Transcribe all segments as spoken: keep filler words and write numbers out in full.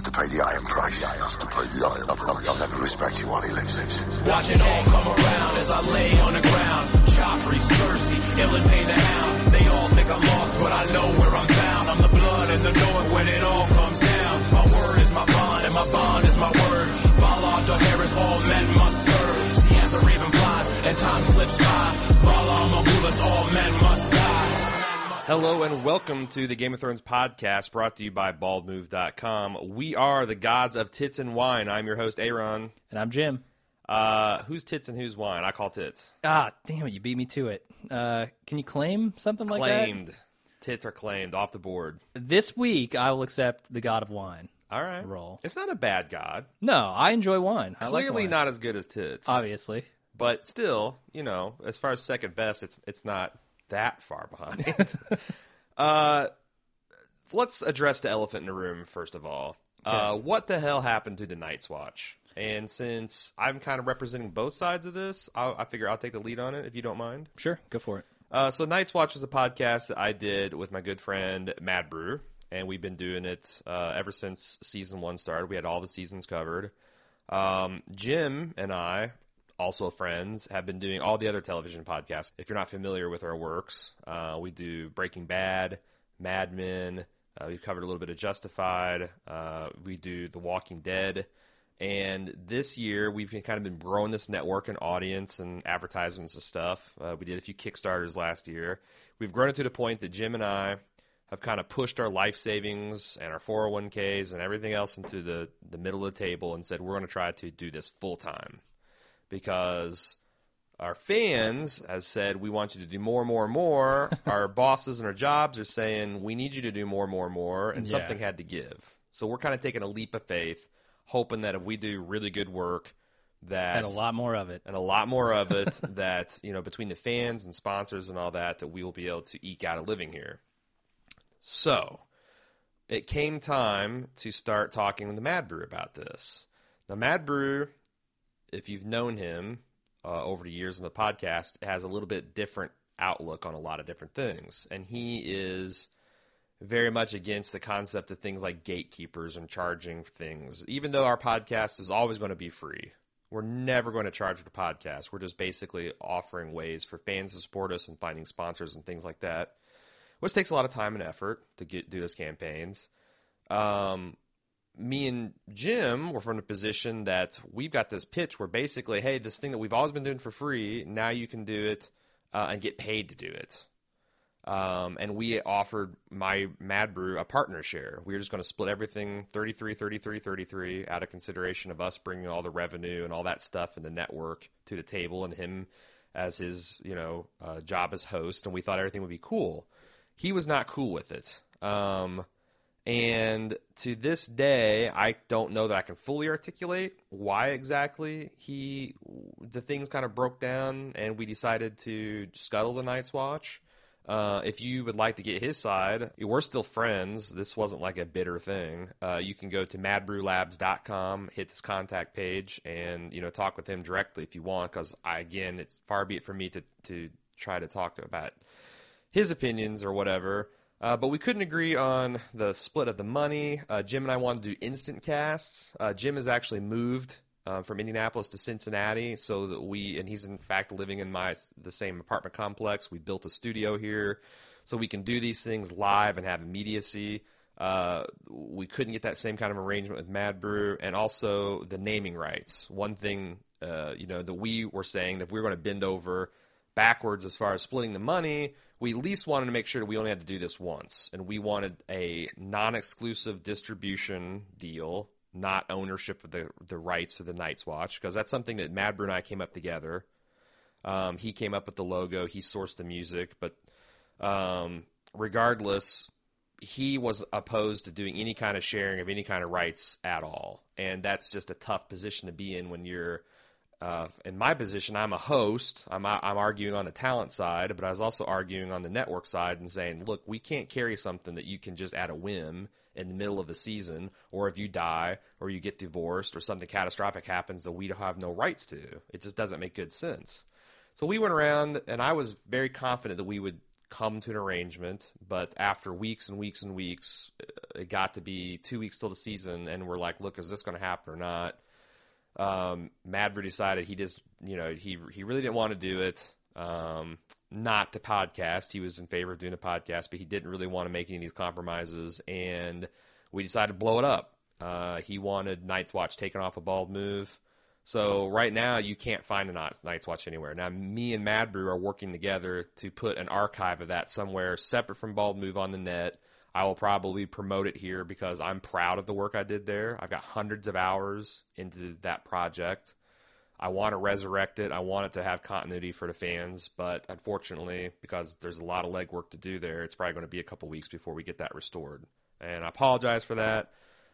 have to pay the iron price. I have to pay the iron price. I'll never respect you while he lives. Watch it all come around as I lay on the ground. Joffrey, Cersei, Illidan the Hound. They all think I'm lost, but I know where I'm found. I'm the blood in the north when it all comes down. My word is my bond, and my bond is my word. Valar Dohaeris, all men must serve. See as the raven flies and time slips by. Valar Morghulis, all men must die. Hello and welcome to the Game of Thrones podcast brought to you by bald move dot com. We are the gods of tits and wine. I'm your host, Aaron. And I'm Jim. Uh, who's tits and who's wine? I call tits. Ah, damn it, you beat me to it. Uh, can you claim something like that? Claimed. Tits are claimed off the board. This week, I will accept the god of wine. All right. Role. It's not a bad god. No, I enjoy wine. I like Clearly wine. not as good as tits. Obviously. But still, you know, as far as second best, it's it's not that far behind. uh, let's address the elephant in the room, first of all. Okay. Uh, what the hell happened to the Night's Watch? And since I'm kind of representing both sides of this, I'll, I figure I'll take the lead on it, if you don't mind. Sure, go for it. Uh, so Night's Watch is a podcast that I did with my good friend Mad Brew, and we've been doing it uh, ever since season one started. We had all the seasons covered. Um, Jim and I, also friends, have been doing all the other television podcasts. If you're not familiar with our works, uh, we do Breaking Bad, Mad Men, uh, we've covered a little bit of Justified, uh, we do The Walking Dead, and this year we've been, kind of been growing this network and audience and advertisements and stuff. Uh, we did a few Kickstarters last year. We've grown it to the point that Jim and I have kind of pushed our life savings and our four oh one k's and everything else into the, the middle of the table and said we're going to try to do this full time. Because our fans has said, we want you to do more, more, more. Our bosses and our jobs are saying, we need you to do more, more, more. And Yeah. something had to give. So we're kind of taking a leap of faith, hoping that if we do really good work, that And a lot more of it. and a lot more of it, that, you know, between the fans and sponsors and all that, that we will be able to eke out a living here. So it came time to start talking to the Mad Brew about this. Now, Mad Brew, if you've known him uh, over the years in the podcast, has a little bit different outlook on a lot of different things. And he is very much against the concept of things like gatekeepers and charging things. Even though our podcast is always going to be free, we're never going to charge for the podcast. We're just basically offering ways for fans to support us and finding sponsors and things like that, which takes a lot of time and effort to get do those campaigns. Um, me and Jim were from the position that we've got this pitch where basically, hey, this thing that we've always been doing for free, now you can do it uh, and get paid to do it. Um, and we offered my Mad Brew a partner share. We were just going to split everything thirty-three, thirty-three, thirty-three out of consideration of us bringing all the revenue and all that stuff in the network to the table and him as his, you know, uh, job as host. And we thought everything would be cool. He was not cool with it. Um, and to this day, I don't know that I can fully articulate why exactly he, the things kind of broke down and we decided to scuttle the Night's Watch. Uh, if you would like to get his side, we're still friends. This wasn't like a bitter thing. Uh, you can go to mad brew labs dot com, hit this contact page, and, you know, talk with him directly if you want, because I, again, it's far be it from me to, to try to talk about his opinions or whatever. Uh, but we couldn't agree on the split of the money. Uh, Jim and I wanted to do instant casts. Uh, Jim has actually moved uh, from Indianapolis to Cincinnati, so that we, and he's in fact living in my the same apartment complex. We built a studio here, so we can do these things live and have immediacy. Uh, we couldn't get that same kind of arrangement with Mad Brew, and also the naming rights. One thing, uh, you know, that we were saying that if we were going to bend over backwards as far as splitting the money, we at least wanted to make sure that we only had to do this once. And we wanted a non-exclusive distribution deal, not ownership of the the rights of the Night's Watch, because that's something that Mad Brew and I came up together. Um, he came up with the logo, he sourced the music, but um, regardless, he was opposed to doing any kind of sharing of any kind of rights at all. And that's just a tough position to be in when you're Uh, in my position. I'm a host. I'm I'm arguing on the talent side, but I was also arguing on the network side and saying, look, we can't carry something that you can just at a whim in the middle of the season, or if you die or you get divorced or something catastrophic happens that we have no rights to. It just doesn't make good sense. So we went around, and I was very confident that we would come to an arrangement, but after weeks and weeks and weeks, it got to be two weeks till the season, and we're like, look, is this going to happen or not? Um, Mad Brew decided he just, you know, he he really didn't want to do it. Um, not the podcast. He was in favor of doing a podcast, but he didn't really want to make any of these compromises, and we decided to blow it up. Uh, he wanted Night's Watch taken off a Bald Move. So right now you can't find a Night's Watch anywhere. Now me and Mad Brew are working together to put an archive of that somewhere separate from Bald Move on the net. I will probably promote it here because I'm proud of the work I did there. I've got hundreds of hours into that project. I want to resurrect it. I want it to have continuity for the fans, but unfortunately, because there's a lot of legwork to do there, it's probably going to be a couple weeks before we get that restored. And I apologize for that.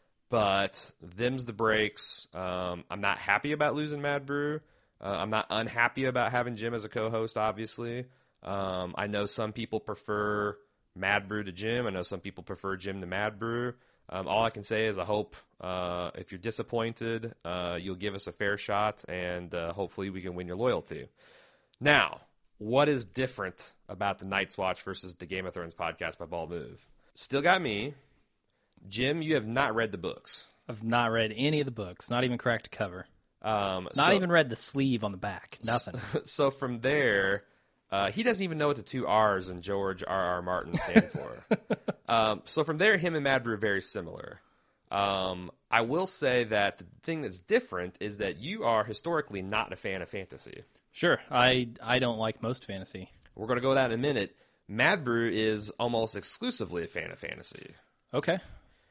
But them's the breaks. Um, I'm not happy about losing Mad Brew. Uh, I'm not unhappy about having Jim as a co-host, obviously. Um, I know some people prefer Mad Brew to Jim. I know some people prefer Jim to Mad Brew. Um, all I can say is I hope uh, if you're disappointed, uh, you'll give us a fair shot, and uh, hopefully we can win your loyalty. Now, what is different about the Night's Watch versus the Game of Thrones podcast by Bald Move? Still got me. Jim, you have not read the books. I've not read any of the books, not even cracked a cover. Um, not so, even read the sleeve on the back. Nothing. So from there, uh, he doesn't even know what the two R's in George R. R. Martin stand for. um, so from there, him and Mad Brew are very similar. Um, I will say that the thing that's different is that you are historically not a fan of fantasy. Sure. I, I don't like most fantasy. We're going to go that in a minute. Mad Brew is almost exclusively a fan of fantasy. Okay.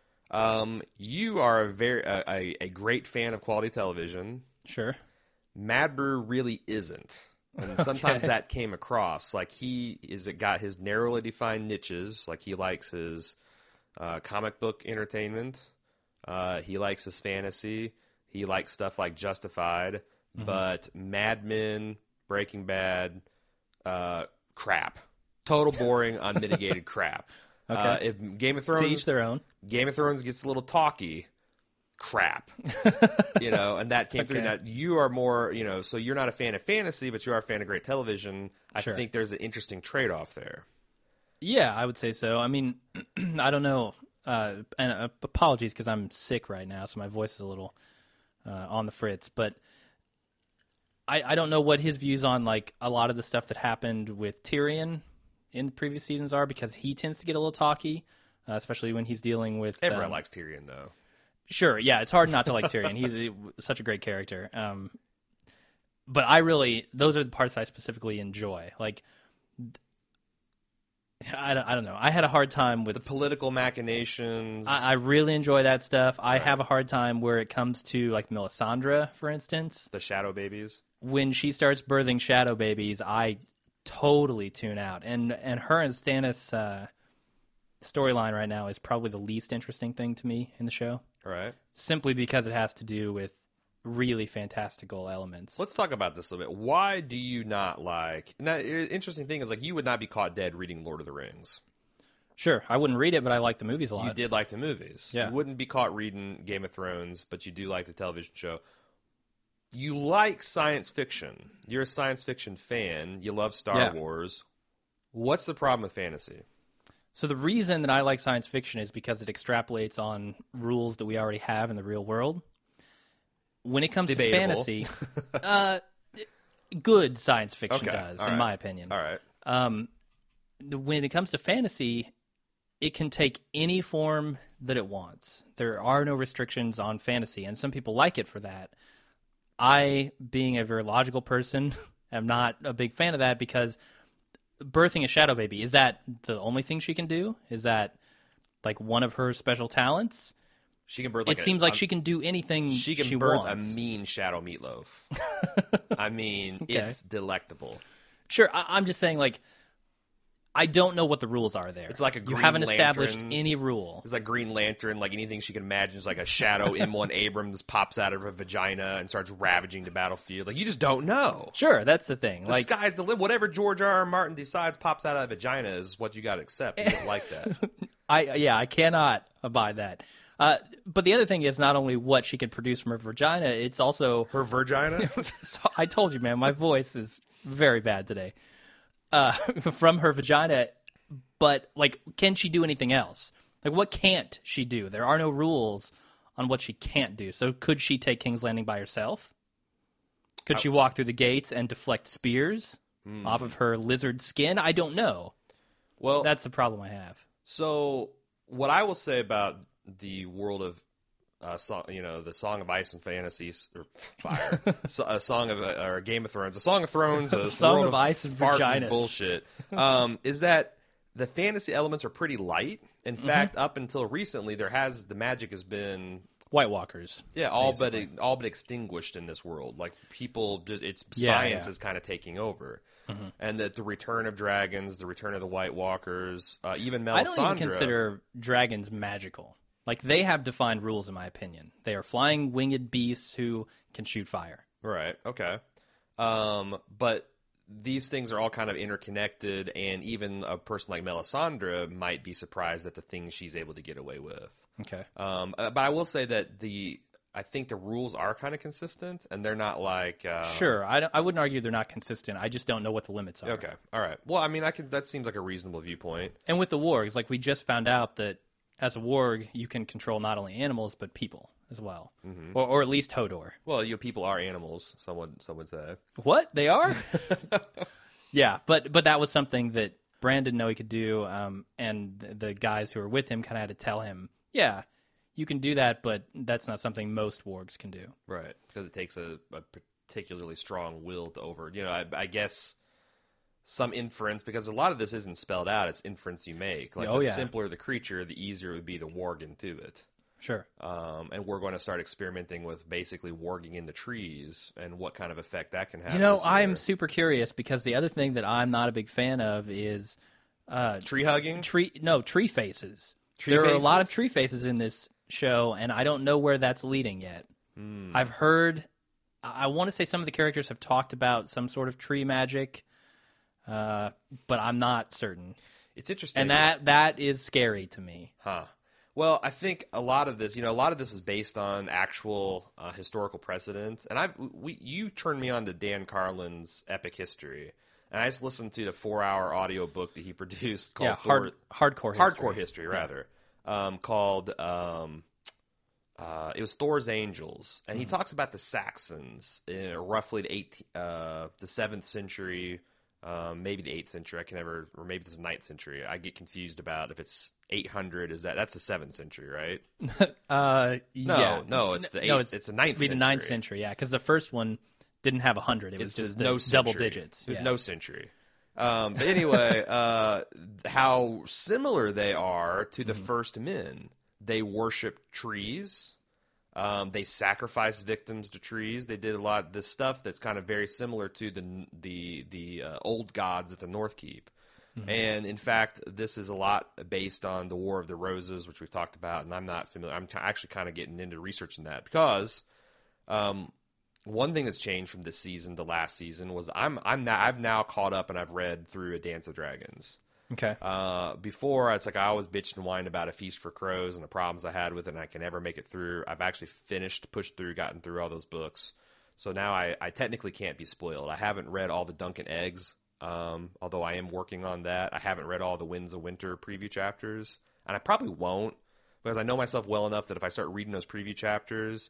Um, you are a very a, a, a great fan of quality television. Sure. Mad Brew really isn't, and sometimes Okay. that came across. Like he is got his narrowly defined niches. Like he likes his uh, comic book entertainment. Uh, he likes his fantasy. He likes stuff like Justified. Mm-hmm. But Mad Men, Breaking Bad, uh, crap. Total boring, unmitigated crap. Okay. Uh, if Game of Thrones, To each their own. Game of Thrones gets a little talky, crap, you know, and that came through. Okay. That you are more, you know, so you're not a fan of fantasy, but you are a fan of great television. I Sure. think there's an interesting trade-off there. Yeah, I would say so. I mean, I don't know. Uh, and uh, apologies because I'm sick right now, so my voice is a little uh, on the fritz. But I, I don't know what his views on like a lot of the stuff that happened with Tyrion in the previous seasons are, because he tends to get a little talky, uh, especially when he's dealing with. Everyone um, likes Tyrion, though. Sure, yeah, it's hard not to like Tyrion. He's a, such a great character. Um, but I really, those are the parts I specifically enjoy. Like, I don't, I don't know. I had a hard time with The political machinations. I, I really enjoy that stuff. I Right. have a hard time where it comes to like Melisandre, for instance. the shadow babies. When she starts birthing shadow babies, I totally tune out. And and her and Stannis' uh, storyline right now is probably the least interesting thing to me in the show, All right. simply because it has to do with really fantastical elements. Let's talk about this a little bit. Why do you not like... Now, the interesting thing is, like, you would not be caught dead reading Lord of the Rings. Sure, I wouldn't read it, but I like the movies a lot. You did like the movies. Yeah. You wouldn't be caught reading Game of Thrones, but you do like the television show. You like science fiction. You're a science fiction fan. You love Star Yeah. Wars. What's the problem with fantasy? So the reason that I like science fiction is because it extrapolates on rules that we already have in the real world. When it comes Debatable. to fantasy, uh, good science fiction Okay, does, all in right. my opinion. All right. Um, the- when it comes to fantasy, it can take any form that it wants. There are no restrictions on fantasy, and some people like it for that. I, being a very logical person, am not a big fan of that because birthing a shadow baby, is that the only thing she can do? Is that like one of her special talents? She can birth like It seems like a, she can do anything she can she birth wants. a mean shadow meatloaf. I mean, Okay. it's delectable. Sure, I, I'm just saying, like, I don't know what the rules are there. It's like a you Green haven't established Lantern. any rule. It's like Green Lantern, like anything she can imagine is like a shadow M one Abrams pops out of her vagina and starts ravaging the battlefield. Like, you just don't know. Sure, that's the thing. The like, sky's the limit. Whatever George R. R. Martin decides pops out of the vagina is what you got to accept. You don't like that. I yeah, I cannot abide that. Uh, but the other thing is not only what she can produce from her vagina, it's also Her vagina? so I told you, man, my voice is very bad today. Uh, from her vagina, but like, can she do anything else? Like, what can't she do? There are no rules on what she can't do. So could she take King's Landing by herself? Could she walk through the gates and deflect spears mm. off of her lizard skin? I don't know. Well, that's the problem I have. So what I will say about the world of, uh, song, you know, the Song of Ice and Fantasy, or Fire, so, a Song of, uh, or Game of Thrones, a Song of Thrones, a Song world of Ice and fart Vaginas. bullshit, um, is that the fantasy elements are pretty light. In mm-hmm. fact, up until recently, there has the magic has been White Walkers. Yeah, all basically. but all but extinguished in this world. Like people, just, it's yeah, science yeah. is kind of taking over, mm-hmm. and that the return of dragons, the return of the White Walkers, uh, even Melisandre. I don't even consider dragons magical. Like they have defined rules, in my opinion. They are flying winged beasts who can shoot fire. Right. Okay. Um, but these things are all kind of interconnected, and even a person like Melisandre might be surprised at the things she's able to get away with. Okay. Um, but I will say that the I think the rules are kind of consistent, and they're not like uh, sure. I don't, I wouldn't argue they're not consistent. I just don't know what the limits are. Okay. All right. Well, I mean, I could. That seems like a reasonable viewpoint. And with the wargs, like we just found out that as a warg, you can control not only animals but people as well, mm-hmm. or or at least Hodor. Well, you know, people are animals. Someone some would say. What they are? Yeah, but but that was something that Bran didn't know he could do, um, and the, the guys who were with him kind of had to tell him, yeah, you can do that, but that's not something most wargs can do. Right, because it takes a, a particularly strong will to over. You know, I, I guess some inference, because a lot of this isn't spelled out. It's inference you make. Like oh, the yeah. simpler the creature, the easier it would be to warg into it. Sure. Um, and we're going to start experimenting with basically warging in the trees and what kind of effect that can have. You know, I'm super curious because the other thing that I'm not a big fan of is uh, tree hugging. Tree no tree faces. Tree there faces? are a lot of tree faces in this show, and I don't know where that's leading yet. Mm. I've heard. I want to say some of the characters have talked about some sort of tree magic, uh, but I'm not certain. It's interesting, and that that is scary to me. Huh. Well, I think a lot of this, you know, a lot of this is based on actual uh, historical precedent. And I, we, you turned me on to Dan Carlin's Epic History, and I just listened to the four-hour audio book that he produced called yeah, hard, Thor, hardcore history. hardcore history, rather, yeah. um, called um, uh, it was Thor's Angels, and mm-hmm. he talks about the Saxons in roughly the eight, uh, the seventh century. Um, maybe the eighth century. I can never, or maybe the ninth century. I get confused about if it's eight hundred. Is that that's the seventh century, right? uh, no, yeah. no, it's the eighth. No, it's, it's the ninth. Be the ninth century, yeah, because the first one didn't have a hundred. It was it's just no the double digits. It was yeah. no century. Um, but anyway, uh, how similar they are to the mm-hmm. first men. They worship trees. Um, they sacrifice victims to trees. They did a lot of this stuff that's kind of very similar to the the the uh, old gods at the North Keep. Mm-hmm. And in fact, this is a lot based on the War of the Roses, which we've talked about. And I'm not familiar. I'm t- actually kind of getting into researching that because um, one thing that's changed from this season to last season was I'm I'm now, I've now caught up and I've read through A Dance of Dragons. Okay. Uh, before, it's like I always bitched and whined about A Feast for Crows and the problems I had with it, and I can never make it through. I've actually finished, pushed through, gotten through all those books. So now I, I technically can't be spoiled. I haven't read all the Duncan Eggs, um, although I am working on that. I haven't read all the Winds of Winter preview chapters, and I probably won't because I know myself well enough that if I start reading those preview chapters,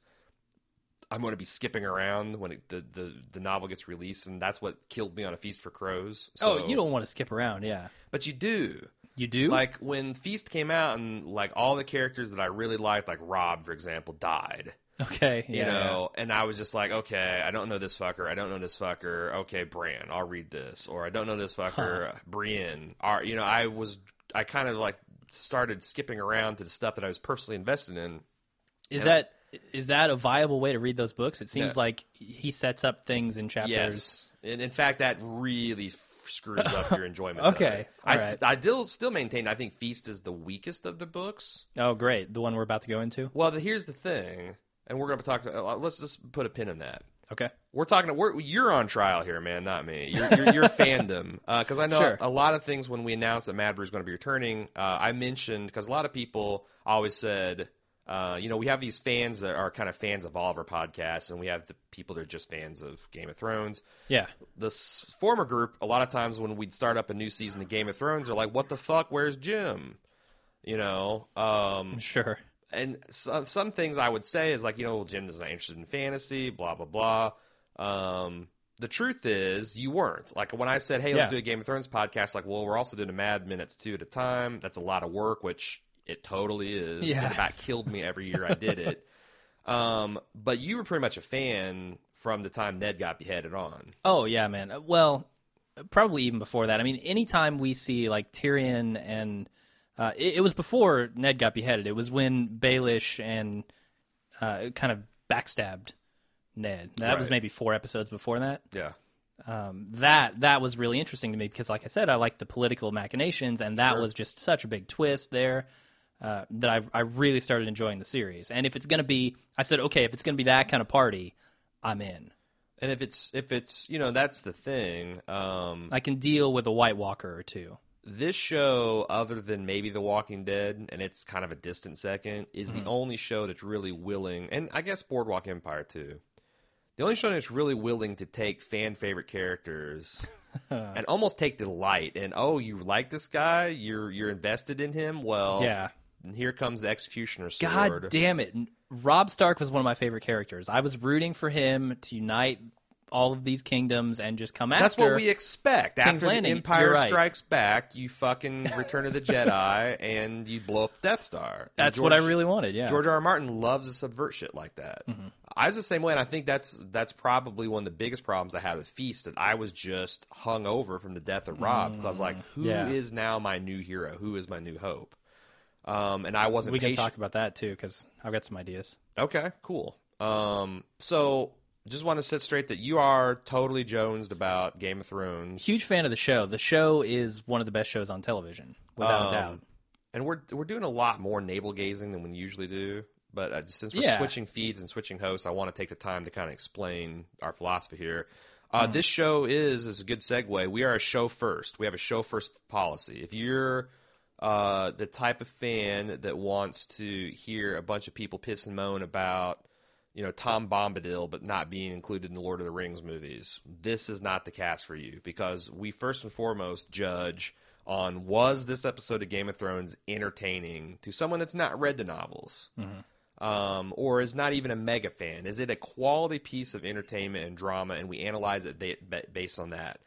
I'm going to be skipping around when it, the, the, the novel gets released, and that's what killed me on A Feast for Crows. So, oh, you don't want to skip around, yeah. But you do. You do? Like, when Feast came out and, like, all the characters that I really liked, like Robb, for example, died. Okay, yeah. You know, yeah. And I was just like, okay, I don't know this fucker, I don't know this fucker, okay, Bran, I'll read this. Or I don't know this fucker, huh. Brienne. Or, you know, I was, I kind of, like, started skipping around to the stuff that I was personally invested in. Is that... Is that a viable way to read those books? It seems no. like he sets up things in chapters. Yes. And in fact, that really f- screws up your enjoyment. Okay. All I, right. I still, still maintain I think Feast is the weakest of the books. Oh, great. The one we're about to go into? Well, the, here's the thing, and we're going to talk uh, – let's just put a pin in that. Okay. We're talking – we're you're on trial here, man, not me. You're, you're, you're fandom. Because uh, I know sure. a lot of things when we announced that Mad Brew is going to be returning, uh, I mentioned – because a lot of people always said – Uh, you know, we have these fans that are kind of fans of all of our podcasts, and we have the people that are just fans of Game of Thrones. Yeah. This former group, a lot of times when we'd start up a new season of Game of Thrones, they're like, what the fuck, where's Jim? You know, um, Sure. and some some things I would say is like, you know, well, Jim is not interested in fantasy, blah blah blah. Um, the truth is, you weren't. Like when I said, "Hey, let's Yeah. do a Game of Thrones podcast," like, well, we're also doing a Mad Minutes two at a time. That's a lot of work, which it totally is. Yeah. It about killed me every year I did it. Um, but you were pretty much a fan from the time Ned got beheaded on. Oh yeah, man. Uh, Well, probably even before that. I mean, anytime we see like Tyrion and uh, it, it was before Ned got beheaded. It was when Baelish and uh, kind of backstabbed Ned. That was Right. maybe four episodes before that. Yeah. Um, that that was really interesting to me because, like I said, I like the political machinations, and that Sure. was just such a big twist there uh, that I I really started enjoying the series. And if it's going to be, I said, okay, if it's going to be that kind of party, I'm in. And if it's if it's you know that's the thing. Um, I can deal with a White Walker or two. this show, other than maybe The Walking Dead, and it's kind of a distant second, is Mm-hmm. the only show that's really willing, and I guess Boardwalk Empire too. The only show that's really willing to take fan favorite characters and almost take delight in, oh, you like this guy, you're you're invested in him. Well, Yeah. and here comes the Executioner's sword. God damn it. Robb Stark was one of my favorite characters. I was rooting for him to unite all of these kingdoms and just come after. That's what we expect. King's After Landing, the Empire you're right. Strikes Back, you fucking Return of the Jedi and you blow up the Death Star. And That's what I George- really wanted, yeah. George R. R. Martin loves to subvert shit like that. Mm-hmm. I was the same way, and I think that's that's probably one of the biggest problems I had with Feast, that I was just hung over from the death of Rob, because I was like, who is Yeah. now my new hero? Who is my new hope? Um, and I wasn't we can patient. talk about that too because I've got some ideas. Okay, cool. Um, so just want to set straight that you are totally jonesed about Game of Thrones. Huge fan of the show. The show is one of the best shows on television, without Um, a doubt. And we're we're doing a lot more navel gazing than we usually do. But uh, since we're Yeah. switching feeds and switching hosts, I want to take the time to kind of explain our philosophy here. Uh, Hmm. This show is is a good segue. We are a show first. We have a show first policy. If you're uh, the type of fan that wants to hear a bunch of people piss and moan about, you know, Tom Bombadil but not being included in the Lord of the Rings movies, this is not the cast for you, because we first and foremost judge on, was this episode of Game of Thrones entertaining to someone that's not read the novels, um, or is not even a mega fan? Is it a quality piece of entertainment and drama, and we analyze it ba- ba- based on that?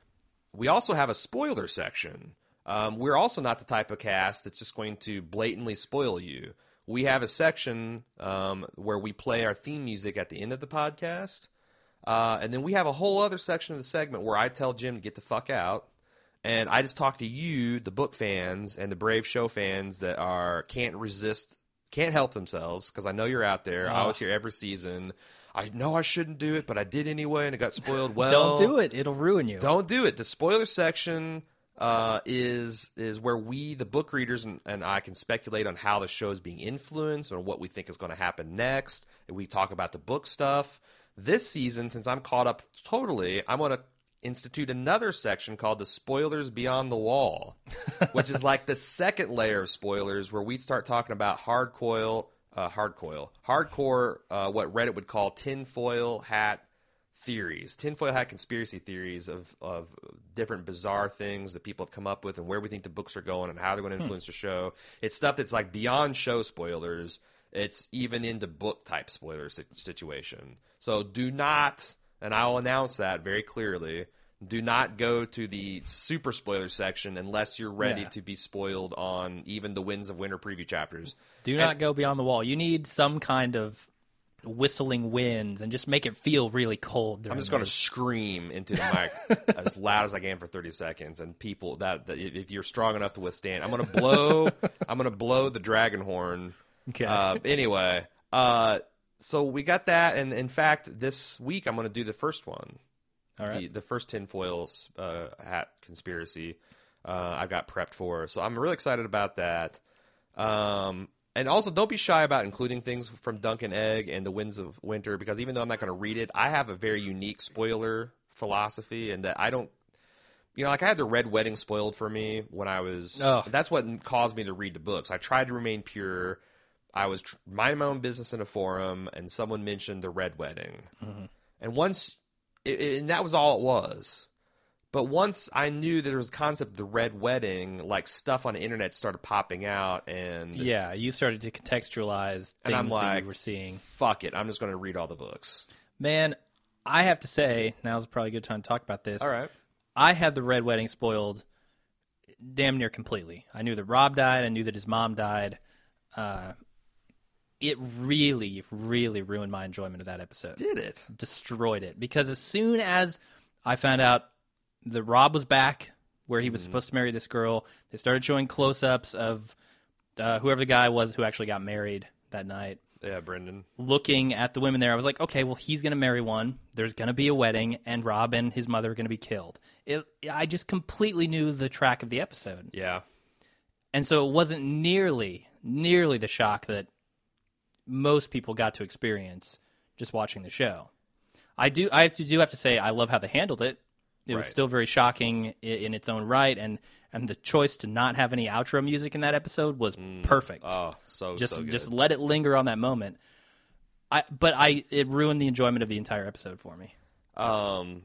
We also have a spoiler section. Um, we're also not the type of cast that's just going to blatantly spoil you. We have a section um, where we play our theme music at the end of the podcast, uh, and then we have a whole other section of the segment where I tell Jim to get the fuck out, and I just talk to you, the book fans, and the Brave show fans that are can't resist, can't help themselves, because I know you're out there. I was here every season. I know I shouldn't do it, but I did anyway, and it got spoiled. Well, Don't do it. It'll ruin you. Don't do it. The spoiler section uh, is is where we, the book readers, and, and I can speculate on how the show is being influenced or what we think is going to happen next. We talk about the book stuff. This season, since I'm caught up totally, I'm going to institute another section called the Spoilers Beyond the Wall, which is like the second layer of spoilers, where we start talking about hardcore, uh, hardcore, hardcore, uh, what Reddit would call tinfoil hat theories, tinfoil hat conspiracy theories of, of different bizarre things that people have come up with and where we think the books are going and how they're going to influence the show. It's stuff that's like beyond show spoilers. It's even into book type spoiler si- situation. So do not, and I'll announce that very clearly, do not go to the super spoiler section unless you're ready Yeah. to be spoiled on even the Winds of Winter preview chapters. Do not go beyond the wall. You need some kind of whistling winds and just make it feel really cold. I'm just going to scream into the mic as loud as I can for thirty seconds, and people that, that if you're strong enough to withstand, I'm going to blow. I'm going to blow the dragon horn. Okay. Uh, anyway, uh, so we got that, and in fact, this week I'm going to do the first one, All right. the the first tinfoil uh, hat conspiracy. Uh, I got prepped for, so I'm really excited about that. Um, and also, don't be shy about including things from Dunk and Egg and the Winds of Winter, because even though I'm not going to read it, I have a very unique spoiler philosophy, and that I don't, you know, like I had the Red Wedding spoiled for me when I was, Oh. that's what caused me to read the books. I tried to remain pure. I was tr- minding my own business in a forum, and someone mentioned the Red Wedding. And once, it, it, and that was all it was. But once I knew that there was a concept of the Red Wedding, like stuff on the internet started popping out, and Yeah, you started to contextualize things and I'm that like, you were seeing. fuck it, I'm just going to read all the books. Man, I have to say, now's probably a good time to talk about this. All right. I had the Red Wedding spoiled damn near completely. I knew that Rob died. I knew that his mom died. Uh, it really, really ruined my enjoyment of that episode. Did it? Destroyed it. Because as soon as I found out that Rob was back where he was Mm-hmm. supposed to marry this girl, they started showing close-ups of uh, whoever the guy was who actually got married that night. Yeah, Brendan. Looking at the women there, I was like, okay, well, he's going to marry one. There's going to be a wedding, and Rob and his mother are going to be killed. It, I just completely knew the track of the episode. Yeah. And so it wasn't nearly, nearly the shock that most people got to experience just watching the show. I do I have to, do have to say I love how they handled it. It was Right. still very shocking in, in its own right, and, and the choice to not have any outro music in that episode was perfect. Oh, so just so good. just let it linger on that moment. I but I it ruined the enjoyment of the entire episode for me. Um,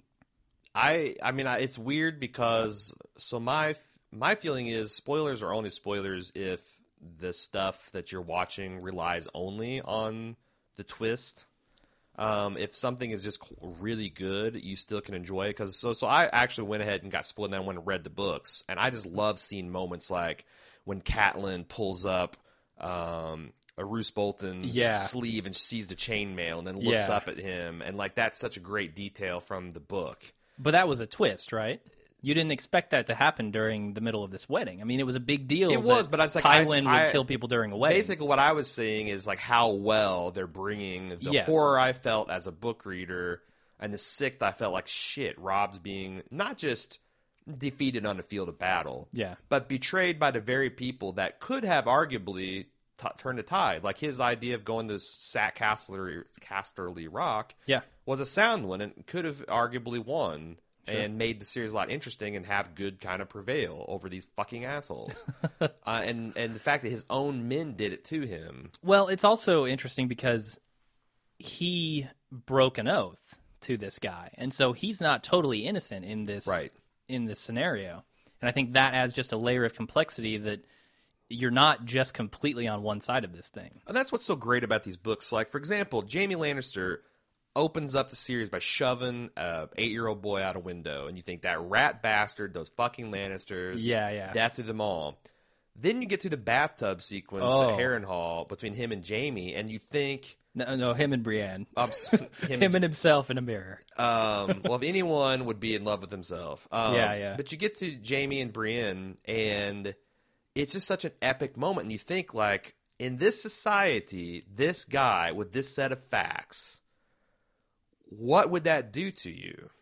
I I mean, I, it's weird because so my my feeling is spoilers are only spoilers if the stuff that you're watching relies only on the twist. Um, if something is just really good, you still can enjoy it. Because so so I actually went ahead and got spoiled, and I went and read the books, and I just love seeing moments like when Catelyn pulls up um, a Roose Bolton's Yeah. sleeve and sees the chainmail, and then looks Yeah. up at him, and like that's such a great detail from the book. But that was a twist, right? You didn't expect that to happen during the middle of this wedding. I mean, it was a big deal. It was, that but it's like I- Tywin I- would kill people during a wedding. Basically, what I was saying is like how well they're bringing the Yes. horror I felt as a book reader, and the sick that I felt like shit. Rob's being not just defeated on the field of battle, Yeah. but betrayed by the very people that could have arguably t- turned the tide. Like his idea of going to Sack Casterly, Casterly Rock, Yeah. was a sound one and could have arguably won. And made the series a lot interesting and have good kind of prevail over these fucking assholes. uh, and, and the fact that his own men did it to him. Well, it's also interesting because he broke an oath to this guy, and so he's not totally innocent in this Right. in this scenario. And I think that adds just a layer of complexity that you're not just completely on one side of this thing. And that's what's so great about these books. Like, for example, Jaime Lannister opens up the series by shoving a eight-year-old boy out a window, and you think that rat bastard, those fucking Lannisters, Yeah, yeah. death to them all. Then you get to the bathtub sequence Oh. at Harrenhal between him and Jaime, and you think, No, no, him and Brienne, um, him, him and himself in a mirror. um, well, if anyone would be in love with himself, um, Yeah, yeah. But you get to Jaime and Brienne, and it's just such an epic moment, and you think like, in this society, this guy with this set of facts, what would that do to you?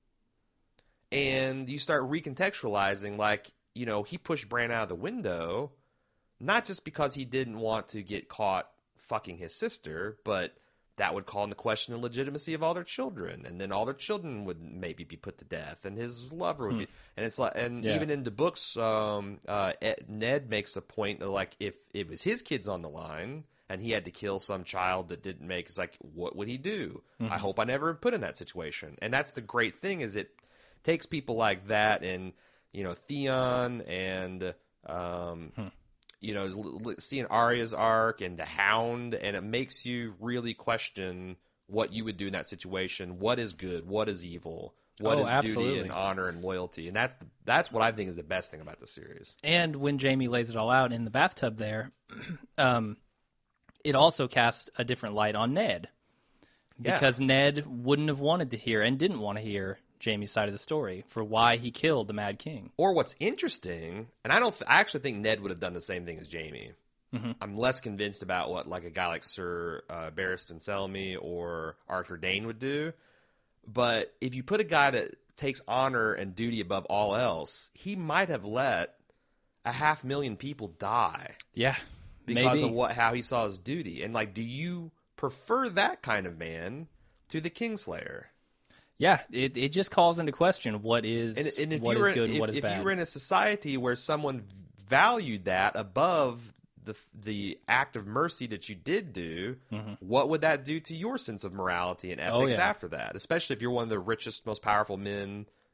And you start recontextualizing, like, you know, he pushed Bran out of the window, not just because he didn't want to get caught fucking his sister, but that would call into question the legitimacy of all their children, and then all their children would maybe be put to death, and his lover would be. And it's like, and Yeah. even in the books, um, uh, Ed- Ned makes a point of like, if it was his kids on the line, and he had to kill some child that didn't make, it's like, what would he do? I hope I never put in that situation. And that's the great thing, is it takes people like that, and you know, Theon, and um, you know, l- l- seeing Arya's arc and the Hound, and it makes you really question what you would do in that situation. What is good? What is evil? What Oh, is duty absolutely. and honor and loyalty? And that's that's what I think is the best thing about the series. And when Jaime lays it all out in the bathtub there, um, it also cast a different light on Ned. Yeah. Because Ned wouldn't have wanted to hear and didn't want to hear Jaime's side of the story for why he killed the Mad King. Or what's interesting, and I don't, th- I actually think Ned would have done the same thing as Jaime. I'm less convinced about what like a guy like Sir uh, Barristan Selmy or Arthur Dayne would do. But if you put a guy that takes honor and duty above all else, he might have let a half million people die Yeah. because maybe. of what how he saw his duty. And like, do you prefer that kind of man to the Kingslayer? Yeah, it, it just calls into question what is And, and if what you were is good if, and what is if bad. you were in a society where someone valued that above the the act of mercy that you did do, what would that do to your sense of morality and ethics Mm-hmm. Oh, yeah. after that? Especially if you're one of the richest, most powerful men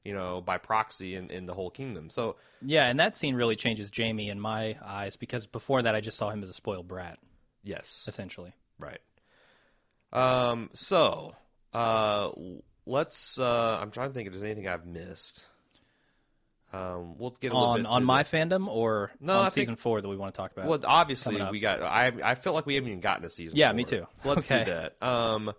you know, by proxy in, in the whole kingdom. So Yeah, and that scene really changes Jaime in my eyes, because before that I just saw him as a spoiled brat, yes, essentially. right. Um. So, uh, let's. Uh, I'm trying to think if there's anything I've missed. Um. We'll get a little On bit on to my the, fandom or No, on I season think- four that we want to talk about? Well, obviously coming up. we got. I I felt like we haven't even gotten to season. Yeah, four. me too. So let's Okay. do that. Um.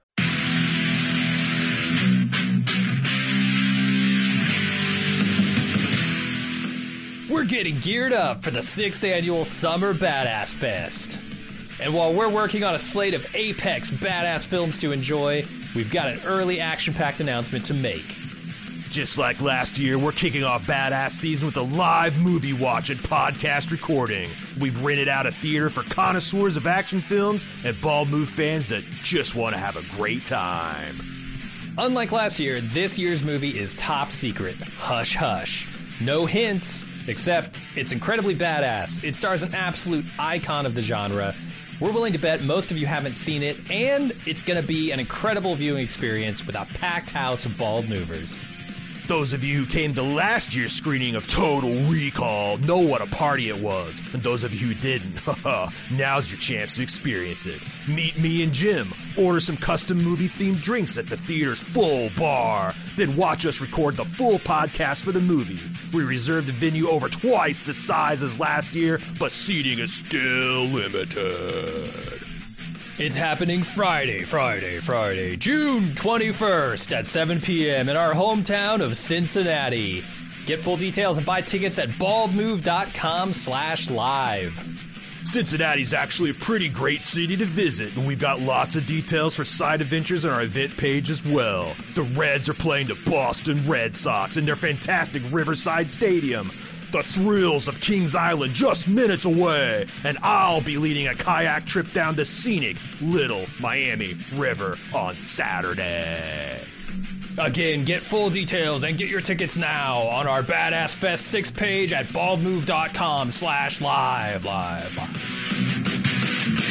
We're getting geared up for the sixth annual Summer Badass Fest. And while we're working on a slate of apex badass films to enjoy, we've got an early action-packed announcement to make. Just like last year, we're kicking off Badass Season with a live movie watch and podcast recording. We've rented out a theater for connoisseurs of action films and Bald Move fans that just want to have a great time. Unlike last year, this year's movie is top secret. Hush hush. No hints, except it's incredibly badass. It stars an absolute icon of the genre. We're willing to bet most of you haven't seen it, and it's going to be an incredible viewing experience with a packed house of bald movers. Those of you who came to last year's screening of Total Recall know what a party it was. And those of you who didn't, haha, now's your chance to experience it. Meet me and Jim, order some custom movie-themed drinks at the theater's full bar, then watch us record the full podcast for the movie. We reserved the venue over twice the size as last year, but seating is still limited. It's happening Friday, Friday, Friday, June twenty-first at seven p.m. in our hometown of Cincinnati. Get full details and buy tickets at baldmove.com slash live. Cincinnati's actually a pretty great city to visit, and we've got lots of details for side adventures on our event page as well. The Reds are playing the Boston Red Sox in their fantastic Riverside Stadium. The thrills of Kings Island just minutes away, and I'll be leading a kayak trip down the scenic Little Miami River on Saturday. Again, get full details and get your tickets now on our Badass Fest six page at baldmove.com slash live, live, live.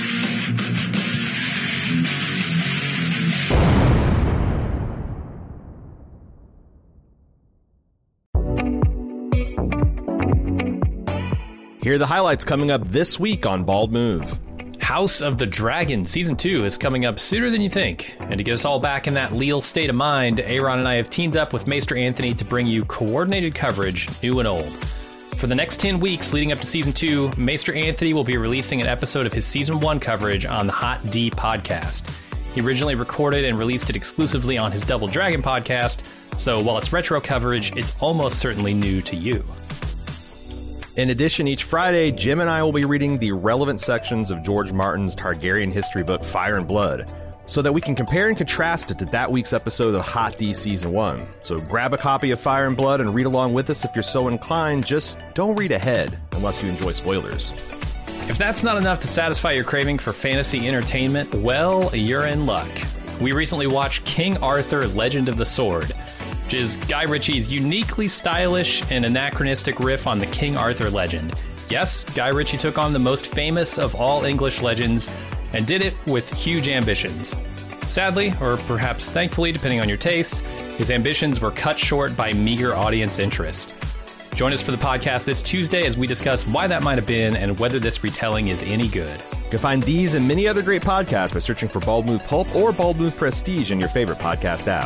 Here are the highlights coming up this week on Bald Move. House of the Dragon Season two is coming up sooner than you think. And to get us all back in that leal state of mind, Aaron and I have teamed up with Maester Anthony to bring you coordinated coverage, new and old. For the next ten weeks leading up to Season two, Maester Anthony will be releasing an episode of his Season one coverage on the Hot D podcast. He originally recorded and released it exclusively on his Double Dragon podcast, so while it's retro coverage, it's almost certainly new to you. In addition, each Friday, Jim and I will be reading the relevant sections of George Martin's Targaryen history book, Fire and Blood, so that we can compare and contrast it to that week's episode of Hot D Season one. So grab a copy of Fire and Blood and read along with us if you're so inclined. Just don't read ahead unless you enjoy spoilers. If that's not enough to satisfy your craving for fantasy entertainment, well, you're in luck. We recently watched King Arthur, Legend of the Sword, which is Guy Ritchie's uniquely stylish and anachronistic riff on the King Arthur legend. Yes, Guy Ritchie took on the most famous of all English legends and did it with huge ambitions. Sadly, or perhaps thankfully, depending on your tastes, his ambitions were cut short by meager audience interest. Join us for the podcast this Tuesday as we discuss why that might have been and whether this retelling is any good. You can find these and many other great podcasts by searching for Bald Move Pulp or Bald Move Prestige in your favorite podcast app.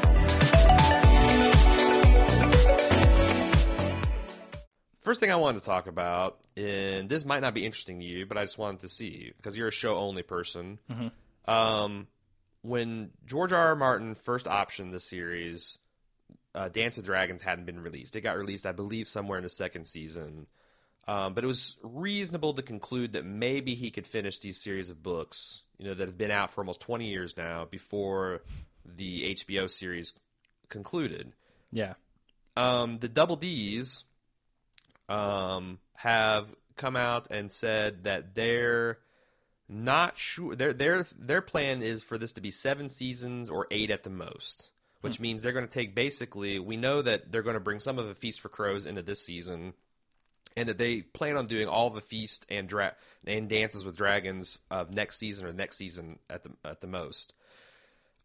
First thing I wanted to talk about, and this might not be interesting to you, but I just wanted to see, because you're a show-only person. Mm-hmm. Um, when George R. R. Martin first optioned the series, uh, Dance of Dragons hadn't been released. It got released, I believe, somewhere in the second season. Um, but it was reasonable to conclude that maybe he could finish these series of books, you know, that have been out for almost twenty years now, before the H B O series concluded. Yeah. Um, the Double D's um, have come out and said that they're not sure. Their their their plan is for this to be seven seasons or eight at the most, which mm-hmm. means they're going to take basically. We know that they're going to bring some of A Feast for Crows into this season, and that they plan on doing all of A Feast and dra- and Dances with Dragons of next season or next season at the at the most.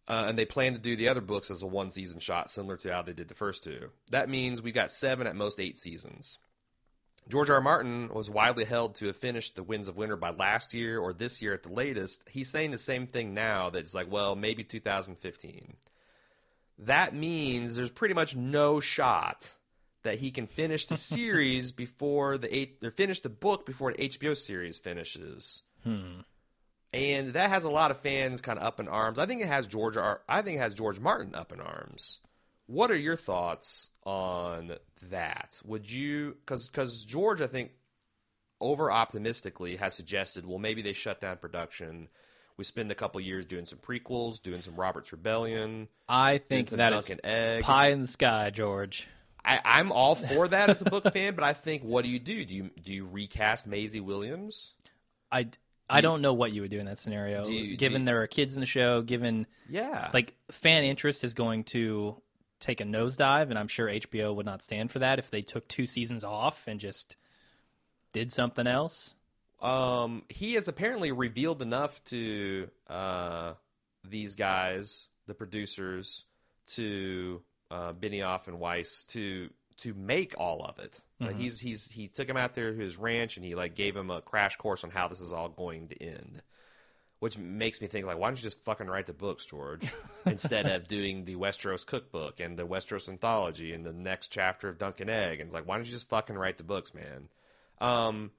Uh, and they plan to do the other books as a one-season shot, similar to how they did the first two. That means we got seven, at most eight seasons. George R. R. Martin was widely held to have finished The Winds of Winter by last year or this year at the latest. He's saying the same thing now, that it's like, well, maybe two thousand fifteen. That means there's pretty much no shot that he can finish the series before the eight, or finish the book before the H B O series finishes. Hmm. And that has a lot of fans kind of up in arms. I think it has George R. I think it has George Martin up in arms. What are your thoughts on that? Would you, because because George, I think, over optimistically has suggested, well, maybe they shut down production. We spend a couple years doing some prequels, doing some Robert's Rebellion. I think some that Duncan is Egg. pie in the sky, George. I, I'm all for that as a book fan, but I think, what do you do? Do you do you recast Maisie Williams? I, do I don't know what you would do in that scenario. Do you- given do you- there are kids in the show, given Yeah. like fan interest is going to take a nosedive, and I'm sure H B O would not stand for that if they took two seasons off and just did something else. Um, he has apparently revealed enough to uh, these guys, the producers, to uh, Benioff and Weiss, to to make all of it. Uh, he's he's he took him out there to his ranch and he like gave him a crash course on how this is all going to end. Which makes me think, like, why don't you just fucking write the books, George, instead of doing the Westeros cookbook and the Westeros anthology and the next chapter of Duncan Egg? And it's like, why don't you just fucking write the books, man? Um,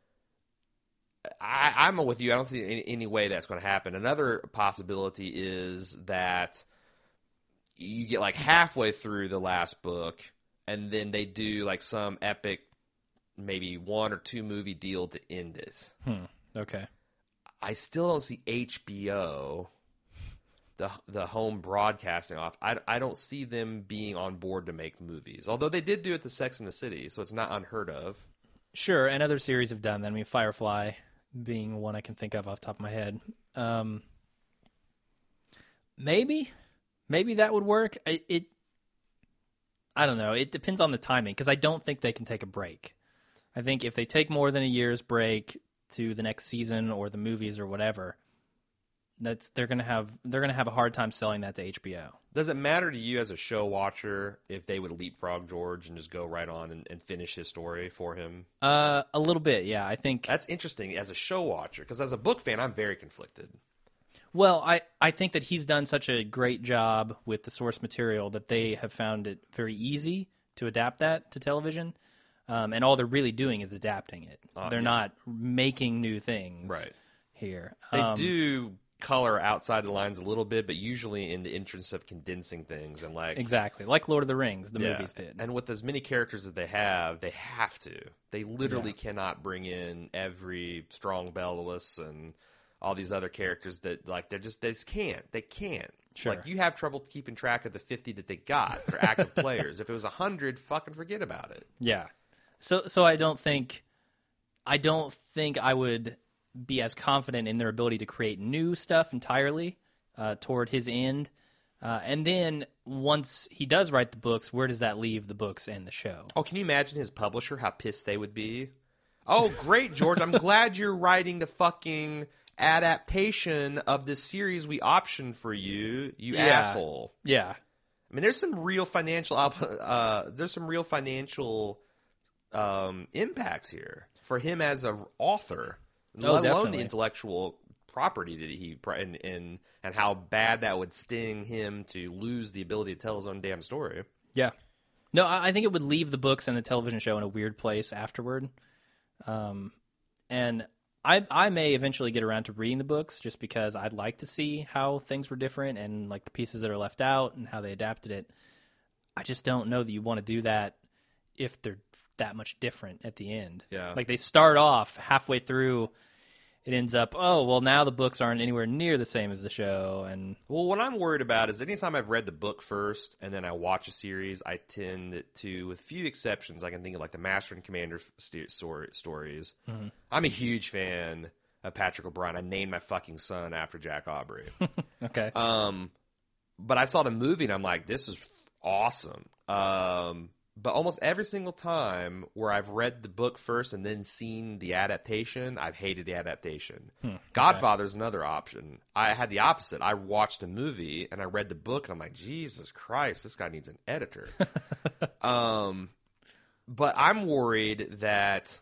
I, I'm with you. I don't see any, any way that's going to happen. Another possibility is that you get like halfway through the last book, and then they do like some epic, maybe one or two movie deal to end it. Hmm. Okay. I still don't see H B O, the the home broadcasting off. I, I don't see them being on board to make movies. Although they did do it to Sex and the City, so it's not unheard of. Sure, and other series have done that. I mean, Firefly being one I can think of off the top of my head. Um, maybe, maybe that would work. It, it, I don't know. It depends on the timing, because I don't think they can take a break. I think if they take more than a year's break to the next season or the movies or whatever, that's they're gonna have they're gonna have a hard time selling that to H B O. Does it matter to you as a show watcher if they would leapfrog George and just go right on and, and finish his story for him? Uh, a little bit, yeah. I think. That's interesting as a show watcher, because as a book fan, I'm very conflicted. Well, I, I think that he's done such a great job with the source material that they have found it very easy to adapt that to television. Um, and all they're really doing is adapting it. Uh, they're yeah. not making new things Right. here. They Um, do color outside the lines a little bit, but usually in the interest of condensing things and like Exactly. Like Lord of the Rings, the Yeah. movies did. And with as many characters that they have, they have to. They literally cannot bring in every strong Bellows and all these other characters that like they're just they just can't. They can't. Sure. Like you have trouble keeping track of the fifty that they got for active players. If it was a hundred, fucking forget about it. Yeah. So so I don't think I don't think I would be as confident in their ability to create new stuff entirely uh, toward his end. Uh, and then once he does write the books, where does that leave the books and the show? Oh, can you imagine his publisher, how pissed they would be? Oh, great, George. I'm glad you're writing the fucking adaptation of this series we optioned for you, you Yeah. asshole. Yeah. I mean, there's some real financial op- uh, there's some real financial um, impacts here for him as an author, Oh, let alone definitely. the intellectual property that he and, and and how bad that would sting him to lose the ability to tell his own damn story. Yeah. No, I I think it would leave the books and the television show in a weird place afterward. Um, and I I may eventually get around to reading the books just because I'd like to see how things were different and like the pieces that are left out and how they adapted it. I just don't know that you want to do that if they're that much different at the end. Yeah. Like they start off halfway through, it ends up, oh, well, now the books aren't anywhere near the same as the show. And Well, what I'm worried about is anytime I've read the book first and then I watch a series, I tend to, with few exceptions, I can think of like the Master and Commander st- story, stories. Mm-hmm. I'm a huge fan of Patrick O'Brien. I named my fucking son after Jack Aubrey. okay. um, but I saw the movie and I'm like, this is awesome. Um, but almost every single time where I've read the book first and then seen the adaptation, I've hated the adaptation. Hmm, Godfather's another option. I had the opposite. I watched a movie and I read the book and I'm like, Jesus Christ, this guy needs an editor. um, but I'm worried that,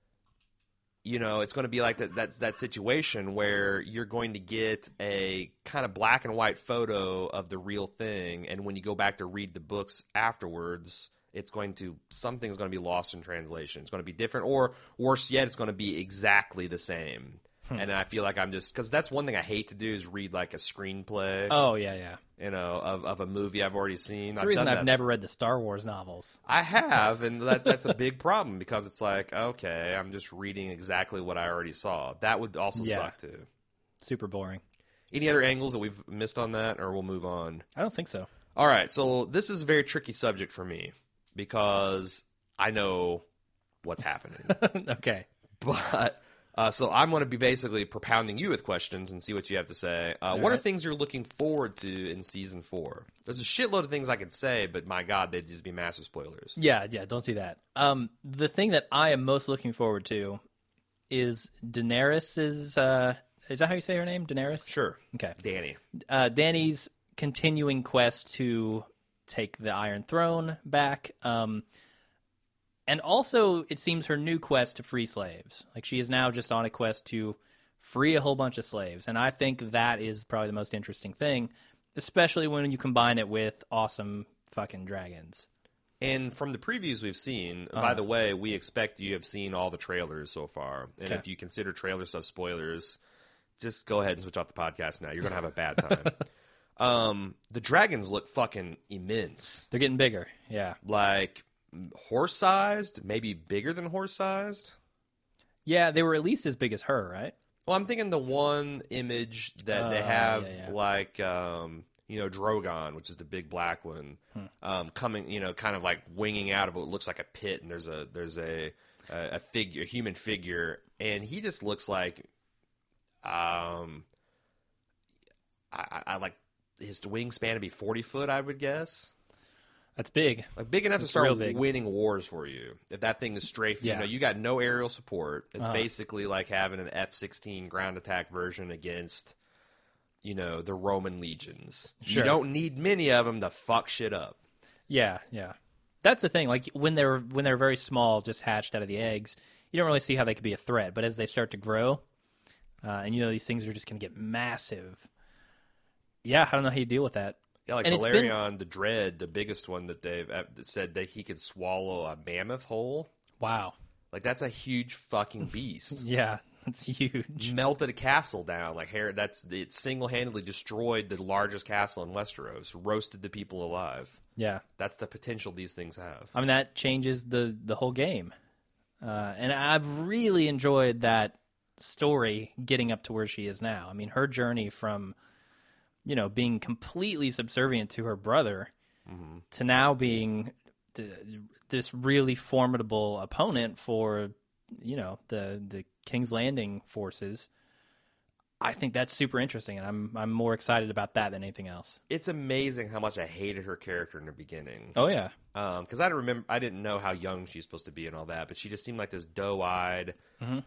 you know, it's going to be like that, that's that situation where you're going to get a kind of black and white photo of the real thing, and when you go back to read the books afterwards, it's going to something's going to be lost in translation. It's going to be different, or worse yet, it's going to be exactly the same. Hmm. And I feel like I'm just because that's one thing I hate to do is read like a screenplay. Oh yeah, yeah. You know, of, of a movie I've already seen. That's I've the reason done I've that. never read the Star Wars novels. I have, and that, that's a big problem because it's like, okay, I'm just reading exactly what I already saw. That would also Yeah. suck too. Super boring. Any other angles that we've missed on that, or we'll move on? I don't think so. All right, so this is a very tricky subject for me because I know what's happening. Okay. But uh, so I'm going to be basically propounding you with questions and see what you have to say. Uh, what right. are things you're looking forward to in season four? There's a shitload of things I could say, but my God, they'd just be massive spoilers. Yeah, yeah, don't do that. Um, the thing that I am most looking forward to is Daenerys's, uh, is that how you say her name? Daenerys? Sure. Okay. Danny. Uh, Dany's continuing quest to take the Iron Throne back. Um, and also, it seems her new quest to free slaves. Like, she is now just on a quest to free a whole bunch of slaves. And I think that is probably the most interesting thing, especially when you combine it with awesome fucking dragons. And from the previews we've seen, Uh-huh. by the way, we expect you have seen all the trailers so far. And Okay. if you consider trailers as spoilers, just go ahead and switch off the podcast now. You're going to have a bad time. um, the dragons look fucking immense. They're getting bigger, yeah. Like horse-sized, maybe bigger than horse-sized. Yeah, they were at least as big as her, right? Well, I'm thinking the one image that they Uh, have, yeah, yeah. like, um, you know, Drogon, which is the big black one, Hmm. um, coming, you know, kind of like winging out of what looks like a pit, and there's a there's a a, a figure, a human figure, and he just looks like, um, I, I, I like his wingspan to be forty foot, I would guess. That's big. Like big enough to It's start real big. winning wars for you. If that thing is strafed, Yeah. you know, you got no aerial support. It's Uh-huh. basically like having an F sixteen ground attack version against, you know, the Roman legions. Sure. You don't need many of them to fuck shit up. Yeah, yeah. That's the thing. Like when they're when they're very small, just hatched out of the eggs, you don't really see how they could be a threat. But as they start to grow, uh, and you know these things are just going to get massive. Yeah, I don't know how you deal with that. Yeah, like And it's Valerion the Dread, the biggest one that they've uh, that said that he could swallow a mammoth whole. Wow. Like that's a huge fucking beast. Yeah, that's huge. Melted a castle down like hair. That's it. Single handedly destroyed the largest castle in Westeros. Roasted the people alive. Yeah. That's the potential these things have. I mean, that changes the, the whole game. Uh, and I've really enjoyed that story getting up to where she is now. I mean, her journey from, you know, being completely subservient to her brother Mm-hmm. to now being th- this really formidable opponent for, you know, the, the King's Landing forces. I think that's super interesting, and I'm I'm more excited about that than anything else. It's amazing how much I hated her character in the beginning. Oh, yeah. Because I don't remember, I didn't know how young she's supposed to be and all that, but she just seemed like this doe-eyed, Mhm.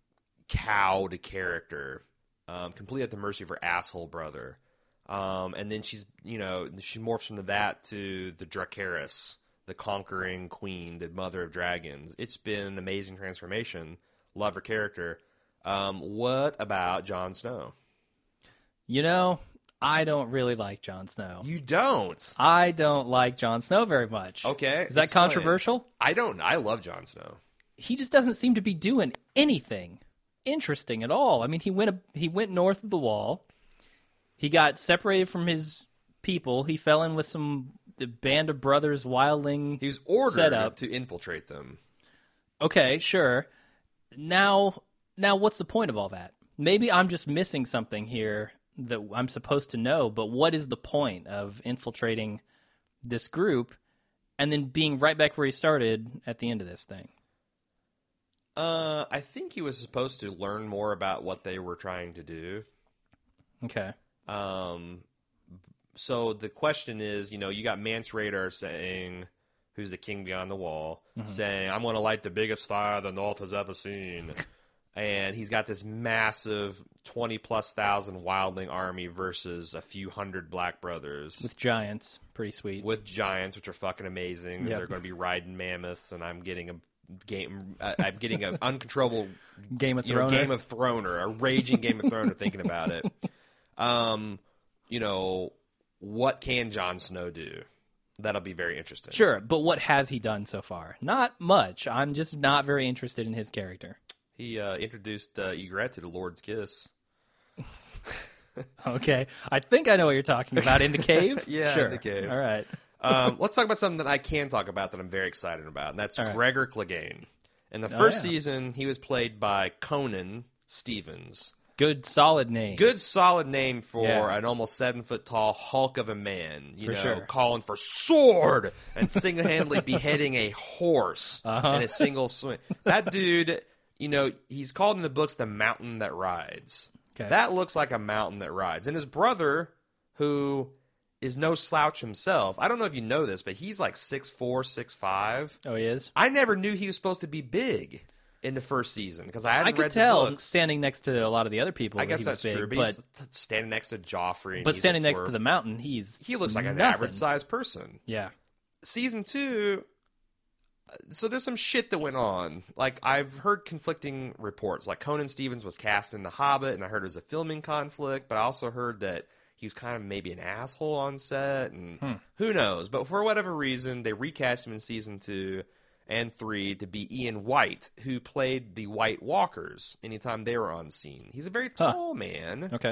cowed character, um, completely at the mercy of her asshole brother. Um, and then she's, you know, she morphs from that to the Dracarys, the conquering queen, the mother of dragons. It's been an amazing transformation. Love her character. Um, what about Jon Snow? You know, I don't really like Jon Snow. You don't. I don't like Jon Snow very much. Okay. Is that explain. controversial? I don't. I love Jon Snow. He just doesn't seem to be doing anything interesting at all. I mean, he went a, he went north of the wall. He got separated from his people. He fell in with some the band of brothers wildling. He was ordered setup. to infiltrate them. Okay, sure. Now, now, what's the point of all that? Maybe I'm just missing something here that I'm supposed to know. But what is the point of infiltrating this group and then being right back where he started at the end of this thing? Uh, I think he was supposed to learn more about what they were trying to do. Okay. Um, so the question is, you know, you got Mance Rayder saying, who's the king beyond the wall, mm-hmm. saying, I'm going to light the biggest fire the North has ever seen. And he's got this massive twenty-plus thousand wildling army versus a few hundred Black Brothers. With giants. Pretty sweet. With giants, which are fucking amazing. Yep. They're going to be riding mammoths, and I'm getting a game. Uh, I'm getting an uncontrollable Game of you know, Throner. Game of Throner, a raging Game of Throner thinking about it. Um, you know, what can Jon Snow do? That'll be very interesting. Sure, but what has he done so far? Not much. I'm just not very interested in his character. He uh, introduced uh, Ygritte to the Lord's Kiss. Okay. I think I know what you're talking about. In the cave? Yeah, sure. in the cave. All right. um, let's talk about something that I can talk about that I'm very excited about, and that's All right. Gregor Clegane. In the Oh, first yeah. season, he was played by Conan Stevens. Good, solid name. Good, solid name for Yeah. an almost seven-foot-tall hulk of a man. You For know, sure. calling for sword and single-handedly beheading a horse Uh-huh. in a single swing. That dude, you know, he's called in the books the mountain that rides. Okay. That looks like a mountain that rides. And his brother, who is no slouch himself, I don't know if you know this, but he's like six four, six five. Oh, he is? I never knew he was supposed to be big in the first season because I hadn't I could read tell the books. standing next to a lot of the other people. I that guess he that's was big, true, but, but he's t- standing next to Joffrey. And but he's a standing next dwarf. to the mountain, he's He looks like an nothing. average-sized person. Yeah. Season two, so there's some shit that went on. Like, I've heard conflicting reports. Like, Conan Stevens was cast in The Hobbit, and I heard it was a filming conflict, but I also heard that he was kind of maybe an asshole on set, and Hmm. who knows. But for whatever reason, they recast him in season two and three to be Ian White, who played the White Walkers anytime they were on scene. He's a very Huh. tall man. Okay.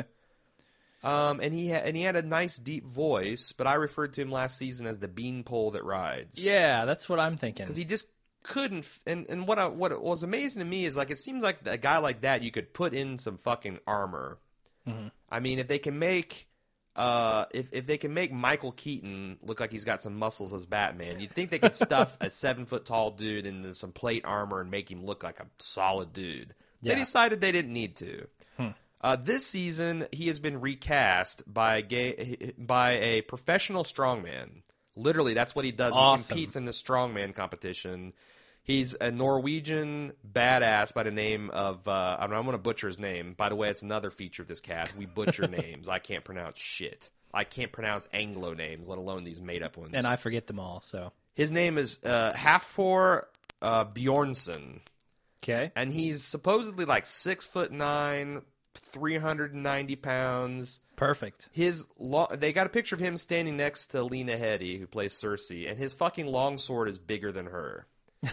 Um, and he ha- and he had a nice deep voice, but I referred to him last season as the beanpole that rides. Yeah, that's what I'm thinking. because he just couldn't. F- and and what I, what was amazing to me is like it seems like a guy like that you could put in some fucking armor. Mhm. I mean, if they can make. Uh, if if they can make Michael Keaton look like he's got some muscles as Batman, you'd think they could stuff a seven foot tall dude into some plate armor and make him look like a solid dude. They Yeah. decided they didn't need to. Hmm. Uh, this season, he has been recast by a gay, by a professional strongman. Literally, that's what he does. Awesome. He competes in the strongman competition. He's a Norwegian badass by the name of, uh, I'm, I'm going to butcher his name. By the way, it's another feature of this cast. We butcher names. I can't pronounce shit. I can't pronounce Anglo names, let alone these made-up ones. and I forget them all, so. His name is uh, Halffor uh, Bjornsson. Okay. And he's supposedly like six foot nine, three hundred ninety pounds. Perfect. His lo- they got a picture of him standing next to Lena Headey, who plays Cersei, and his fucking longsword is bigger than her.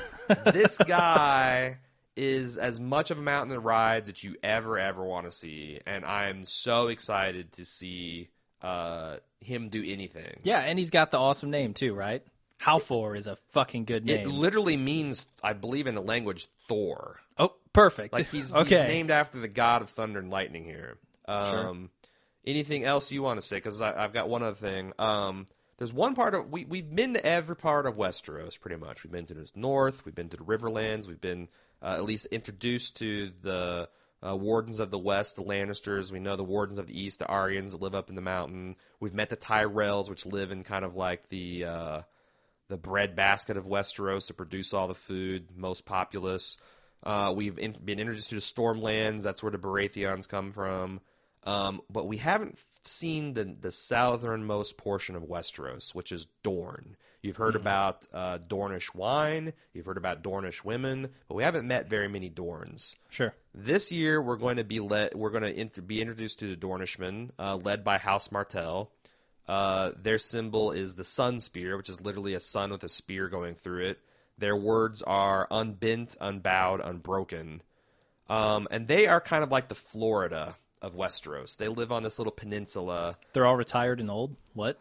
This guy is as much of a mountain that rides that you ever ever want to see, and I'm so excited to see uh, him do anything. Yeah, and he's got the awesome name, too, right? Halfor is a fucking good It name. literally means, I believe, in the language, Thor. oh, perfect. Like he's, okay. he's named after the god of thunder and lightning here. Um, Anything else you want to say? Because I've got one other thing. Um, there's one part of we we've been to every part of Westeros pretty much. We've been to the north. We've been to the Riverlands. We've been uh, at least introduced to the uh, Wardens of the West, the Lannisters. We know the Wardens of the East, the Aryans that live up in the mountain. We've met the Tyrells, which live in kind of like the uh, the bread basket of Westeros to produce all the food, most populous. Uh, we've in, been introduced to the Stormlands. That's where the Baratheons come from. Um, but we haven't f- seen the the southernmost portion of Westeros, which is Dorne. You've heard about uh, Dornish wine. You've heard about Dornish women, but we haven't met very many Dorns. Sure. This year, we're going to be let. We're going to int- be introduced to the Dornishmen, uh, led by House Martell. Uh, their symbol is the sun spear, which is literally a sun with a spear going through it. Their words are unbent, unbowed, unbroken. Um, and they are kind of like the Florida of Westeros. They live on this little peninsula. They're all retired and old? What?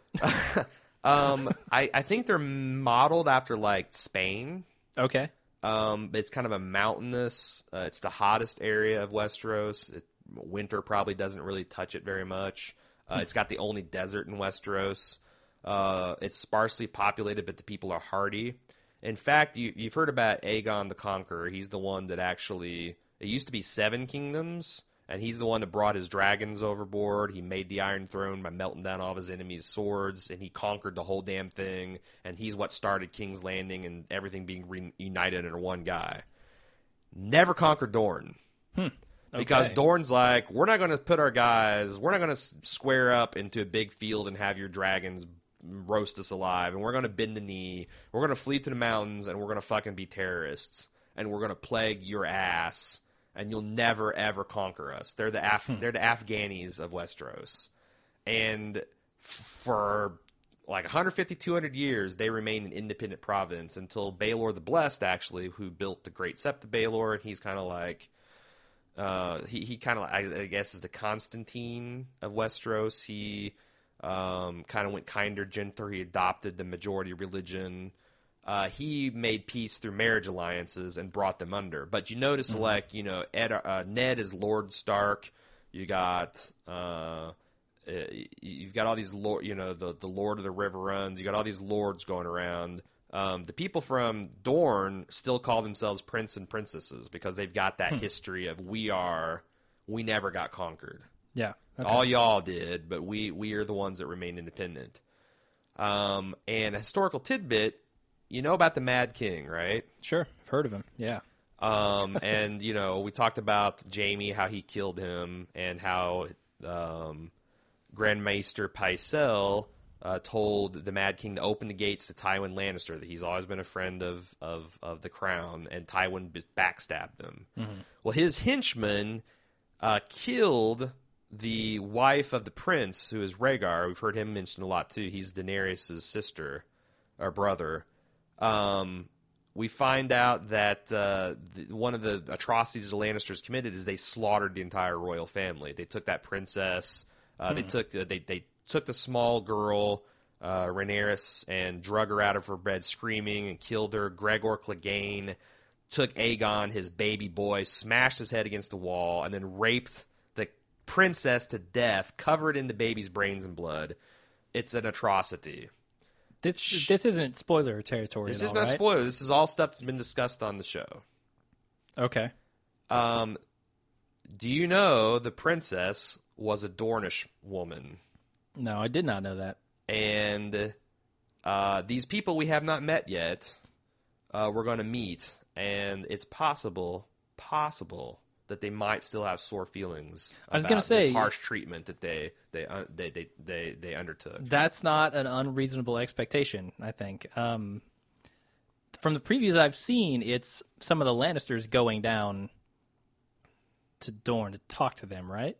Um, I, I think they're modeled after, like, Spain. okay. Um, it's kind of a mountainous. Uh, it's the hottest area of Westeros. It, winter probably doesn't really touch it very much. Uh, it's got the only desert in Westeros. Uh, it's sparsely populated, but the people are hardy. In fact, you, you've heard about Aegon the Conqueror. He's the one that actually... It used to be seven kingdoms, And he's the one that brought his dragons overboard. He made the Iron Throne by melting down all of his enemies' swords, and he conquered the whole damn thing. And he's what started King's Landing and everything being reunited under one guy. Never conquered Dorne. Hmm. Okay. Because Dorne's like, we're not going to put our guys, we're not going to square up into a big field and have your dragons roast us alive. And we're going to bend the knee. We're going to flee to the mountains, and we're going to fucking be terrorists. And we're going to plague your ass. And you'll never, ever conquer us. They're the Af- hmm. they're the Afghanis of Westeros. And for like one hundred fifty, two hundred years, they remain an independent province until Baelor the Blessed, actually, who built the Great Sept of Baelor. And he's kind of like, uh, he, he kind of, I, I guess, is the Constantine of Westeros. He um, kind of went kinder, gentler. He adopted the majority religion. Uh, he made peace through marriage alliances and brought them under. But you notice, mm-hmm. like, you know, Ed, uh, Ned is Lord Stark. You got, uh, you've got all these, lord, you know, the, the Lord of the River Runs. You got all these lords going around. Um, the people from Dorne still call themselves prince and princesses because they've got that hmm. history of we are, we never got conquered. Yeah. Okay. All y'all did, but we, we are the ones that remain independent. Um, and a historical tidbit, you know about the Mad King, right? Sure. I've heard of him. Yeah. Um, and, you know, we talked about Jaime, how he killed him, and how um, Grand Maester Pycelle uh, told the Mad King to open the gates to Tywin Lannister, that he's always been a friend of, of, of the crown, and Tywin backstabbed him. Mm-hmm. Well, his henchman uh, killed the wife of the prince, who is Rhaegar. We've heard him mentioned a lot, too. He's Daenerys' sister, or brother. Um, we find out that uh, the, one of the atrocities the Lannisters committed is they slaughtered the entire royal family. They took that princess. Uh, hmm. They took uh, they they took the small girl, uh, Rhaenyra, and drug her out of her bed screaming and killed her. Gregor Clegane took Aegon, his baby boy, smashed his head against the wall, and then raped the princess to death, covered in the baby's brains and blood. It's an atrocity. This Shh. this isn't spoiler territory. This at is all, not right? spoiler. This is all stuff that's been discussed on the show. Okay. Um, do you know the princess was a Dornish woman? No, I did not know that. And uh, these people we have not met yet, uh, we're going to meet, and it's possible, possible that they might still have sore feelings. I was going to say this harsh treatment that they they, uh, they they they they undertook. That's not an unreasonable expectation, I think. Um, from the previews I've seen, it's some of the Lannisters going down to Dorne to talk to them, right?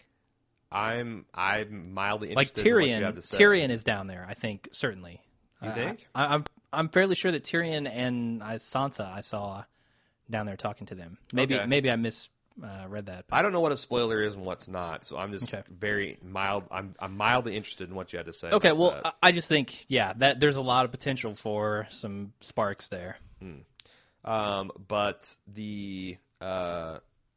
I'm I'm mildly like interested Tyrion. in what you have to say. Tyrion is down there, I think, certainly. You uh, think? I, I'm I'm fairly sure that Tyrion and uh, Sansa I saw down there talking to them. Maybe okay. maybe I misread uh, that. But... I don't know what a spoiler is and what's not, so I'm just okay. very mild. I'm I'm mildly interested in what you had to say. Okay, well, that. I just think yeah that there's a lot of potential for some sparks there. Hmm. Um, but the uh,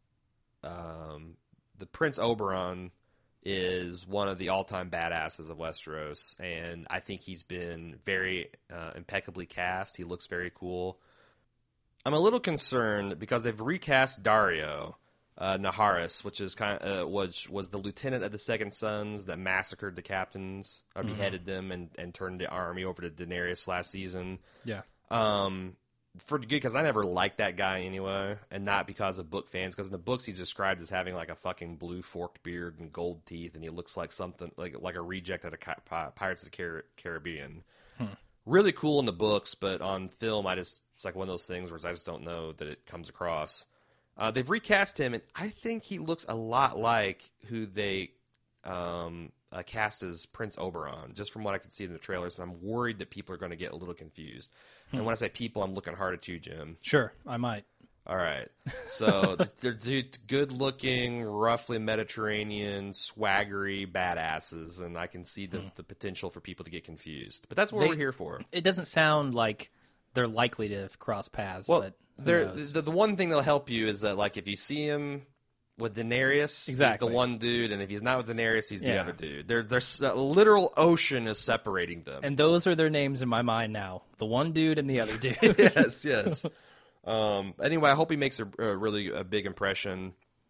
um, the Prince Oberyn is one of the all-time badasses of Westeros, and I think he's been very uh, impeccably cast. He looks very cool. I'm a little concerned because they've recast Daario uh, Naharis, which is kind of uh, was was the lieutenant of the Second Sons that massacred the captains, or mm-hmm. beheaded them, and, and turned the army over to Daenerys last season. Yeah. Um, for good, because I never liked that guy anyway, and not because of book fans, because in the books he's described as having like a fucking blue forked beard and gold teeth, and he looks like something like like a reject out of Pirates of the Car- Caribbean. Hmm. Really cool in the books, but on film, I just it's like one of those things where I just don't know that it comes across. Uh, they've recast him, and I think he looks a lot like who they um, uh, cast as Prince Oberyn, just from what I can see in the trailers, and I'm worried that people are going to get a little confused. Hmm. And when I say people, I'm looking hard at you, Jim. Sure, I might. All right. So they're good-looking, roughly Mediterranean, swaggery badasses, and I can see the, hmm. the potential for people to get confused. But that's what they, we're here for. It doesn't sound like they're likely to cross paths. Well, but they're, the, the one thing that'll help you is that, like, if you see him with Daenerys, exactly. he's the one dude, and if he's not with Daenerys, he's the yeah. other dude. There, there's a literal ocean is separating them. And those are their names in my mind now. The one dude and the other dude. yes, yes. Um, anyway, I hope he makes a, a really a big impression.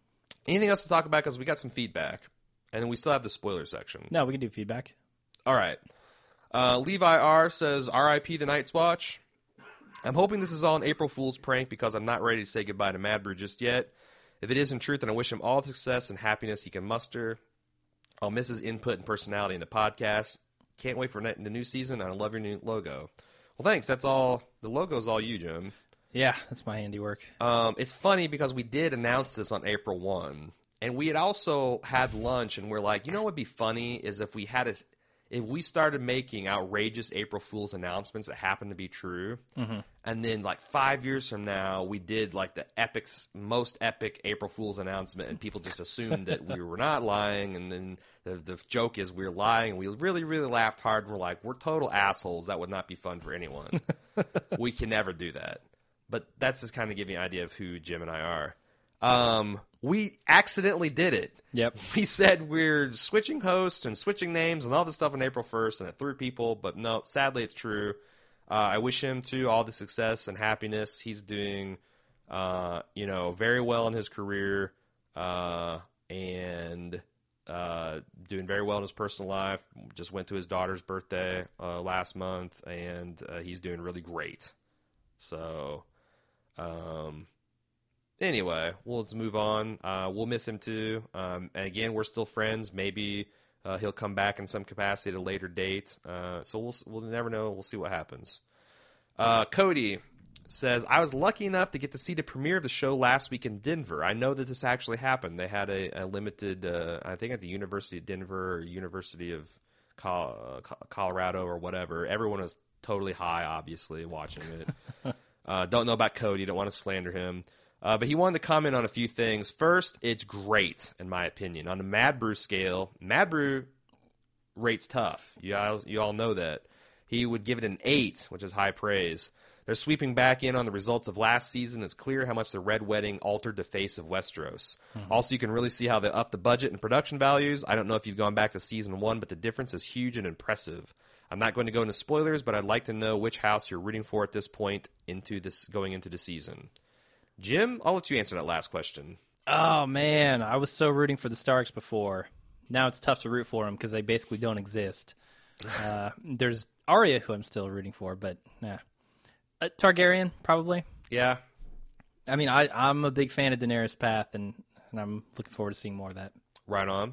Anything else to talk about? Because we got some feedback. And then we still have the spoiler section. No, we can do feedback. All right. Uh, Levi R. says, R I P the Night's Watch. I'm hoping this is all an April Fool's prank because I'm not ready to say goodbye to Mad Brew just yet. If it is in truth, then I wish him all the success and happiness he can muster. I'll miss his input and personality in the podcast. Can't wait for the new season, and I love your new logo. Well, thanks. That's all. The logo's all you, Jim. Yeah, that's my handiwork. Um, it's funny because we did announce this on April first, and we had also had lunch, and we're like, you know what would be funny is if we had a, if we started making outrageous April Fool's announcements that happened to be true, mm-hmm. and then like five years from now, we did like the epic, most epic April Fool's announcement, and people just assumed that we were not lying, and then the, the joke is we're lying, and we really, really laughed hard, and we're like, we're total assholes. That would not be fun for anyone. We can never do that. But that's just kind of giving you an idea of who Jim and I are. Um, we accidentally did it. Yep. We said we're switching hosts and switching names and all this stuff on April first, and it threw people. But no, sadly, it's true. Uh, I wish him, too, all the success and happiness. He's doing, uh, you know, very well in his career uh, and uh, doing very well in his personal life. Just went to his daughter's birthday uh, last month, and uh, he's doing really great. So... Um. Anyway, we'll just move on. Uh, we'll miss him too. Um. And again, we're still friends. Maybe uh, he'll come back in some capacity at a later date. Uh. So we'll we'll never know. We'll see what happens. Uh. Cody says, I was lucky enough to get to see the premiere of the show last week in Denver. I know that this actually happened. They had a, a limited, uh, I think at the University of Denver or University of Col- Colorado or whatever. Everyone was totally high, obviously, watching it. Uh, don't know about Cody. Don't want to slander him. Uh, but he wanted to comment on a few things. First, it's great, in my opinion. On the Mad Brew scale, Mad Brew rates tough. You all, you all know that. He would give it an eight, which is high praise. They're sweeping back in on the results of last season. It's clear how much the Red Wedding altered the face of Westeros. Mm-hmm. Also, you can really see how they upped the budget and production values. I don't know if you've gone back to season one, but the difference is huge and impressive. I'm not going to go into spoilers, but I'd like to know which house you're rooting for at this point into this going into the season. Jim, I'll let you answer that last question. Oh, man. I was so rooting for the Starks before. Now it's tough to root for them because they basically don't exist. Uh, there's Arya, who I'm still rooting for, but nah. Uh, Targaryen, probably. Yeah. I mean, I, I'm a big fan of Daenerys' path, and, and I'm looking forward to seeing more of that. Right on.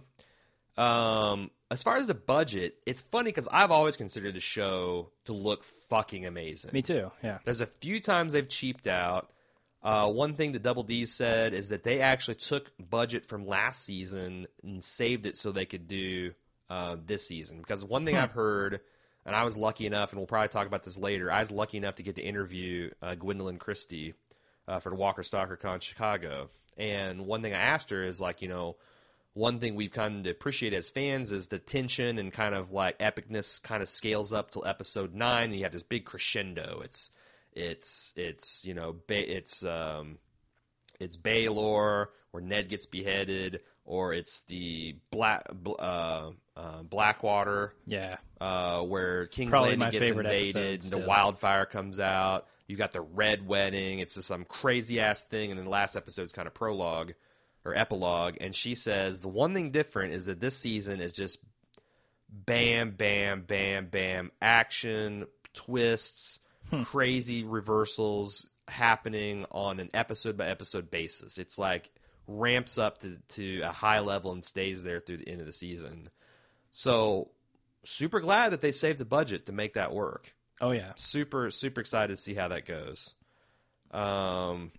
Um... As far as the budget, it's funny because I've always considered the show to look fucking amazing. Me too, yeah. There's a few times they've cheaped out. Uh, one thing that Double D said is that they actually took budget from last season and saved it so they could do uh, this season. Because one thing hmm. I've heard, and I was lucky enough, and we'll probably talk about this later, I was lucky enough to get to interview uh, Gwendolyn Christie uh, for the Walker Stalker Con Chicago. And one thing I asked her is, like, you know, one thing we've kind of appreciated as fans is the tension and kind of like epicness kind of scales up till episode nine, and you have this big crescendo. It's, it's, it's you know, ba- it's, um, it's Baelor where Ned gets beheaded, or it's the Black, uh, uh, Blackwater, yeah, uh, where King's Probably Landing gets invaded, and still. the wildfire comes out. You got the Red Wedding. It's just some crazy ass thing, and then the last episode's kind of prologue. Or epilogue, and she says the one thing different is that this season is just bam, bam, bam, bam, action, twists, hmm. crazy reversals happening on an episode-by-episode basis. It's like ramps up to, to a high level and stays there through the end of the season. So super glad that they saved the budget to make that work. Oh, yeah. Super, super excited to see how that goes. Um...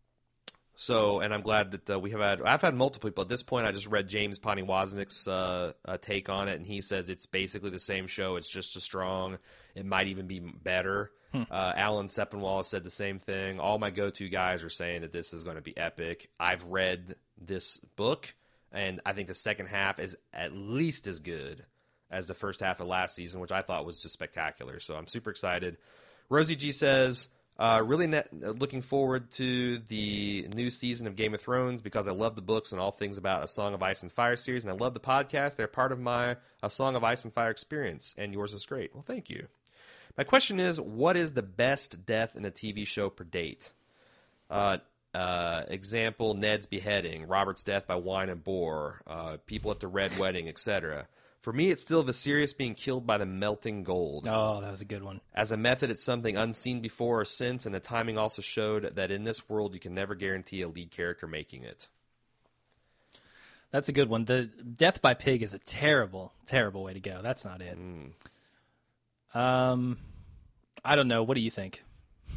So, and I'm glad that uh, we have had, I've had multiple people. At this point, I just read James Ponywaznik's uh, uh, take on it, and he says it's basically the same show. It's just as strong. It might even be better. Hmm. Uh, Alan Sepinwall said the same thing. All my go-to guys are saying that this is going to be epic. I've read this book, and I think the second half is at least as good as the first half of last season, which I thought was just spectacular. So I'm super excited. Rosie G says... Uh, really net, looking forward to the new season of Game of Thrones because I love the books and all things about A Song of Ice and Fire series, and I love the podcast. They're part of my A Song of Ice and Fire experience, and yours is great. Well, thank you. My question is, what is the best death in a T V show per date? Uh, Uh, example, Ned's beheading, Robert's death by wine and boar, uh, people at the Red Wedding, et cetera. For me, it's still Viserys being killed by the melting gold. Oh, that was a good one. As a method, it's something unseen before or since, and the timing also showed that in this world, you can never guarantee a lead character making it. That's a good one. The death by pig is a terrible, terrible way to go. That's not it. Mm. Um, I don't know. What do you think?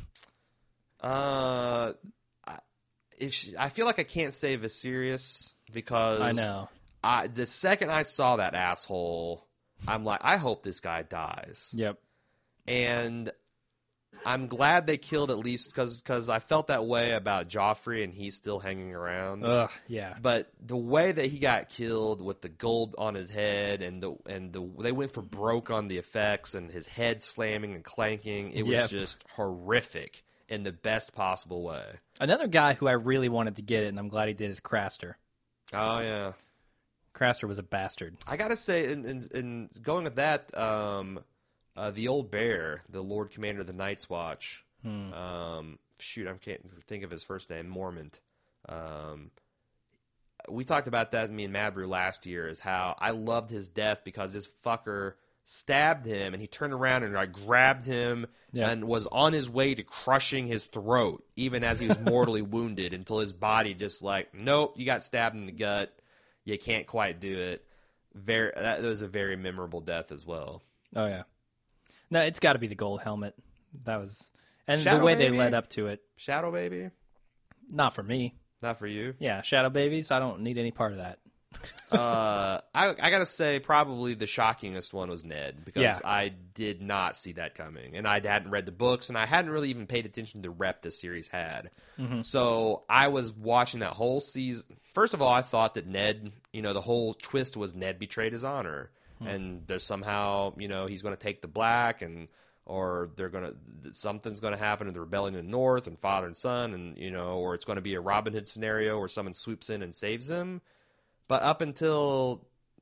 Uh... If she, I feel like I can't say Viserys because I know. I, the second I saw that asshole, I'm like, I hope this guy dies. Yep. And I'm glad they killed at least because because I felt that way about Joffrey and he's still hanging around. Ugh, yeah. But the way that he got killed with the gold on his head and the and the they went for broke on the effects and his head slamming and clanking, it was Yep. just horrific in the best possible way. Another guy who I really wanted to get it, and I'm glad he did, is Craster. Oh yeah. Craster was a bastard. I gotta say, in, in, in going with that, um, uh, the old bear, the Lord Commander of the Night's Watch. Hmm. Um, shoot, I can't think of his first name. Mormont. Um, we talked about that, me and Mad Brew last year, is how I loved his death because this fucker stabbed him and he turned around and I grabbed him Yeah. and was on his way to crushing his throat, even as he was mortally wounded, until his body just like, nope, you got stabbed in the gut. You can't quite do it. Very, that was a very memorable death as well. Oh, yeah. No, it's got to be the gold helmet. That was... And Shadow the way Baby? they led up to it. Shadow Baby? Not for me. Not for you? Yeah, Shadow Babies, I don't need any part of that. uh, I, I gotta say, probably the shockingest one was Ned, because Yeah. I did not see that coming, and I hadn't read the books, and I hadn't really even paid attention to the rep this series had. Mm-hmm. So I was watching that whole season. First of all, I thought that Ned, you know, the whole twist was Ned betrayed his honor, Hmm. and there's somehow, you know, he's going to take the black, and or they're gonna something's going to happen in the rebellion in the north, and father and son, and you know, or it's going to be a Robin Hood scenario where someone swoops in and saves him. But up until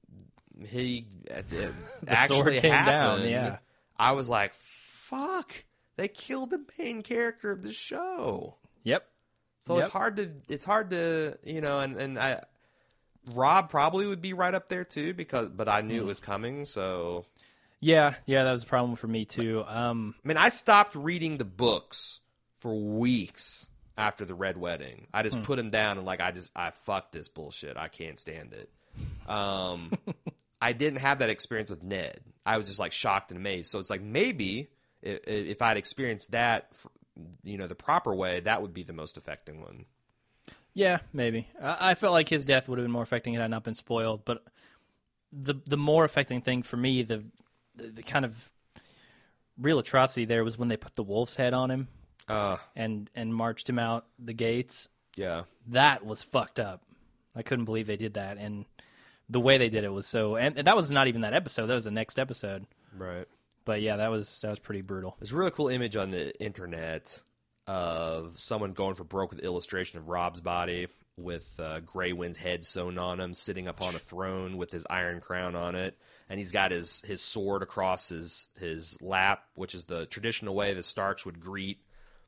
he uh, actually sword came happened, down, yeah. I was like, "Fuck! They killed the main character of the show." Yep. So Yep. it's hard to it's hard to you know, and and I Rob probably would be right up there too because, but I knew Hmm. it was coming. So Yeah, yeah, that was a problem for me, too. Um, I mean, I stopped reading the books for weeks after the Red Wedding. I just put them down and like I just I fuck this bullshit. I can't stand it. Um, I didn't have that experience with Ned. I was just like shocked and amazed. So it's like maybe if, if I'd experienced that, you know, the proper way, that would be the most affecting one. Yeah, maybe. I, I felt like his death would have been more affecting had I not been spoiled. But the the more affecting thing for me, the, the the kind of real atrocity there was when they put the wolf's head on him Uh, and and marched him out the gates. yeah. That was fucked up. I couldn't believe they did that, and the way they did it was so. And, and that was not even that episode. That was the next episode. Right. But yeah, that was that was pretty brutal. There's a really cool image on the internet of someone going for broke with illustration of Rob's body with uh, Grey Wind's head sewn on him, sitting up on a throne with his iron crown on it, and he's got his, his sword across his his lap, which is the traditional way the Starks would greet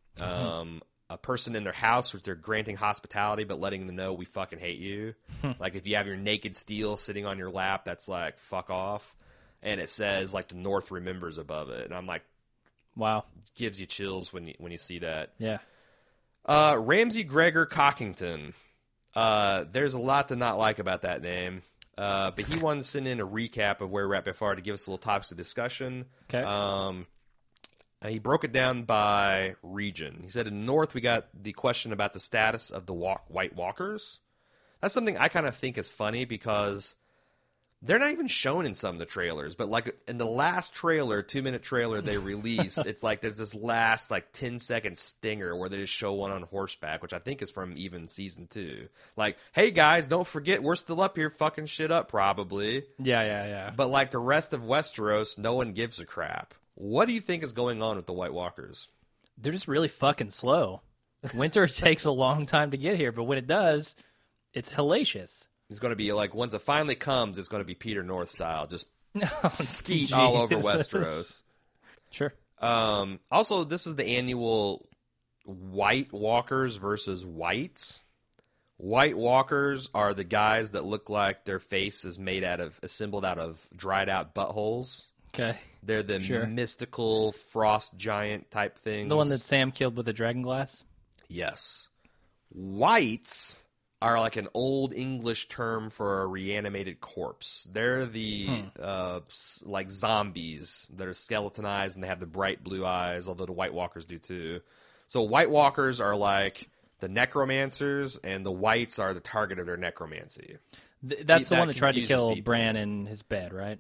um, a person in their house, which they're granting hospitality but letting them know we fucking hate you. Like if you have your naked steel sitting on your lap, that's like fuck off. And it says like the North remembers above it, and I'm like, Wow. gives you chills when you when you see that. Yeah. Uh, Ramsey Gregor Cockington. Uh, there's a lot to not like about that name, uh, but he wanted to send in a recap of where we're at before to give us a little topics of discussion. Okay. Um, uh, he broke it down by region. He said in the North we got the question about the status of the walk, White Walkers. That's something I kind of think is funny because they're not even shown in some of the trailers, but like in the last trailer, two minute trailer they released, it's like there's this last like ten second stinger where they just show one on horseback, which I think is from even season two. Like, hey guys, don't forget we're still up here fucking shit up probably. Yeah, yeah, yeah. But like the rest of Westeros, no one gives a crap. What do you think is going on with the White Walkers? They're just really fucking slow. Winter takes a long time to get here, but when it does, it's hellacious. It's going to be like, once it finally comes, it's going to be Peter North style, just Oh, skeet all over Jesus. Westeros. Sure. Um, also, this is the annual White Walkers versus Whites. White Walkers are the guys that look like their face is made out of, assembled out of dried out buttholes. Okay. They're the Sure. mystical frost giant type things. The one that Sam killed with the dragon glass? Yes. Whites are like an old English term for a reanimated corpse. They're the Hmm. uh, s- like zombies that are skeletonized and they have the bright blue eyes, although the White Walkers do too. So White Walkers are like the necromancers, and the Whites are the target of their necromancy. Th- that's That the one that tried to confuses kill people. Bran in his bed, right?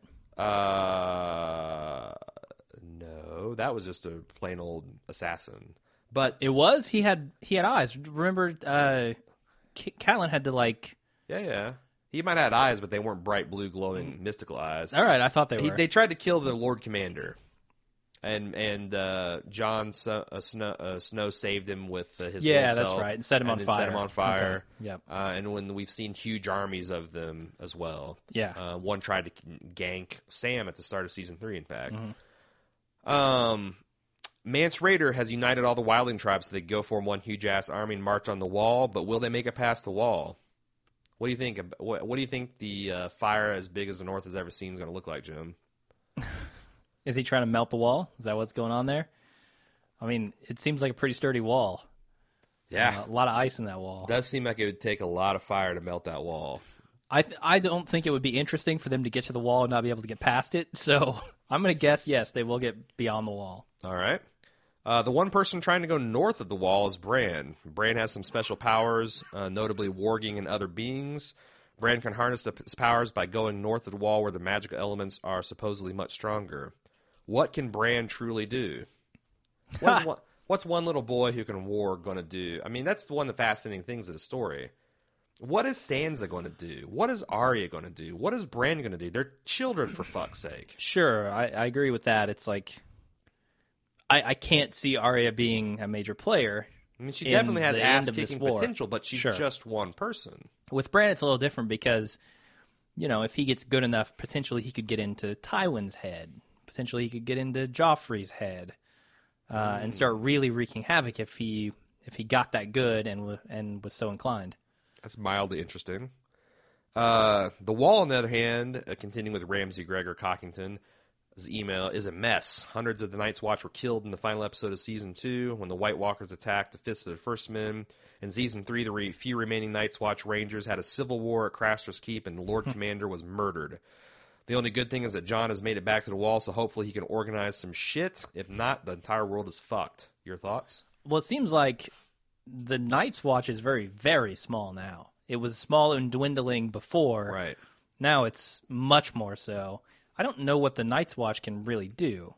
Uh, no, that was just a plain old assassin. But It was? He had he had eyes. Remember, uh, K- Catelyn had to, like... yeah, yeah, he might have had eyes, but they weren't bright blue, glowing, mystical eyes. All right, I thought they He, were. they tried to kill the Lord Commander, and and uh, Jon so, uh, Snow, uh, Snow saved him with uh, his Yeah, wolf that's self, right, and set him on then fire. Set him on fire. Okay, yep. Uh, and when we've seen huge armies of them as well. Yeah. Uh, one tried to gank Sam at the start of season three. In fact, Mm-hmm. um, Mance Rayder has united all the wildling tribes so they can go form one huge ass army and march on the wall. But will they make it past the wall? What do you think? ab- What, what do you think the uh, fire as big as the North has ever seen is going to look like, Jim? Is he trying to melt the wall? Is that what's going on there? I mean, it seems like a pretty sturdy wall. Yeah, Uh, a lot of ice in that wall. does seem like it would take a lot of fire to melt that wall. I th- I don't think it would be interesting for them to get to the wall and not be able to get past it. So I'm going to guess, yes, they will get beyond the wall. All right. Uh, the one person trying to go north of the wall is Bran. Bran has some special powers, uh, notably warging and other beings. Bran can harness the, his powers by going north of the wall where the magical elements are supposedly much stronger. What can Bran truly do? What's one, what's one little boy who can warg going to do? I mean, that's one of the fascinating things of the story. What is Sansa going to do? What is Arya going to do? What is Bran going to do? They're children, for fuck's sake. Sure, I, I agree with that. It's like I, I can't see Arya being a major player. I mean, she in definitely has the end of this ass-kicking war. potential, but she's Sure. just one person. With Bran, it's a little different because, you know, if he gets good enough, potentially he could get into Tywin's head. Potentially he could get into Joffrey's head uh, and start really wreaking havoc if he if he got that good and w- and was so inclined. That's mildly interesting. Uh, the Wall, on the other hand, uh, continuing with Ramsay Gregor Cockington, his email is a mess. Hundreds of the Night's Watch were killed in the final episode of Season two when the White Walkers attacked the Fists of the First Men. In Season three, the re- few remaining Night's Watch Rangers had a civil war at Craster's Keep, and the Lord Commander was murdered. The only good thing is that Jon has made it back to the Wall, so hopefully he can organize some shit. If not, the entire world is fucked. Your thoughts? Well, it seems like the Night's Watch is very, very small now. It was small and dwindling before. Right. Now it's much more so. I don't know what the Night's Watch can really do.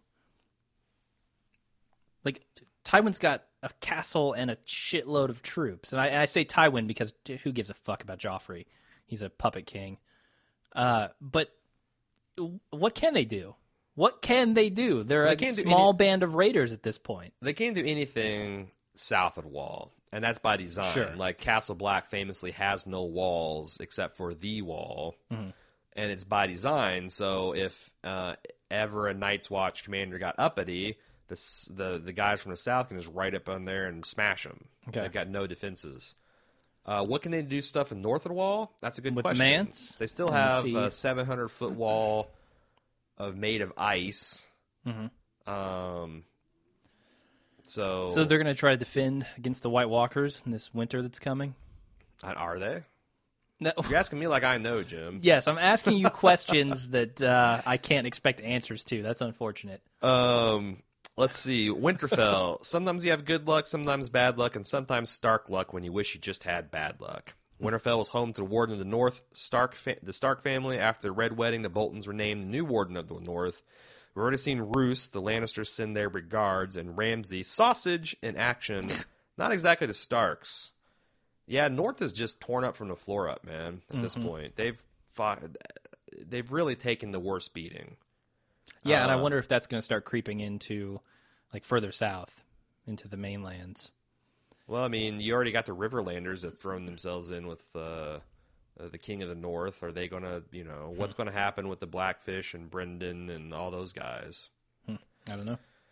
Like, Tywin's got a castle and a shitload of troops. And I, I say Tywin because who gives a fuck about Joffrey? He's a puppet king. Uh, but what can they do? What can they do? They're They a can't do small any- band of raiders at this point. They can't do anything south of the Wall, and that's by design. Sure. Like Castle Black famously has no walls except for the wall, Mm-hmm. and it's by design. So if uh, ever a Night's Watch commander got uppity, the s- the the guys from the south can just right up on there and smash them. Okay. They've got no defenses. Uh, what can they do stuff in north of the wall? That's a good With question. Mance? They still Let me have see. a seven hundred foot wall of made of ice. Mm-hmm. Um. So, So they're going to try to defend against the White Walkers in this winter that's coming? And are they? No. You're asking me like I know, Jim. Yes, I'm asking you questions that uh, I can't expect answers to. That's unfortunate. Um, let's see. Winterfell. Sometimes you have good luck, sometimes bad luck, and sometimes Stark luck when you wish you just had bad luck. Winterfell was home to the Warden of the North, Stark, fa- the Stark family. After the Red Wedding, the Boltons were named the new Warden of the North. We've already seen Roose, the Lannisters send their regards, and Ramsay, sausage in action. Not exactly the Starks. Yeah, North is just torn up from the floor up, man. At this point, they've fought, they've really taken the worst beating. Yeah, and I Uh, wonder if that's going to start creeping into, like, further south, into the mainlands. Well, I mean, you already got the Riverlanders that have thrown themselves in with uh, uh, the King of the North. Are they going to, you know, what's going to happen with the Blackfish and Brendan and all those guys? I don't know.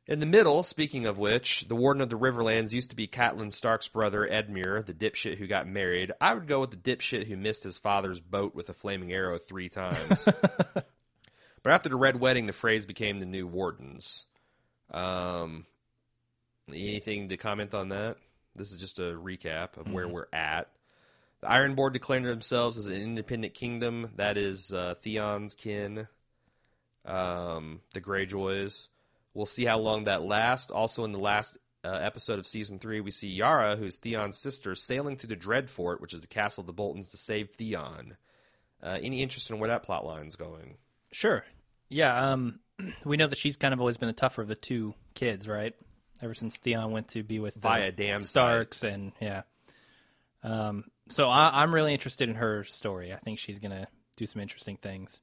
In the middle, speaking of which, the Warden of the Riverlands used to be Catelyn Stark's brother, Edmure, the dipshit who got married. I would go with the dipshit who missed his father's boat with a flaming arrow three times. But after the Red Wedding, the Freys became the new Wardens. Um, anything to comment on that? This is just a recap of mm-hmm. where we're at. The Ironborn declared themselves as an independent kingdom. That is uh, Theon's kin, um, the Greyjoys. We'll see how long that lasts. Also, in the last uh, episode of Season three, we see Yara, who's Theon's sister, sailing to the Dreadfort, which is the castle of the Boltons, to save Theon. Uh, any interest in where that plot line's going? Sure. Yeah, um, we know that she's kind of always been the tougher of the two kids, right? Ever since Theon went to be with the Via damn Starks, and yeah. Um, so I, I'm really interested in her story. I think she's going to do some interesting things.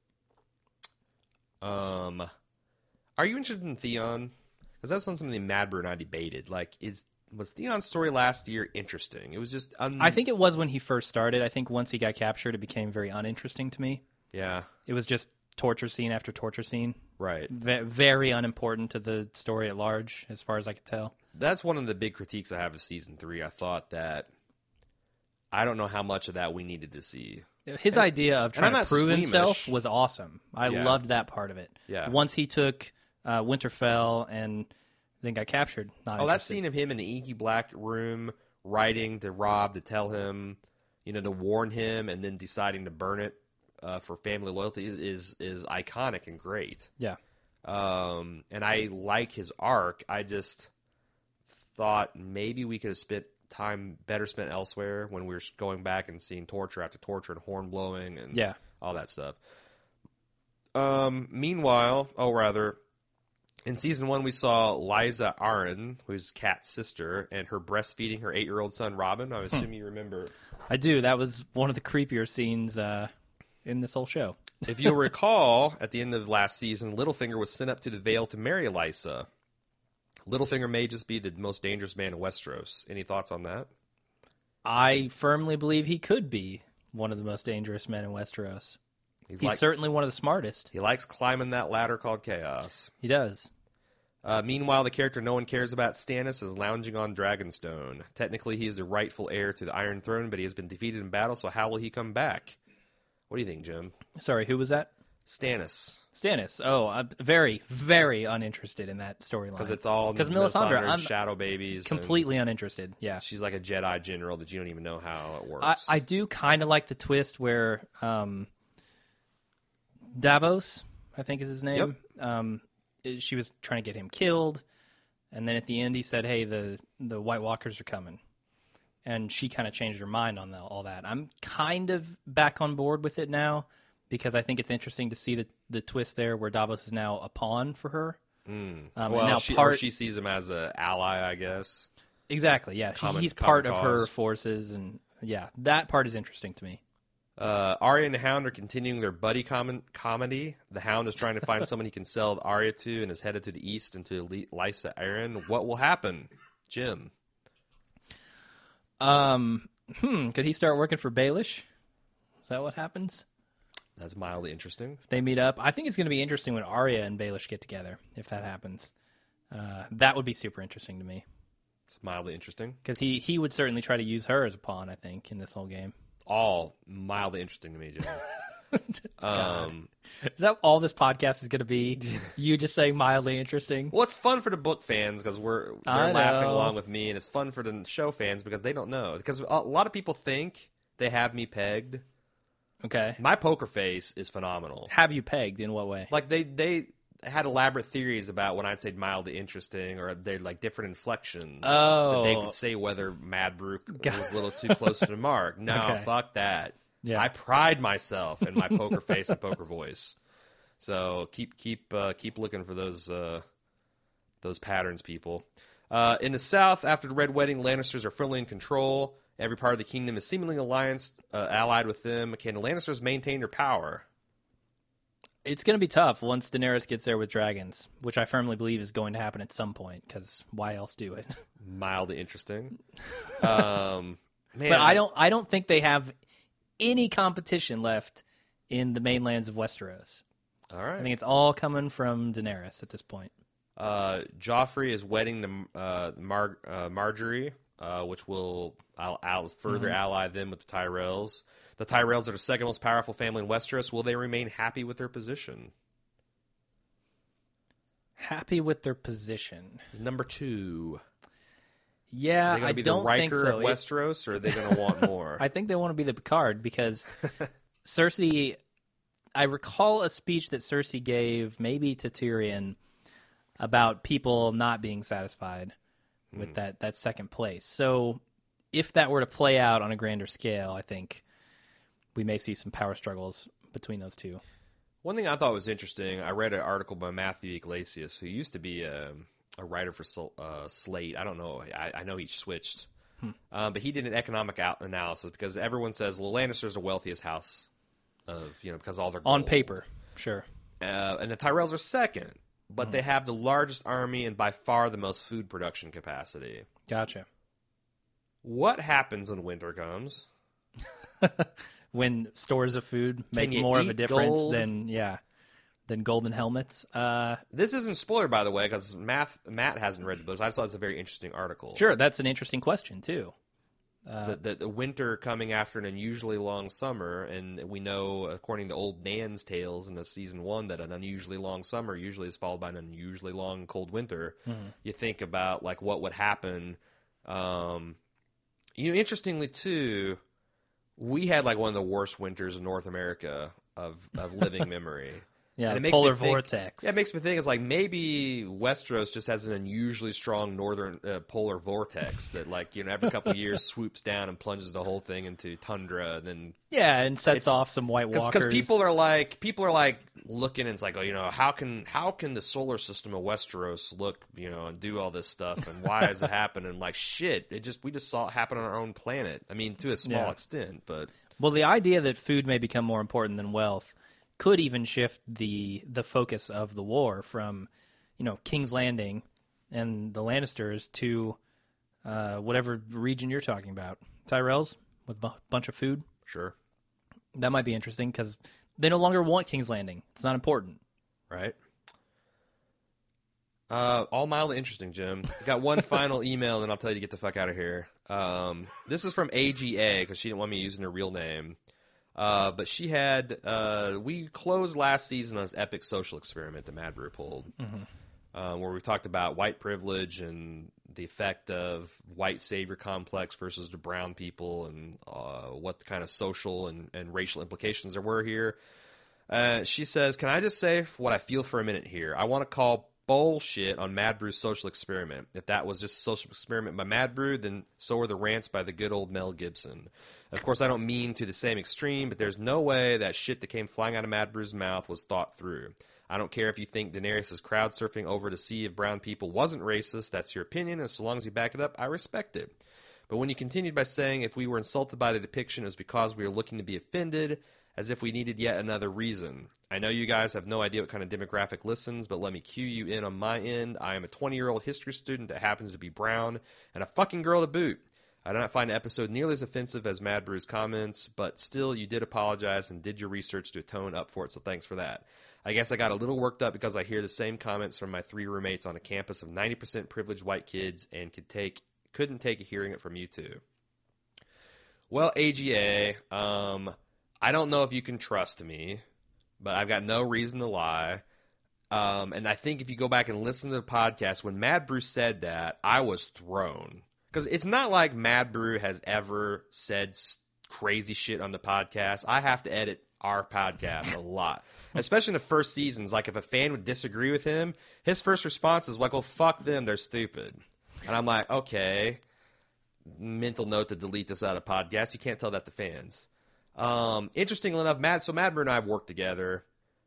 Um... Are you interested in Theon? Because that's something that Mad Brew and I debated. Like, is was Theon's story last year interesting? It was just... Un- I think it was when he first started. I think once he got captured, it became very uninteresting to me. Yeah. It was just torture scene after torture scene. Right. V- very unimportant to the story at large, as far as I could tell. That's one of the big critiques I have of Season three. I thought that... I don't know how much of that we needed to see. His and, idea of trying to prove squeamish. himself was awesome. I yeah. loved that part of it. Yeah. Once he took... Uh, Winterfell and then got captured. Not oh, that interested. scene of him in the inky black room writing to Robb to tell him, you know, to warn him, and then deciding to burn it uh, for family loyalty is, is is iconic and great. Yeah. Um, and I like his arc. I just thought maybe we could have spent time better spent elsewhere when we were going back and seeing torture after torture and horn blowing and yeah. all that stuff. Um, meanwhile, oh rather. In Season one, we saw Lysa Arryn, who's Kat's sister, and her breastfeeding her eight-year-old son, Robin. I assume you remember. I do. That was one of the creepier scenes uh, in this whole show. If you'll recall, at the end of last season, Littlefinger was sent up to the Vale to marry Lysa. Littlefinger may just be the most dangerous man in Westeros. Any thoughts on that? I firmly believe he could be one of the most dangerous men in Westeros. He's, He's like, certainly one of the smartest. He likes climbing that ladder called Chaos. He does. Uh, meanwhile, the character no one cares about, Stannis, is lounging on Dragonstone. Technically, he is the rightful heir to the Iron Throne, but he has been defeated in battle, so how will he come back? What do you think, Jim? Sorry, who was that? Stannis. Stannis. Oh, I'm very, very uninterested in that storyline. Because it's all Because Melisandre, I'm shadow babies. Completely uninterested, yeah. She's like a Jedi general that you don't even know how it works. I, I do kind of like the twist where um, Davos, I think is his name, yep. um, she was trying to get him killed, and then at the end he said, hey, the, the White Walkers are coming. And she kind of changed her mind on the, all that. I'm kind of back on board with it now, because I think it's interesting to see the, the twist there where Davos is now a pawn for her. Mm. Um, well, and now she, part, or she sees him as an ally, I guess. Exactly, yeah. Common, He's common part cause. of her forces, and yeah, that part is interesting to me. Uh, Arya and the Hound are continuing their buddy com- comedy. The Hound is trying to find someone he can sell Arya to and is headed to the east and to Lysa Arryn. What will happen? Jim? Um, hmm, could he start working for Baelish? Is that what happens? That's mildly interesting. If they meet up. I think it's going to be interesting when Arya and Baelish get together, if that happens. Uh, that would be super interesting to me. It's mildly interesting. Because he, he would certainly try to use her as a pawn, I think, in this whole game. All mildly interesting to me, Jim. um, Is that all this podcast is going to be? You just saying mildly interesting? Well, it's fun for the book fans because we're they're laughing along with me, and it's fun for the show fans because they don't know. Because a lot of people think they have me pegged. Okay. My poker face is phenomenal. Have you pegged? In what way? Like they they had elaborate theories about when I'd say mildly interesting, or they're like different inflections. Oh. That they could say whether Mad Brew was a little too close to the mark. No, Okay. fuck that. Yeah. I pride myself in my poker face and poker voice. So keep keep uh, keep looking for those uh, those patterns, people. Uh, in the South, after the Red Wedding, Lannisters are firmly in control. Every part of the kingdom is seemingly alliance, uh, allied with them. Can the Lannisters maintain their power? It's going to be tough once Daenerys gets there with dragons, which I firmly believe is going to happen at some point, because why else do it? Mildly interesting. Um, man, But I don't I don't think they have any competition left in the mainlands of Westeros. All right. I think it's all coming from Daenerys at this point. Uh, Joffrey is wedding to uh, Mar- uh, Marjorie, uh, which will I'll, I'll further Mm-hmm. ally them with the Tyrells. The Tyrells are the second most powerful family in Westeros. Will they remain happy with their position? Happy with their position. Number two. Yeah, Are they going I to be don't the think Riker so. of It- Westeros, or are they going to want more? I think they want to be the Picard because Cersei. I recall a speech that Cersei gave, maybe to Tyrion, about people not being satisfied with that, that second place. So, if that were to play out on a grander scale, I think we may see some power struggles between those two. One thing I thought was interesting, I read an article by Matthew Iglesias, who used to be a, a writer for uh, Slate. I don't know. I, I know he switched. Hmm. Um, but he did an economic out analysis because everyone says, well, Lannister's the wealthiest house of, you know, because all their On gold. paper, sure. Uh, and the Tyrells are second, but they have the largest army and by far the most food production capacity. Gotcha. What happens when winter comes? When stores of food make you more of a eat difference gold? than yeah than golden helmets. Uh, This isn't spoiler, by the way, because Matt, Matt hasn't read the books. I just thought it's a very interesting article. sure, that's an interesting question too. the, the, the winter coming after an unusually long summer, and we know, according to old Nan's tales in the season one, that an unusually long summer usually is followed by an unusually long cold winter. Mm-hmm. You think about like what would happen. Um, you know, interestingly too, we had like one of the worst winters in North America of of living memory. Yeah, And it the makes me polar think- vortex. Yeah, it makes me think it's like maybe Westeros just has an unusually strong northern uh, polar vortex that, like, you know, every couple of years swoops down and plunges the whole thing into tundra. And then Yeah, and sets It's- off some White Walkers. because people are like people are like looking and it's like, oh, you know, how can how can the solar system of Westeros look, you know, and do all this stuff, and why is it happening? Like shit, it just we just saw it happen on our own planet. I mean, to a small Yeah. extent, but Well, the idea that food may become more important than wealth could even shift the the focus of the war from, you know, King's Landing and the Lannisters to uh, whatever region you're talking about. Tyrells with a bunch of food. sure, That might be interesting because they no longer want King's Landing. It's not important. right. Uh, all mildly interesting, Jim. Got one final email, and then I'll tell you to get the fuck out of here. Um, this is from A G A because she didn't want me using her real name. Uh, but she had, uh, we closed last season on this epic social experiment that Mad Brew pulled, uh, where we talked about white privilege and the effect of white savior complex versus the brown people and uh, what kind of social and, and racial implications there were here. Uh, she says, can I just say what I feel for a minute here? I want to call bullshit on Mad Brew's social experiment. If that was just a social experiment by Mad Brew, then so are the rants by the good old Mel Gibson. Of course, I don't mean to the same extreme, but there's no way that shit that came flying out of Mad Brew's mouth was thought through. I don't care if you think Daenerys is crowd surfing over to see if brown people wasn't racist. That's your opinion, and so long as you back it up, I respect it. But when you continued by saying if we were insulted by the depiction, it was because we were looking to be offended, as if we needed yet another reason. I know you guys have no idea what kind of demographic listens, but let me cue you in on my end. I am a twenty-year-old history student that happens to be brown, and a fucking girl to boot. I do not find the episode nearly as offensive as Mad Brew's comments, but still, you did apologize and did your research to atone up for it, so thanks for that. I guess I got a little worked up because I hear the same comments from my three roommates on a campus of ninety percent privileged white kids and could take, couldn't take hearing it from you two. Well, A G A, um, I don't know if you can trust me, but I've got no reason to lie. Um, and I think if you go back and listen to the podcast, when Mad Brew said that, I was thrown. Because it's not like Mad Brew has ever said s- crazy shit on the podcast. I have to edit our podcast a lot. Especially in the first seasons. Like, if a fan would disagree with him, his first response is like, well, fuck them, they're stupid. And I'm like, okay. Mental note to delete this out of podcast. You can't tell that to fans. Um, interestingly enough, Matt, so Mad Brew and I have worked together.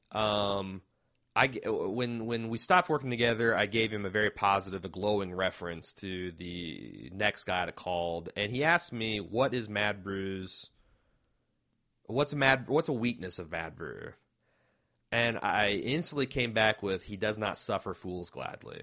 Um, I, when when we stopped working together, I gave him a very positive, a glowing reference to the next guy that called, and he asked me, "What is Mad Brew's? What's a Mad? What's a weakness of Mad Brew?" And I instantly came back with, "He does not suffer fools gladly."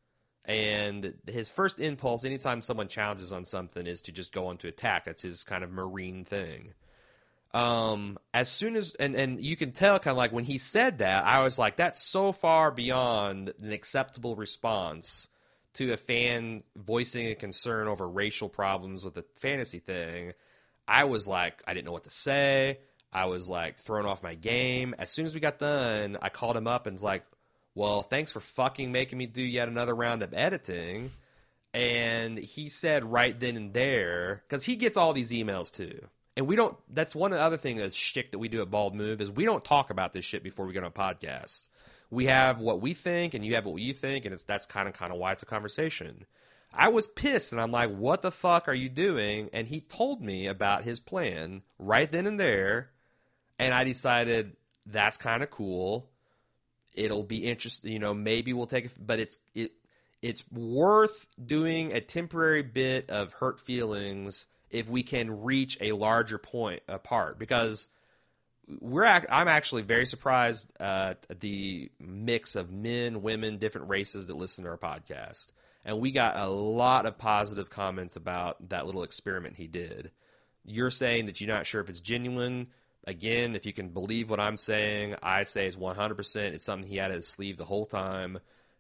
And his first impulse, anytime someone challenges on something, is to just go on to attack. That's his kind of marine thing. Um, as soon as and and you can tell kind of like when he said that, I was like, that's so far beyond an acceptable response to a fan voicing a concern over racial problems with the fantasy thing. I was like, I didn't know what to say. I was like thrown off my game. As soon as we got done, I called him up and was like, well, thanks for fucking making me do yet another round of editing. And he said right then and there, because he gets all these emails too. And we don't, that's one other thing that's shtick that we do at Bald Move is we don't talk about this shit before we get on a podcast. We have what we think and you have what you think, and it's that's kind of kind of why it's a conversation. I was pissed and I'm like, what the fuck are you doing? And he told me about his plan right then and there. And I decided that's kind of cool. It'll be interesting, you know, maybe we'll take it, but it's, it, it's worth doing a temporary bit of hurt feelings if we can reach a larger point apart, because we're ac- I'm actually very surprised uh, at the mix of men, women, different races that listen to our podcast. And we got a lot of positive comments about that little experiment he did. You're saying that you're not sure if it's genuine. Again, if you can believe what I'm saying, I say it's one hundred percent. It's something he had at his sleeve the whole time.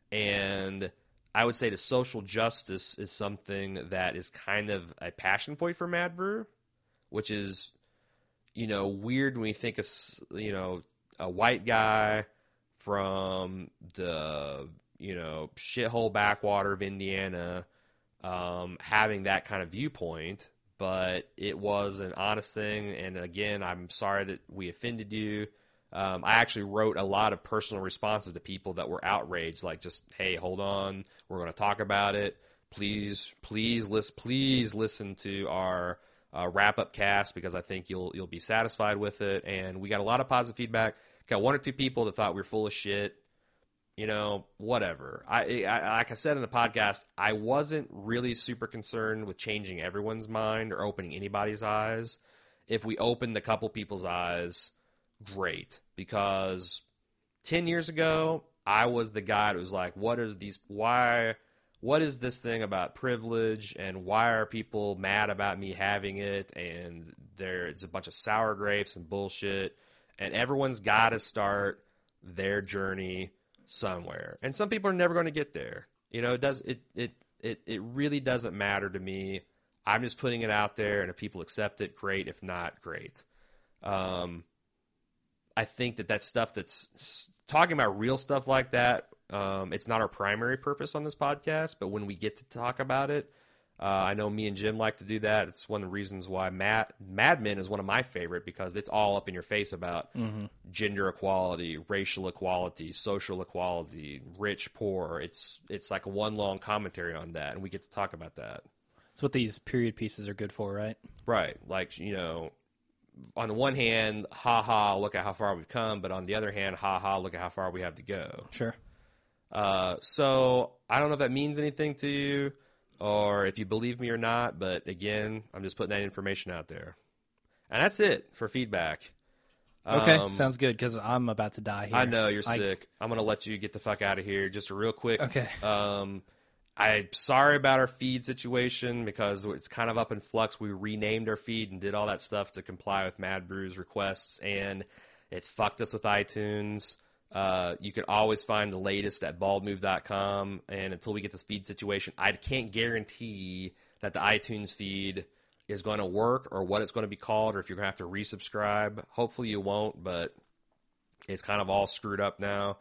And I would say the social justice is something that is kind of a passion point for Mad Brew, which is, you know, weird when you think of, you know, a white guy from the, you know, shithole backwater of Indiana um, having that kind of viewpoint. But it was an honest thing. And again, I'm sorry that we offended you. Um, I actually wrote a lot of personal responses to people that were outraged, like just, hey, hold on, we're going to talk about it. Please, please listen, please listen to our uh, wrap-up cast because I think you'll you'll be satisfied with it. And we got a lot of positive feedback. Got one or two people that thought we were full of shit. You know, whatever. I, I like I said in the podcast, I wasn't really super concerned with changing everyone's mind or opening anybody's eyes. If we opened a couple people's eyes, great, because ten years ago I was the guy that was like, what are these why what is this thing about privilege and why are people mad about me having it, and there's a bunch of sour grapes and bullshit, and everyone's got to start their journey somewhere, and some people are never going to get there. You know, it does it it it it really doesn't matter to me. I'm just putting it out there, and if people accept it, great. If not, great. um I think that that stuff that's talking about real stuff like that, um, it's not our primary purpose on this podcast, but when we get to talk about it, uh, I know me and Jim like to do that. It's one of the reasons why Mad, Mad Men is one of my favorite, because it's all up in your face about mm-hmm. gender equality, racial equality, social equality, rich, poor. It's, it's like a one long commentary on that, and we get to talk about that. That's what these period pieces are good for, right? Right. Like, you know, on the one hand, ha ha, look at how far we've come, but on the other hand, ha ha, look at how far we have to go. Sure. Uh, so I don't know if that means anything to you or if you believe me or not, but again, I'm just putting that information out there. And that's it for feedback. Okay, um, sounds good, because I'm about to die here. I know, you're I... sick. I'm going to let you get the fuck out of here. Just a real quick. Okay. Um, I'm sorry about our feed situation because it's kind of up in flux. We renamed our feed and did all that stuff to comply with Mad Brew's requests, and it's fucked us with iTunes. Uh, you can always find the latest at bald move dot com, and until we get this feed situation, I can't guarantee that the iTunes feed is going to work or what it's going to be called or if you're going to have to resubscribe. Hopefully you won't, but it's kind of all screwed up now.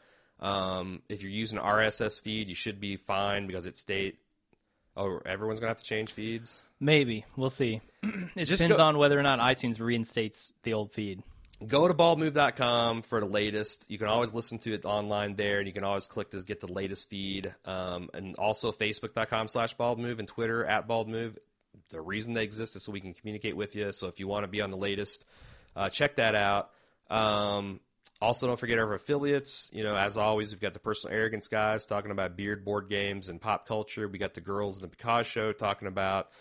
Um, if you're using an R S S feed, you should be fine because it state. Oh, everyone's gonna have to change feeds. Maybe we'll see. It Just depends go, on whether or not iTunes reinstates the old feed. Go to bald move dot com for the latest. You can always listen to it online there, and you can always click to get the latest feed. Um, and also facebook dot com slash baldmove and Twitter at baldmove. The reason they exist is so we can communicate with you. So if you want to be on the latest, uh, check that out. Um, Also, don't forget our affiliates. You know, as always, we've got the Personal Arrogance guys talking about beard, board games, and pop culture. We got the Girls in the Because Show talking about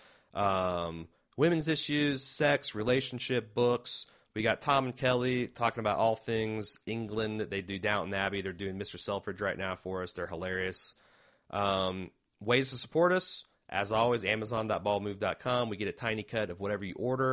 um, women's issues, sex, relationship, books. We got Tom and Kelly talking about all things England. They do Downton Abbey. They're doing Mister Selfridge right now for us. They're hilarious. Um, ways to support us, as always, amazon dot bald move dot com. We get a tiny cut of whatever you order.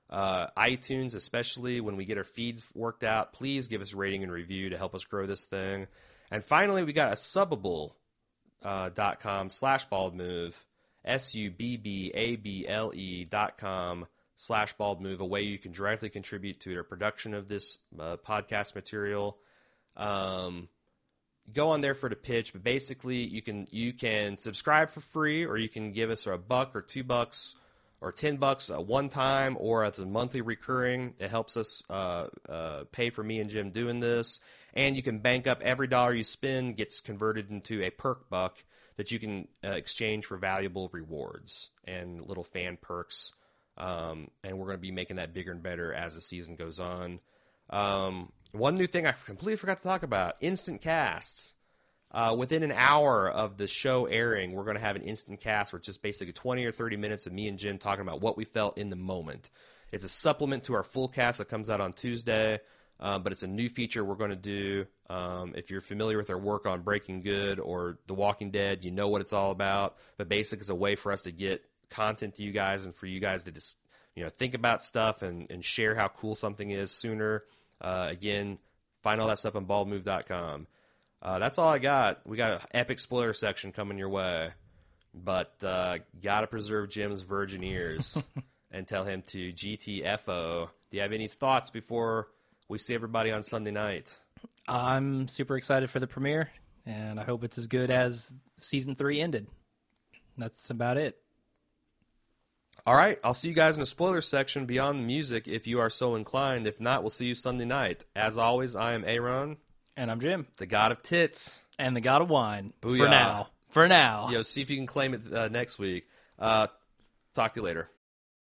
Uh, iTunes, especially when we get our feeds worked out, please give us a rating and review to help us grow this thing. And finally, we got a Subbable uh, dot com slash bald move, S U B B A B L E dot com slash bald move, a way you can directly contribute to the production of this uh, podcast material. Um, go on there for the pitch, but basically you can you can subscribe for free, or you can give us a buck or two bucks or ten bucks uh, one time, or as a monthly recurring. It helps us uh, uh, pay for me and Jim doing this. And you can bank up every dollar you spend gets converted into a perk buck that you can uh, exchange for valuable rewards and little fan perks. Um, and we're going to be making that bigger and better as the season goes on. Um, one new thing I completely forgot to talk about, instant casts. Uh, within an hour of the show airing, we're going to have an instant cast where it's just basically twenty or thirty minutes of me and Jim talking about what we felt in the moment. It's a supplement to our full cast that comes out on Tuesday, uh, but it's a new feature we're going to do. Um, if you're familiar with our work on Breaking Good or The Walking Dead, you know what it's all about. But basically, it's a way for us to get content to you guys and for you guys to just, you know, think about stuff and, and share how cool something is sooner. Uh, again, find all that stuff on bald move dot com. Uh, that's all I got. We got an epic spoiler section coming your way, but uh, got to preserve Jim's virgin ears and tell him to G T F O. Do you have any thoughts before we see everybody on Sunday night? I'm super excited for the premiere, and I hope it's as good as season three ended. That's about it. All right, I'll see you guys in the spoiler section beyond the music if you are so inclined. If not, we'll see you Sunday night. As always, I am Aaron. And I'm Jim. The god of tits. And the god of wine. Booyah. For now. For now. Yo, see if you can claim it uh, next week. Uh, talk to you later.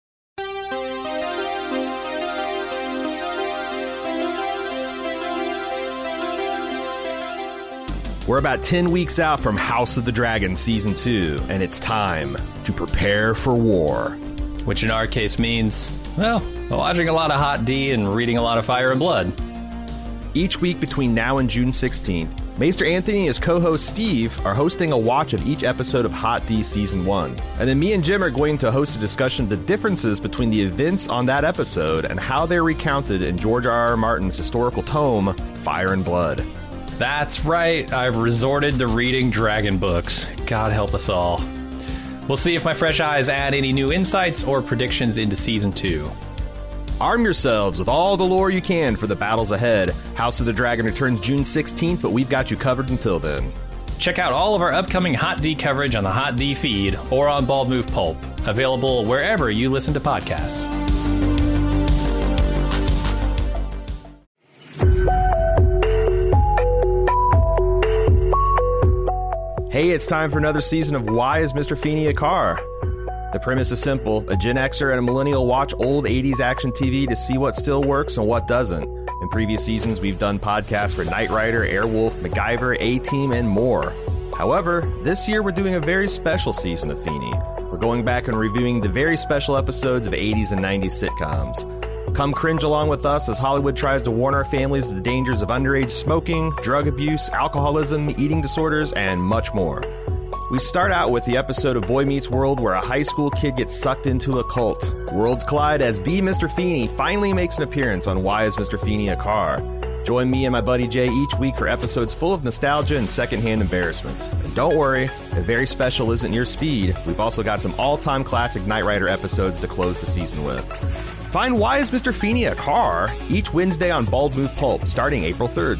We're about ten weeks out from House of the Dragon Season two, and it's time to prepare for war. Which in our case means, well, watching a lot of Hot D and reading a lot of Fire and Blood. Each week between now and June sixteenth, Maester Anthony and his co-host Steve are hosting a watch of each episode of Hot D Season one. And then me and Jim are going to host a discussion of the differences between the events on that episode and how they're recounted in George R. R. Martin's historical tome, Fire and Blood. That's right, I've resorted to reading dragon books. God help us all. We'll see if my fresh eyes add any new insights or predictions into Season two. Arm yourselves with all the lore you can for the battles ahead. House of the Dragon returns June sixteenth, but we've got you covered until then. Check out all of our upcoming Hot D coverage on the Hot D feed or on Bald Move Pulp, available wherever you listen to podcasts. Hey, it's time for another season of Why is Mister Feeney a Car? The premise is simple. A Gen Xer and a millennial watch old eighties action T V to see what still works and what doesn't. In previous seasons, we've done podcasts for Knight Rider, Airwolf, MacGyver, A-Team, and more. However, this year we're doing a very special season of Feeney. We're going back and reviewing the very special episodes of eighties and nineties sitcoms. Come cringe along with us as Hollywood tries to warn our families of the dangers of underage smoking, drug abuse, alcoholism, eating disorders, and much more. We start out with the episode of Boy Meets World where a high school kid gets sucked into a cult. Worlds collide as the Mister Feeney finally makes an appearance on Why is Mister Feeney a Car? Join me and my buddy Jay each week for episodes full of nostalgia and secondhand embarrassment. And don't worry, if very special isn't your speed, we've also got some all-time classic Knight Rider episodes to close the season with. Find Why is Mister Feeney a Car? Each Wednesday on Bald Move Pulp, starting April third.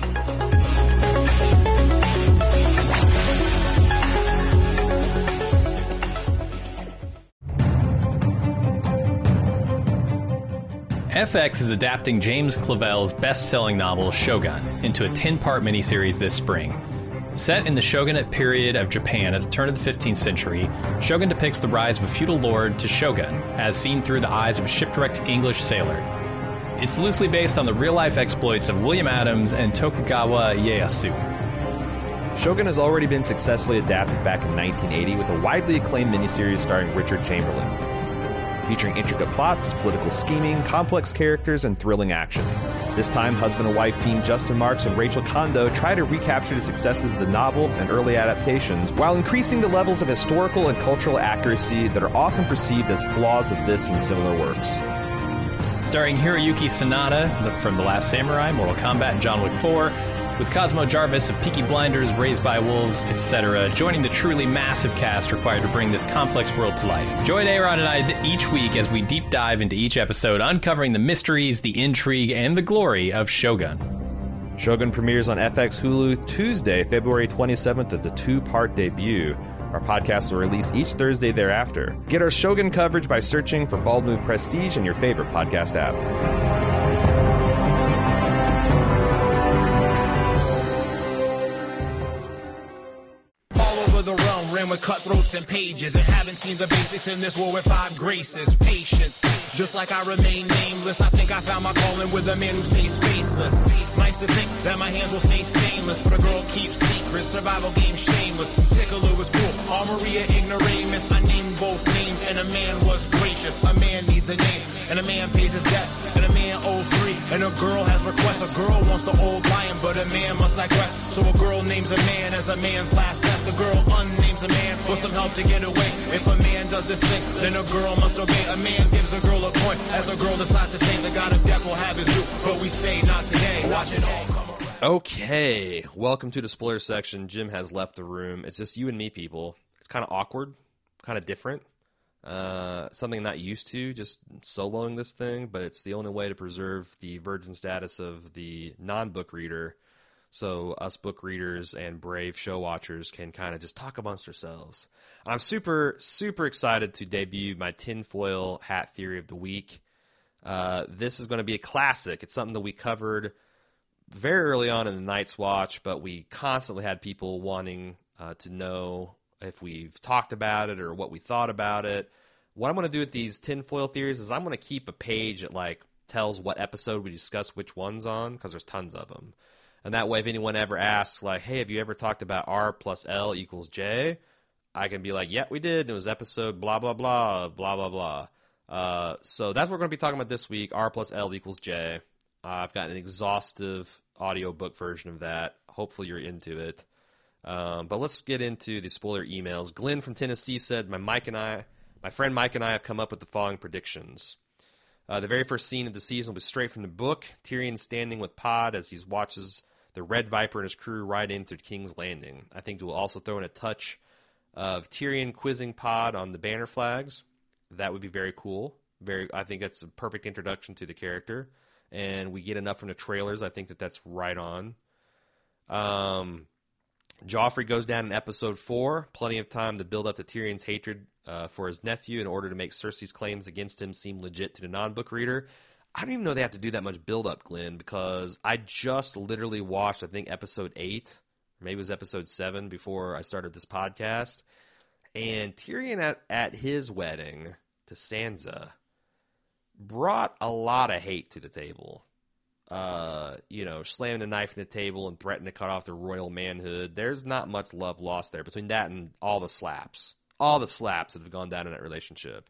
F X is adapting James Clavell's best-selling novel Shogun into a ten-part miniseries this spring. Set in the shogunate period of Japan at the turn of the fifteenth century, Shogun depicts the rise of a feudal lord to shogun, as seen through the eyes of a shipwrecked English sailor. It's loosely based on the real-life exploits of William Adams and Tokugawa Ieyasu. Shogun has already been successfully adapted back in nineteen eighty with a widely acclaimed miniseries starring Richard Chamberlain, featuring intricate plots, political scheming, complex characters, and thrilling action. This time, husband and wife team Justin Marks and Rachel Kondo try to recapture the successes of the novel and early adaptations while increasing the levels of historical and cultural accuracy that are often perceived as flaws of this and similar works. starring Hiroyuki Sanada from The Last Samurai, Mortal Kombat, and John Wick four, with Cosmo Jarvis of Peaky Blinders, Raised by Wolves, et cetera, joining the truly massive cast required to bring this complex world to life. Join Aaron and I each week as we deep dive into each episode, uncovering the mysteries, the intrigue, and the glory of Shogun. Shogun premieres on F X Hulu Tuesday, February twenty-seventh as a two-part debut. Our podcast will release each Thursday thereafter. Get our Shogun coverage by searching for Bald Move Prestige in your favorite podcast app. The realm ran with cutthroats and pages, and haven't seen the basics in this war with five graces. Patience, just like I remain nameless. I think I found my calling with a man who stays faceless. Nice to think that my hands will stay stainless, but a girl keeps secrets. Survival game shameless. Tickler was cool, Armoria ignoramus. I named both names, and a man was gracious. A man needs a name, and a man pays his debts, and a man owes three, and a girl has requests. A girl wants the old lion, but a man must digress. So a girl names a man as a man's last test. The girl unnames a man with some help to get away. If a man does this thing, then a girl must obey. A man gives a girl a coin as a girl decides to say the god of death will have his due. But we say not today. Watch it all come around. Okay, welcome to the spoiler section. Jim has left the room. It's just you and me, people. It's kind of awkward, kind of different. Uh, something I'm not used to, just soloing this thing, but it's the only way to preserve the virgin status of the non-book reader. So us book readers and brave show watchers can kind of just talk amongst ourselves. I'm super, super excited to debut my tinfoil hat theory of the week. Uh, this is going to be a classic. It's something that we covered very early on in the Night's Watch, but we constantly had people wanting uh, to know if we've talked about it or what we thought about it. What I'm going to do with these tinfoil theories is I'm going to keep a page that like tells what episode we discuss which ones on, because there's tons of them. And that way, if anyone ever asks, like, hey, have you ever talked about R plus L equals J? I can be like, yeah, we did. And it was episode blah, blah, blah, blah, blah, blah. Uh, so that's what we're going to be talking about this week, R plus L equals J. Uh, I've got an exhaustive audiobook version of that. Hopefully you're into it. Um, but let's get into the spoiler emails. Glenn from Tennessee said, my Mike and I, my friend Mike and I have come up with the following predictions. Uh, the very first scene of the season will be straight from the book. Tyrion standing with Pod as he watches the Red Viper and his crew ride into King's Landing. I think we'll also throw in a touch of Tyrion quizzing Pod on the banner flags. That would be very cool. Very, I think that's a perfect introduction to the character. And we get enough from the trailers. I think that that's right on. Um, Joffrey goes down in episode four. Plenty of time to build up to Tyrion's hatred uh, for his nephew in order to make Cersei's claims against him seem legit to the non-book reader. I don't even know they have to do that much build-up, Glenn, because I just literally watched, I think, episode eight, or maybe it was episode seven before I started this podcast, and Tyrion at, at his wedding to Sansa brought a lot of hate to the table. Uh, you know, slamming a knife in the table and threatening to cut off the royal manhood. There's not much love lost there between that and all the slaps. All the slaps that have gone down in that relationship.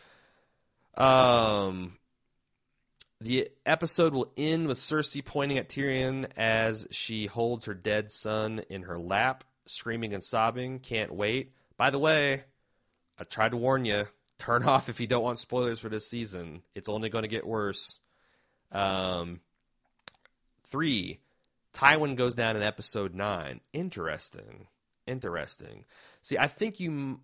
Um... The episode will end with Cersei pointing at Tyrion as she holds her dead son in her lap, screaming and sobbing. Can't wait. By the way, I tried to warn you. Turn off if you don't want spoilers for this season. It's only going to get worse. Um, three, Tywin goes down in episode nine. Interesting. Interesting. See, I think you...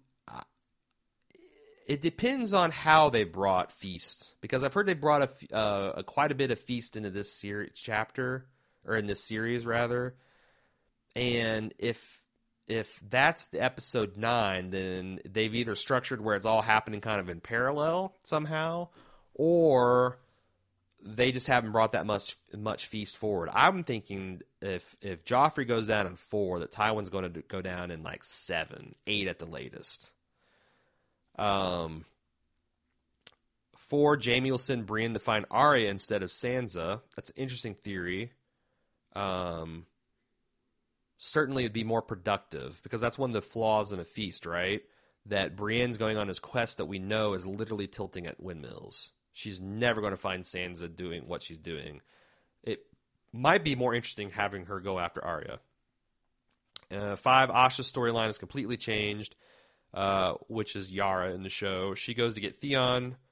It depends on how they brought Feast, because I've heard they brought a, uh, a quite a bit of Feast into this series chapter, or in this series rather. And if if that's the episode nine, then they've either structured where it's all happening kind of in parallel somehow, or they just haven't brought that much much Feast forward. I'm thinking if if Joffrey goes down in four, that Tywin's going to go down in like seven, eight at the latest. Um, four, Jaime will send Brienne to find Arya instead of Sansa. That's an interesting theory. Um, certainly it'd be more productive, because that's one of the flaws in a Feast, right? That Brienne's going on this quest that we know is literally tilting at windmills. She's never going to find Sansa doing what she's doing. It might be more interesting having her go after Arya. Uh, five, Asha's storyline is completely changed. Uh, which is Yara in the show. She goes to get Theon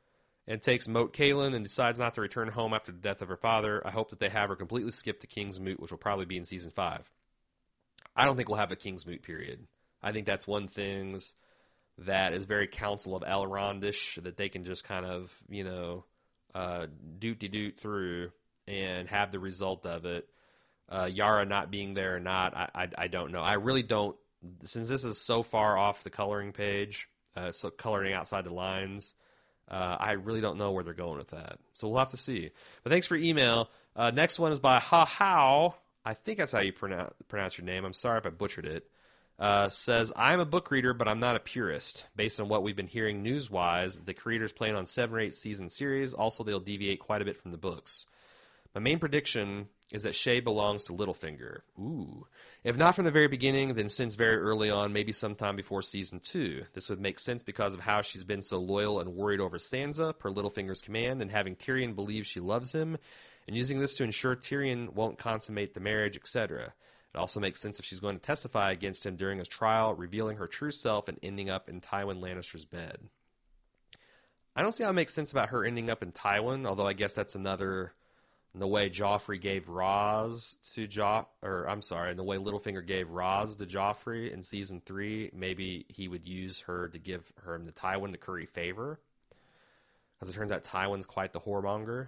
and takes Moat Kalen and decides not to return home after the death of her father. I hope that they have her completely skip to King's Moot, which will probably be in season five. I don't think we'll have a King's Moot period. I think that's one thing that is very Council of Elrond-ish, that they can just kind of, you know, uh, doot-de-doot through and have the result of it. Uh, Yara not being there or not, I, I, I don't know. I really don't, since this is so far off the coloring page, uh, so coloring outside the lines, uh, I really don't know where they're going with that. So we'll have to see. But thanks for email. Uh, next one is by Ha How. I think that's how you pronounce, pronounce your name. I'm sorry if I butchered it. Uh, says, I'm a book reader, but I'm not a purist. Based on what we've been hearing news-wise, the creators plan on seven or eight season series. Also, they'll deviate quite a bit from the books. My main prediction is that Shae belongs to Littlefinger. Ooh. If not from the very beginning, then since very early on, maybe sometime before season two. This would make sense because of how she's been so loyal and worried over Sansa, per Littlefinger's command, and having Tyrion believe she loves him, and using this to ensure Tyrion won't consummate the marriage, et cetera. It also makes sense if she's going to testify against him during his trial, revealing her true self and ending up in Tywin Lannister's bed. I don't see how it makes sense about her ending up in Tywin, although I guess that's another... In the way Joffrey gave Ros to Jo, or I'm sorry, in the way Littlefinger gave Ros to Joffrey in season three, maybe he would use her to give her to Tywin to curry favor. As it turns out, Tywin's quite the whoremonger.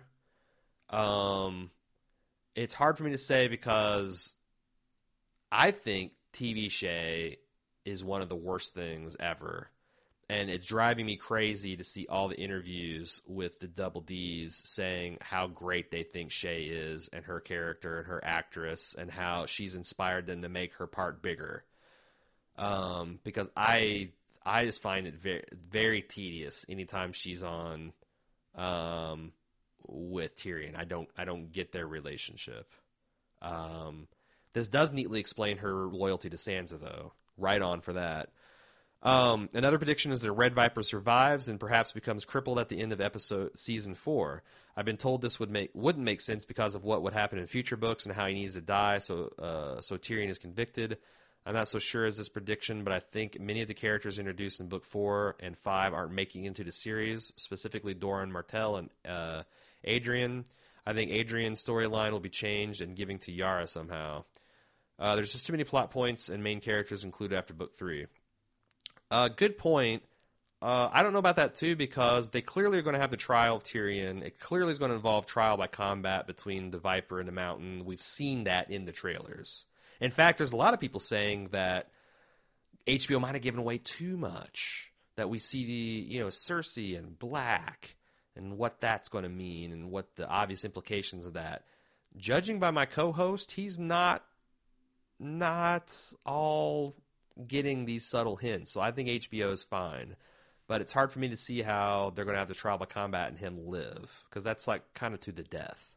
Um, it's hard for me to say because I think T V Shae is one of the worst things ever. And it's driving me crazy to see all the interviews with the Double Ds saying how great they think Shae is and her character and her actress and how she's inspired them to make her part bigger. Um, because I I just find it very, very tedious anytime she's on um, with Tyrion. I don't I don't get their relationship. Um, this does neatly explain her loyalty to Sansa, though. Right on for that. Um, another prediction is that Red Viper survives and perhaps becomes crippled at the end of episode season four. I've been told this would make wouldn't make sense because of what would happen in future books and how he needs to die. So, uh, so Tyrion is convicted. I'm not so sure as this prediction, but I think many of the characters introduced in book four and five aren't making into the series. Specifically, Doran Martell and uh, Adrian. I think Adrian's storyline will be changed and giving to Yara somehow. Uh, there's just too many plot points and main characters included after book three. Uh, good point. Uh, I don't know about that, too, because they clearly are going to have the trial of Tyrion. It clearly is going to involve trial by combat between the Viper and the Mountain. We've seen that in the trailers. In fact, there's a lot of people saying that H B O might have given away too much, that we see, you know, Cersei and Black and what that's going to mean and what the obvious implications of that. Judging by my co-host, he's not not all... getting these subtle hints. So I think H B O is fine. But it's hard for me to see how they're going to have the trial by combat and him live. Because that's like kind of to the death.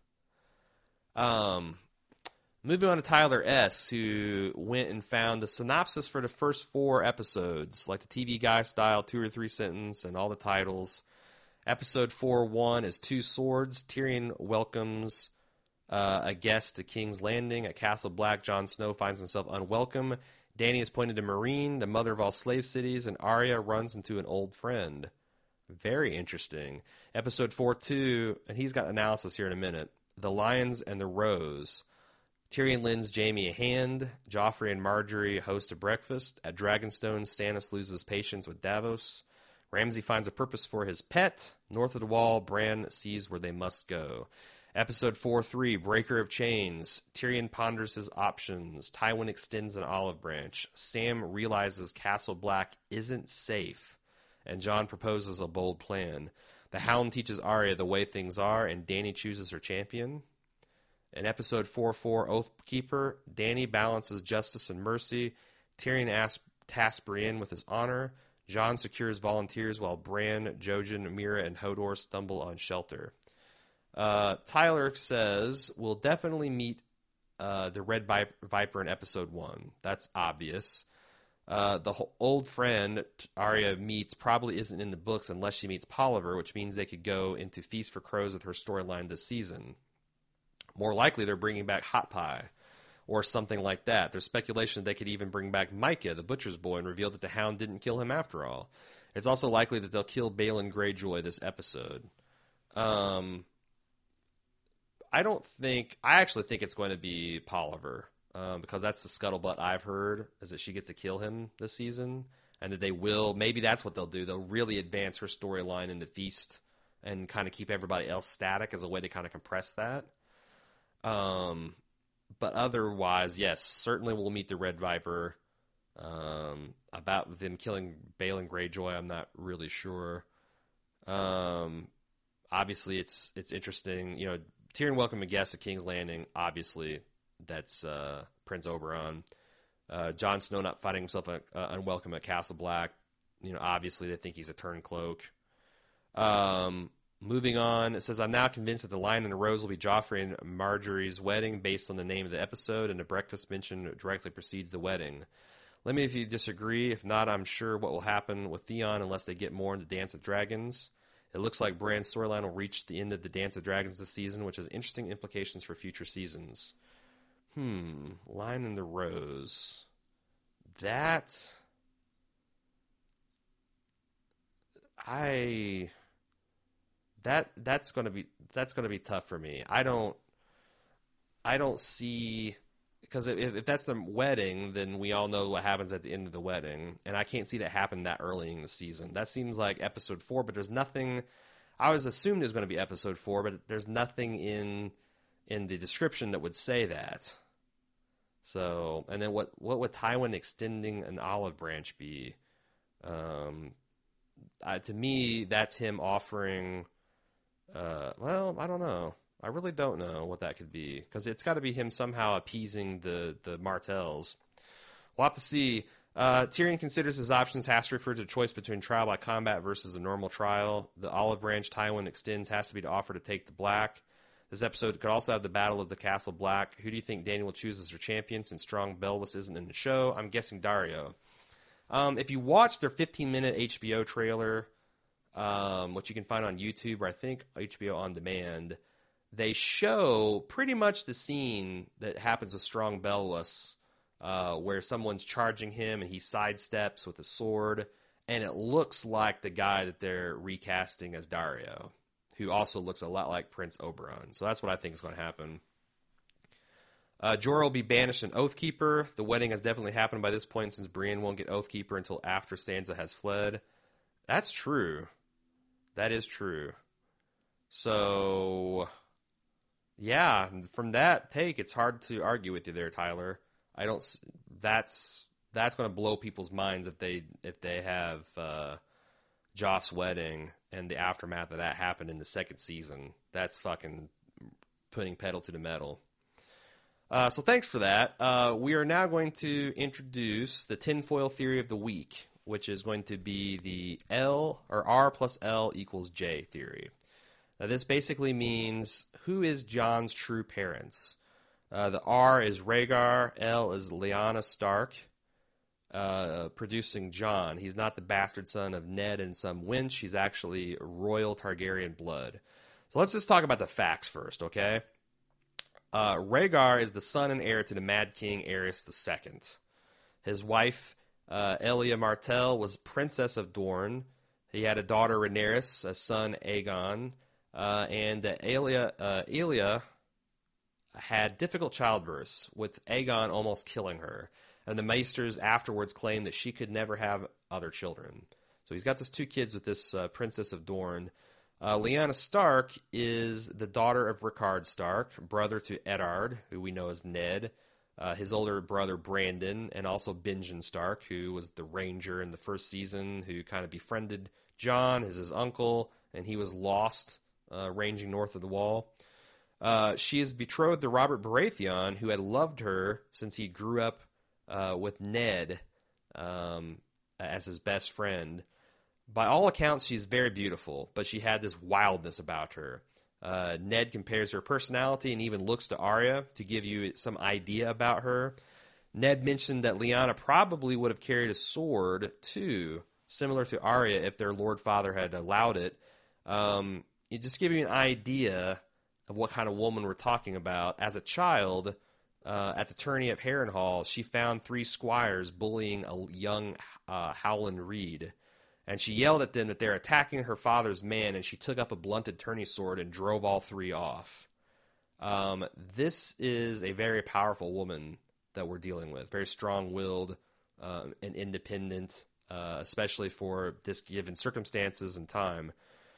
Um, moving on to Tyler S., who went and found the synopsis for the first four episodes. Like the T V Guy style, two or three sentence and all the titles. Episode four one is Two Swords. Tyrion welcomes uh, a guest to King's Landing. At Castle Black, Jon Snow finds himself unwelcome. Dany is appointed to Meereen, the mother of all slave cities, and Arya runs into an old friend. Very interesting. Episode four two, and he's got analysis here in a minute. The Lions and the Rose. Tyrion lends Jaime a hand. Joffrey and Marjorie host a breakfast. At Dragonstone, Stannis loses patience with Davos. Ramsay finds a purpose for his pet. North of the Wall, Bran sees where they must go. Episode four three, Breaker of Chains. Tyrion ponders his options. Tywin extends an olive branch. Sam realizes Castle Black isn't safe. And Jon proposes a bold plan. The Hound teaches Arya the way things are, and Dany chooses her champion. In episode four four, Oathkeeper, Dany balances justice and mercy. Tyrion asks, tasks Brienne with his honor. Jon secures volunteers while Bran, Jojen, Mira, and Hodor stumble on shelter. Uh, Tyler says, we'll definitely meet uh, the Red Viper in episode one. That's obvious. Uh, the whole old friend Arya meets probably isn't in the books unless she meets Polliver, which means they could go into Feast for Crows with her storyline this season. More likely, they're bringing back Hot Pie or something like that. There's speculation that they could even bring back Micah, the butcher's boy, and reveal that the Hound didn't kill him after all. It's also likely that they'll kill Balon Greyjoy this episode. Um, I don't think I actually think it's going to be Polliver um, because that's the scuttlebutt I've heard is that she gets to kill him this season, and that they will. Maybe that's what they'll do. They'll really advance her storyline into Feast and kind of keep everybody else static as a way to kind of compress that. Um, but otherwise, yes, certainly we'll meet the Red Viper. Um, about them killing Balin Greyjoy, I'm not really sure. Um, obviously, it's it's interesting. You know, Tyrion welcome a guest at King's Landing. Obviously, that's uh, Prince Oberyn. Uh, Jon Snow not finding himself uh, unwelcome at Castle Black. You know, obviously they think he's a turncloak. Um, moving on, it says, I'm now convinced that the Lion and the Rose will be Joffrey and Marjorie's wedding based on the name of the episode, and the breakfast mention directly precedes the wedding. Let me know if you disagree. If not, I'm sure what will happen with Theon unless they get more into Dance of Dragons. It looks like Bran's storyline will reach the end of the Dance of Dragons this season, which has interesting implications for future seasons. Hmm, Lion and the Rose. That... I... That that's gonna be that's gonna be tough for me. I don't I don't see... Because if, if that's the wedding, then we all know what happens at the end of the wedding. And I can't see that happen that early in the season. That seems like episode four, but there's nothing... I was assumed it was going to be episode four, but there's nothing in in the description that would say that. So, and then what, what would Tywin extending an olive branch be? Um, uh, to me, that's him offering... Uh, well, I don't know. I really don't know what that could be, because it's got to be him somehow appeasing the, the Martells. We'll have to see. Uh, Tyrion considers his options, has to refer to the choice between trial by combat versus a normal trial. The olive branch Tywin extends has to be to offer to take the black. This episode could also have the Battle of the Castle Black. Who do you think Dany will choose as her champion since Strong Belwas isn't in the show? I'm guessing Daario. Um, if you watch their fifteen-minute H B O trailer, um, which you can find on YouTube or I think H B O On Demand, they show pretty much the scene that happens with Strong Belwas, uh, where someone's charging him and he sidesteps with a sword, and it looks like the guy that they're recasting as Daario, who also looks a lot like Prince Oberyn. So that's what I think is going to happen. Uh, Jorah will be banished an Oathkeeper. The wedding has definitely happened by this point, since Brienne won't get Oathkeeper until after Sansa has fled. That's true. That is true. So... yeah, from that take, it's hard to argue with you there, Tyler. I don't. That's that's going to blow people's minds if they if they have uh, Joff's wedding and the aftermath of that happened in the second season. That's fucking putting pedal to the metal. Uh, so thanks for that. Uh, we are now going to introduce the tinfoil theory of the week, which is going to be the L or R plus L equals J theory. Now, this basically means who is Jon's true parents. Uh, the R is Rhaegar, L is Lyanna Stark, uh, producing Jon. He's not the bastard son of Ned and some wench. He's actually royal Targaryen blood. So let's just talk about the facts first, okay? Uh, Rhaegar is the son and heir to the Mad King Aerys the Second. His wife, uh, Elia Martell, was Princess of Dorne. He had a daughter, Rhaenyra, a son, Aegon. Uh, and uh, Elia, uh, Elia had difficult childbirths, with Aegon almost killing her. And the Maesters afterwards claimed that she could never have other children. So he's got these two kids with this uh, Princess of Dorne. Uh, Lyanna Stark is the daughter of Rickard Stark, brother to Eddard, who we know as Ned, uh, his older brother Brandon, and also Benjen Stark, who was the ranger in the first season, who kind of befriended Jon as his uncle, and he was lost Uh, ranging north of the wall. Uh, she is betrothed to Robert Baratheon, who had loved her since he grew up uh, with Ned um, as his best friend. By all accounts, she's very beautiful, but she had this wildness about her. Uh, Ned compares her personality and even looks to Arya to give you some idea about her. Ned mentioned that Lyanna probably would have carried a sword, too, similar to Arya if their Lord Father had allowed it. Um... It just give you an idea of what kind of woman we're talking about. As a child, uh, at the tourney at Harrenhal, she found three squires bullying a young uh, Howland Reed. and she yelled at them that they're attacking her father's men, and she took up a blunted tourney sword and drove all three off. Um, this is a very powerful woman that we're dealing with, very strong-willed uh, and independent, uh, especially for this given circumstances and time.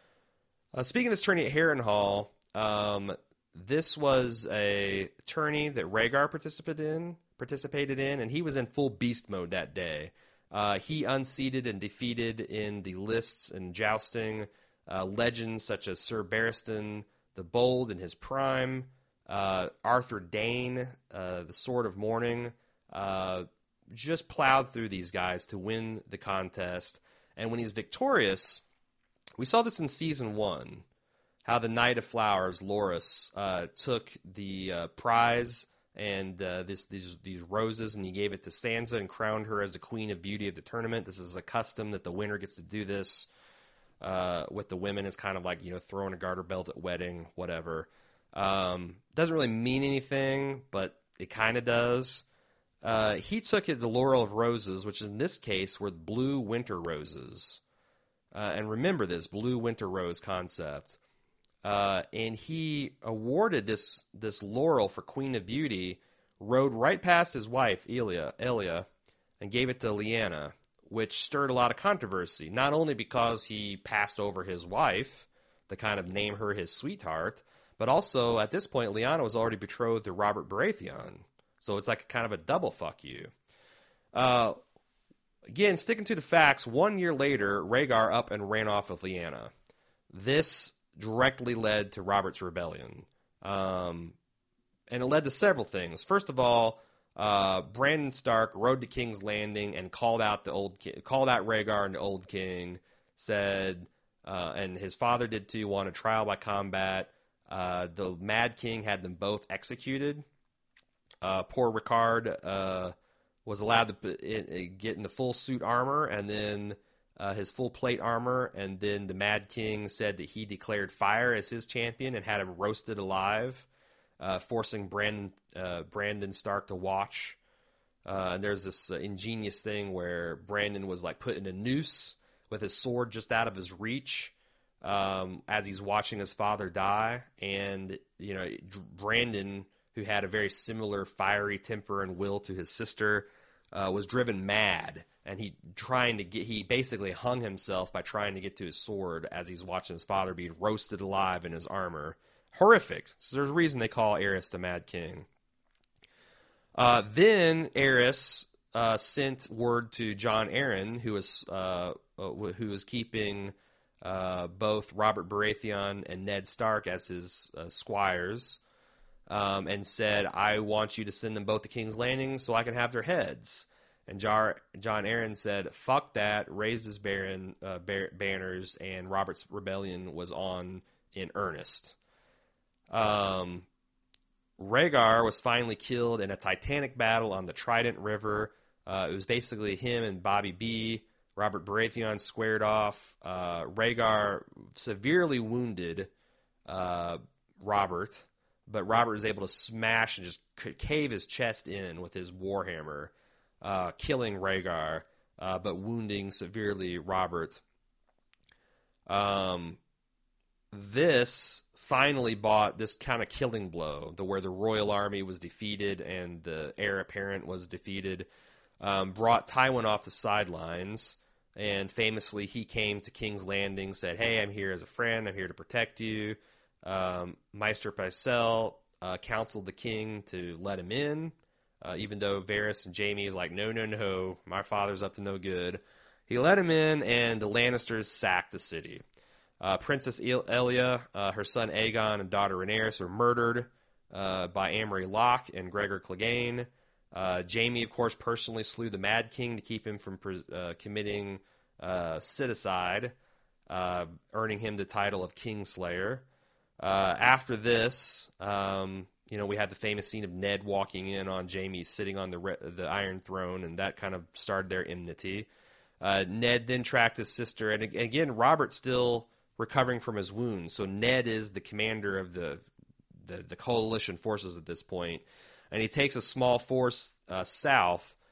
Uh, speaking of this tourney at Harrenhal, um, this was a tourney that Rhaegar participated in, participated in, and he was in full beast mode that day. Uh, he unseated and defeated in the lists and jousting uh, legends such as Sir Barristan the Bold in his prime, uh, Arthur Dayne, uh, the Sword of Morning, uh, just plowed through these guys to win the contest. And when he's victorious, we saw this in season one, how the Knight of Flowers, Loras, uh, took the uh, prize and uh, this, these these roses, and he gave it to Sansa and crowned her as the Queen of Beauty of the tournament. This is a custom that the winner gets to do this uh, with the women. It's kind of like, you know, throwing a garter belt at wedding, whatever. Um, doesn't really mean anything, but it kind of does. Uh, he took it the Laurel of Roses, which in this case were blue winter roses. Uh, and remember this blue winter rose concept. Uh, and he awarded this this laurel for Queen of Beauty, rode right past his wife, Elia, Elia, and gave it to Lyanna, which stirred a lot of controversy, not only because he passed over his wife to kind of name her his sweetheart, but also, at this point, Lyanna was already betrothed to Robert Baratheon. So it's like kind of a double fuck you. Uh, again, sticking to the facts, one year later, Rhaegar up and ran off with Lyanna. This directly led to Robert's rebellion. Um, and it led to several things. First of all, uh, Brandon Stark rode to King's Landing and called out the old ki- called out Rhaegar and the Old King, said, uh, and his father did too, wanted trial by combat. Uh, the Mad King had them both executed. Uh, poor Ricard uh, was allowed to put in, get in the full suit armor, and then Uh, his full plate armor, and then the Mad King said that he declared fire as his champion and had him roasted alive, uh, forcing Brandon uh, Brandon Stark to watch. Uh, and there's this uh, ingenious thing where Brandon was like put in a noose with his sword just out of his reach um, as he's watching his father die. And you know, Brandon, who had a very similar fiery temper and will to his sister, uh, was driven mad. And he trying to get he basically hung himself by trying to get to his sword as he's watching his father be roasted alive in his armor. Horrific. So there's a reason they call Aerys the Mad King. Uh, then Aerys uh, sent word to Jon Arryn, who was uh, uh, who was keeping uh, both Robert Baratheon and Ned Stark as his uh, squires, um, and said, "I want you to send them both to King's Landing so I can have their heads." And Jar, Jon Arryn said, fuck that, raised his baron, uh, bar- banners, and Robert's rebellion was on in earnest. Um, Rhaegar was finally killed in a titanic battle on the Trident River. Uh, it was basically him and Bobby B. Robert Baratheon squared off. Uh, Rhaegar severely wounded uh, Robert, but Robert was able to smash and just cave his chest in with his warhammer. Uh, killing Rhaegar, uh, but wounding severely Robert. Um, this finally brought this kind of killing blow, the where the royal army was defeated and the heir apparent was defeated, um, brought Tywin off the sidelines, and famously he came to King's Landing, said, hey, I'm here as a friend, I'm here to protect you. Um, Maester Pycelle uh, counseled the king to let him in. Uh, even though Varys and Jaime is like, no, no, no, my father's up to no good. He let him in, and the Lannisters sacked the city. Uh, Princess Elia, uh, her son Aegon, and daughter Rhaenyra were murdered uh, by Amory Locke and Gregor Clegane. Uh, Jaime, of course, personally slew the Mad King to keep him from uh, committing uh, citizenide, uh, earning him the title of Kingslayer. Uh, after this... Um, You know, we had the famous scene of Ned walking in on Jaime sitting on the re- the Iron Throne, and that kind of started their enmity. Uh, Ned then tracked his sister, and again, Robert's still recovering from his wounds, so Ned is the commander of the the, the coalition forces at this point, and he takes a small force uh, south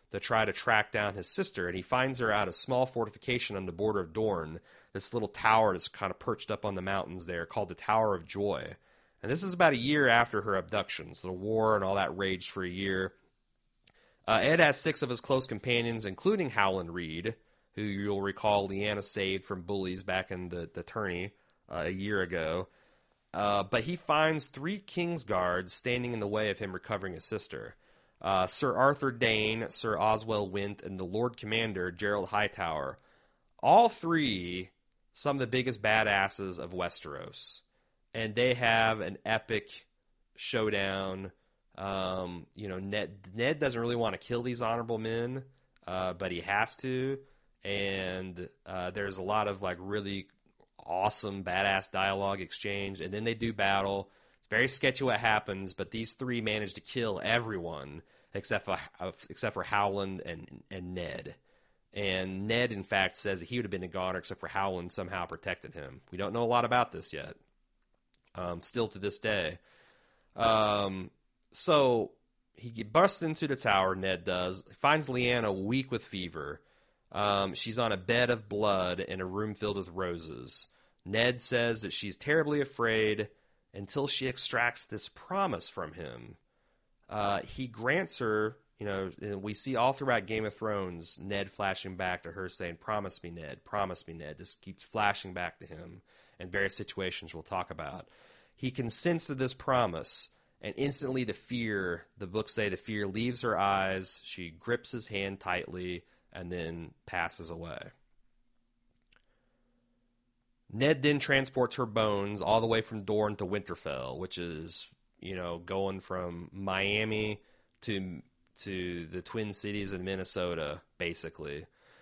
to try to track down his sister, and he finds her at a small fortification on the border of Dorne, this little tower that's kind of perched up on the mountains there called the Tower of Joy. And this is about a year after her abduction, so the war and all that raged for a year. Uh, Ed has six of his close companions, including Howland Reed, who you'll recall Lyanna saved from bullies back in the, the tourney uh, a year ago. Uh, but he finds three Kingsguards standing in the way of him recovering his sister. Uh, Sir Arthur Dane, Sir Oswell Wint, and the Lord Commander, Gerald Hightower. All three, some of the biggest badasses of Westeros. And they have an epic showdown. Um, you know, Ned, Ned doesn't really want to kill these honorable men, uh, but he has to. And uh, there's a lot of, like, really awesome, badass dialogue exchange. And then they do battle. It's very sketchy what happens, but these three manage to kill everyone except for except for Howland and and Ned. And Ned, in fact, says that he would have been a goner except for Howland somehow protected him. We don't know a lot about this yet, um, still to this day. Um, so he busts into the tower, Ned does, finds Lyanna weak with fever. Um, she's on a bed of blood in a room filled with roses. Ned says that she's terribly afraid until she extracts this promise from him. Uh, he grants her, you know, and we see all throughout Game of Thrones, Ned flashing back to her saying, promise me, Ned, promise me, Ned. This keeps flashing back to him in various situations we'll talk about. He consents to this promise, and instantly the fear, the books say the fear leaves her eyes, she grips his hand tightly, and then passes away. Ned then transports her bones all the way from Dorne to Winterfell, which is, you know, going from Miami to to the Twin Cities in Minnesota, basically.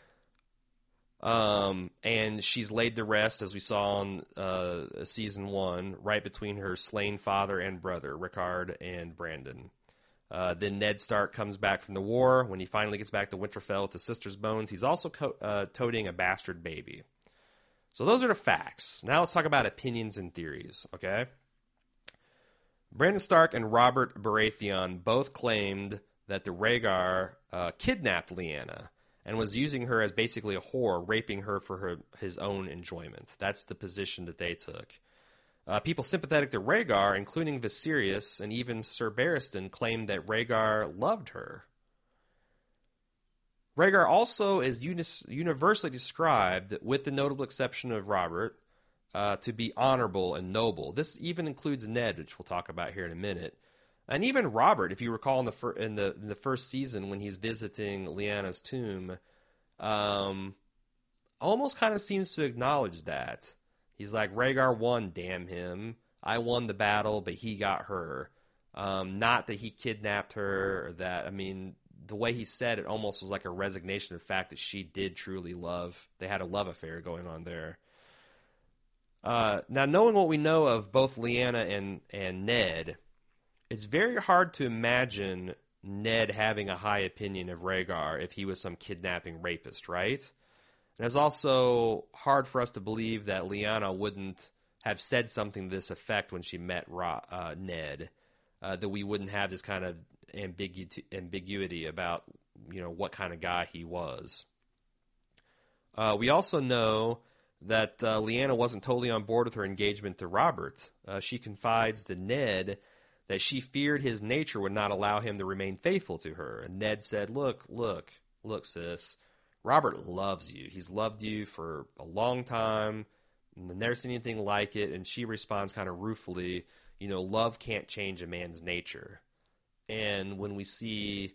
Um, and she's laid to rest, as we saw in uh, season one, right between her slain father and brother, Rickard and Brandon. Uh, then Ned Stark comes back from the war. When he finally gets back to Winterfell with his sister's bones, he's also co- uh, toting a bastard baby. So those are the facts. Now let's talk about opinions and theories, okay? Brandon Stark and Robert Baratheon both claimed that the Rhaegar uh, kidnapped Lyanna and was using her as basically a whore, raping her for her, his own enjoyment. That's the position that they took. Uh, people sympathetic to Rhaegar, including Viserys and even Sir Barristan, claimed that Rhaegar loved her. Rhaegar also is unis- universally described, with the notable exception of Robert, uh, to be honorable and noble. This even includes Ned, which we'll talk about here in a minute. And even Robert, if you recall in the fir- in the in the first season when he's visiting Lyanna's tomb, um, almost kind of seems to acknowledge that. He's like, Rhaegar won, damn him. I won the battle, but he got her. Um, not that he kidnapped her or that. I mean, the way he said it almost was like a resignation of the fact that she did truly love. They had a love affair going on there. Uh, now, knowing what we know of both Lyanna and, and Ned, it's very hard to imagine Ned having a high opinion of Rhaegar if he was some kidnapping rapist, right? And it's also hard for us to believe that Lyanna wouldn't have said something to this effect when she met Ra- uh, Ned, uh, that we wouldn't have this kind of ambigu- ambiguity about, you know, what kind of guy he was. Uh, we also know that uh, Lyanna wasn't totally on board with her engagement to Robert. Uh, she confides to Ned that she feared his nature would not allow him to remain faithful to her. And Ned said, look, look, look, sis, Robert loves you. He's loved you for a long time. Never seen anything like it. And she responds kind of ruefully, you know, love can't change a man's nature. And when we see,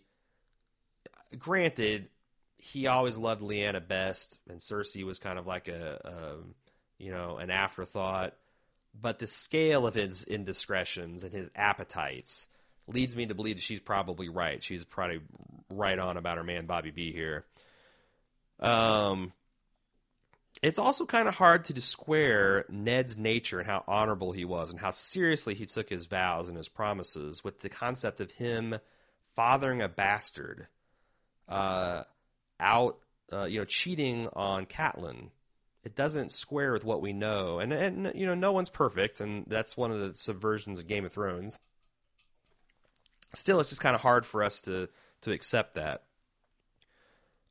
granted, he always loved Lyanna best, and Cersei was kind of like a, a you know, an afterthought. But the scale of his indiscretions and his appetites leads me to believe that she's probably right. She's probably right on about her man Bobby B here. Um, it's also kind of hard to square Ned's nature and how honorable he was and how seriously he took his vows and his promises with the concept of him fathering a bastard, uh, out, uh, you know, cheating on Catelyn. It doesn't square with what we know. And, and, you know, no one's perfect, and that's one of the subversions of Game of Thrones. Still, it's just kind of hard for us to, to accept that.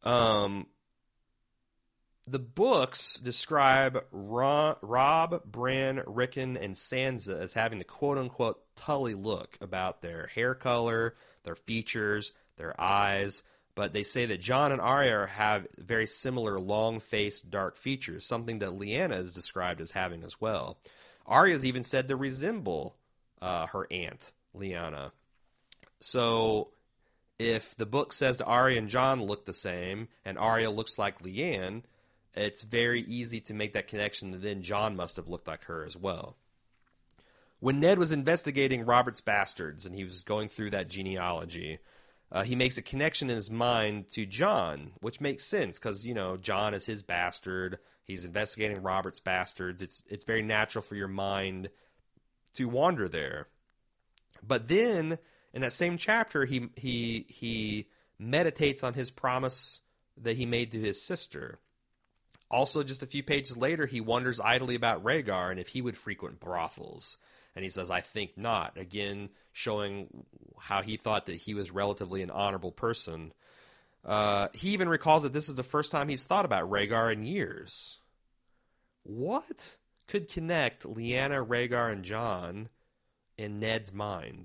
Um, the books describe Ro- Rob, Bran, Rickon, and Sansa as having the quote-unquote Tully look about their hair color, their features, their eyes, but they say that Jon and Arya have very similar long-faced dark features, something that Lyanna is described as having as well. Arya's even said to resemble uh, her aunt, Lyanna. So if the book says that Arya and Jon look the same, and Arya looks like Lyanna, it's very easy to make that connection that then Jon must have looked like her as well. When Ned was investigating Robert's bastards and he was going through that genealogy, uh, he makes a connection in his mind to Jon, which makes sense because, you know, Jon is his bastard. He's investigating Robert's bastards. It's it's very natural for your mind to wander there. But then, in that same chapter, he he he meditates on his promise that he made to his sister. Also, just a few pages later, he wonders idly about Rhaegar and if he would frequent brothels. And he says, I think not. Again, showing how he thought that he was relatively an honorable person. Uh, he even recalls that this is the first time he's thought about Rhaegar in years. What could connect Lyanna, Rhaegar, and Jon in Ned's mind?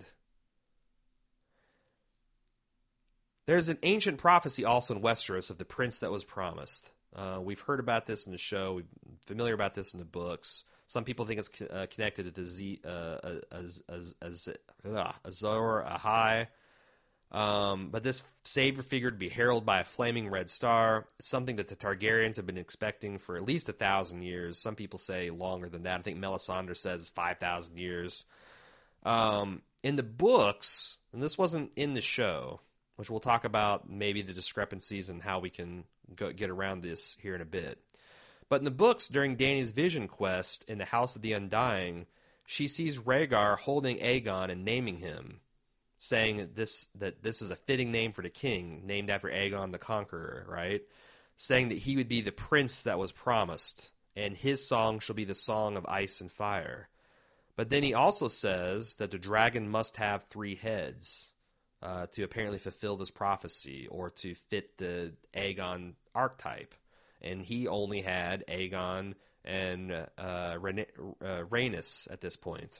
There's an ancient prophecy also in Westeros of the prince that was promised. Uh, we've heard about this in the show. We're familiar about this in the books. Some people think it's uh, connected to Z, uh, Az, Az, Az, uh, Azor Ahai. Um, but this savior figure to be heralded by a flaming red star, something that the Targaryens have been expecting for at least a thousand years. Some people say longer than that. I think Melisandre says five thousand years. Um, in the books, and this wasn't in the show, which we'll talk about maybe the discrepancies and how we can go, get around this here in a bit. But in the books, during Dany's vision quest in the House of the Undying, she sees Rhaegar holding Aegon and naming him, saying that this that this is a fitting name for the king, named after Aegon the Conqueror, right? Saying that he would be the prince that was promised, and his song shall be the song of ice and fire. But then he also says that the dragon must have three heads uh, to apparently fulfill this prophecy or to fit the Aegon archetype. And he only had Aegon and uh, Rhaen- uh, Rhaenys at this point.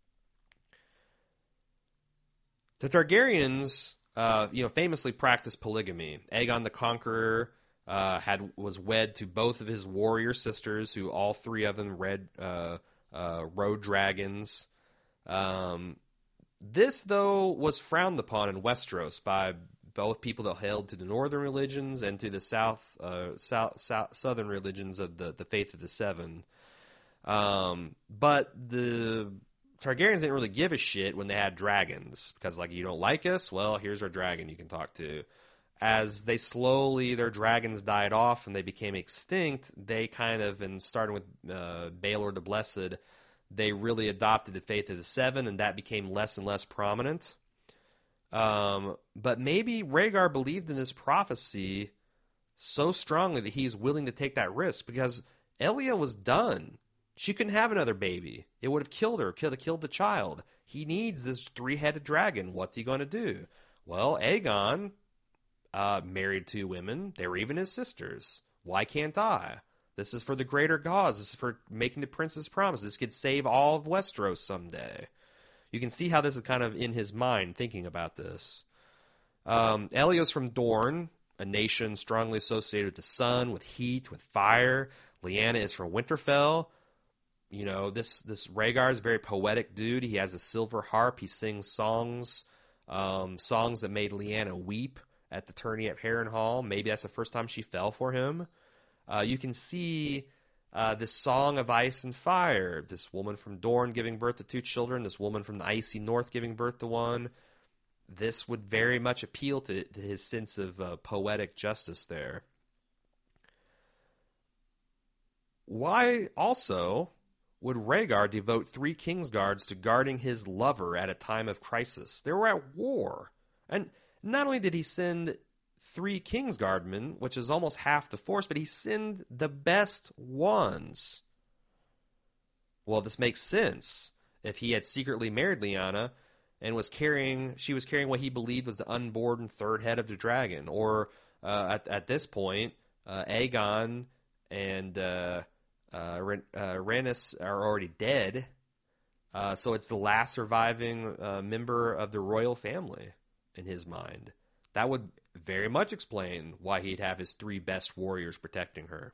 The Targaryens, uh, you know, famously practiced polygamy. Aegon the Conqueror uh, had was wed to both of his warrior sisters, who all three of them read, uh, uh, rode dragons. Um, this, though, was frowned upon in Westeros by both people that held to the northern religions and to the south, uh, south, south southern religions of the, the Faith of the Seven. Um, but the Targaryens didn't really give a shit when they had dragons, because, like, you don't like us? Well, here's our dragon you can talk to. As they slowly, their dragons died off and they became extinct, they kind of, and starting with uh, Baelor the Blessed, they really adopted the Faith of the Seven, and that became less and less prominent. Um, but maybe Rhaegar believed in this prophecy so strongly that he's willing to take that risk, because Elia was done. She couldn't have another baby. It would have killed her, could have killed the child. He needs this three-headed dragon. What's he going to do? Well, Aegon uh, married two women. They were even his sisters. Why can't I? This is for the greater cause. This is for making the prince's promise. This could save all of Westeros someday. You can see how this is kind of in his mind, thinking about this. Um, Elio's from Dorne, a nation strongly associated with the sun, with heat, with fire. Lyanna is from Winterfell. You know, this this Rhaegar is a very poetic dude. He has a silver harp. He sings songs, um, songs that made Lyanna weep at the tourney at Harrenhal. Maybe that's the first time she fell for him. Uh, you can see uh, this song of ice and fire. This woman from Dorne giving birth to two children. This woman from the icy north giving birth to one. This would very much appeal to, to his sense of uh, poetic justice there. Why also would Rhaegar devote three Kingsguards to guarding his lover at a time of crisis? They were at war. And not only did he send three Kingsguardmen, which is almost half the force, but he sent the best ones. Well, this makes sense. If he had secretly married Lyanna and was carrying, she was carrying what he believed was the unborn third head of the dragon, or uh, at at this point, uh, Aegon and uh, uh, Ren- uh, Rhaenys are already dead. Uh, so it's the last surviving uh, member of the royal family in his mind. That would very much explain why he'd have his three best warriors protecting her.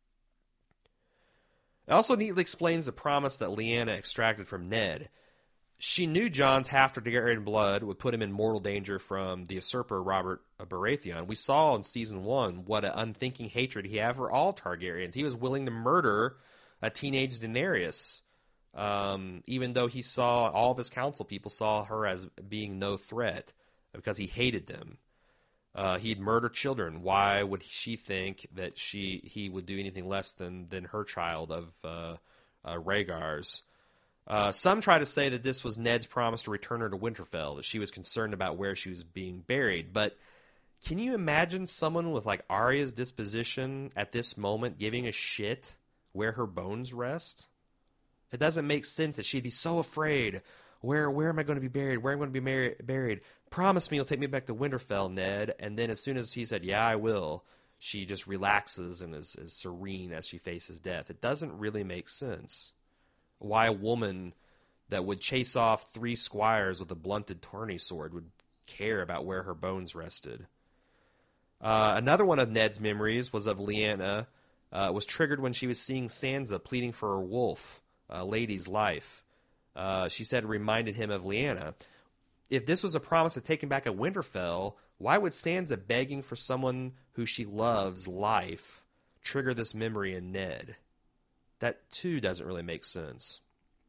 It also neatly explains the promise that Lyanna extracted from Ned. She knew Jon's half-Targaryen blood would put him in mortal danger from the usurper Robert Baratheon. We saw in Season one what an unthinking hatred he had for all Targaryens. He was willing to murder a teenage Daenerys, um, even though he saw all of his council people saw her as being no threat because he hated them. Uh, he'd murder children. Why would she think that she he would do anything less than, than her child of uh, uh, Rhaegar's? Uh, some try to say that this was Ned's promise to return her to Winterfell, that she was concerned about where she was being buried. But can you imagine someone with like Arya's disposition at this moment giving a shit where her bones rest? It doesn't make sense that she'd be so afraid. Where where am I going to be buried? Where am I going to be mar- buried? Promise me you'll take me back to Winterfell, Ned. And then as soon as he said, yeah, I will, she just relaxes and is, is serene as she faces death. It doesn't really make sense. Why a woman that would chase off three squires with a blunted tourney sword would care about where her bones rested. Uh, another one of Ned's memories was of Lyanna, uh, was triggered when she was seeing Sansa pleading for her wolf, a lady's life. Uh, she said it reminded him of Lyanna. If this was a promise to take him back at Winterfell, why would Sansa begging for someone who she loves' life trigger this memory in Ned? That, too, doesn't really make sense.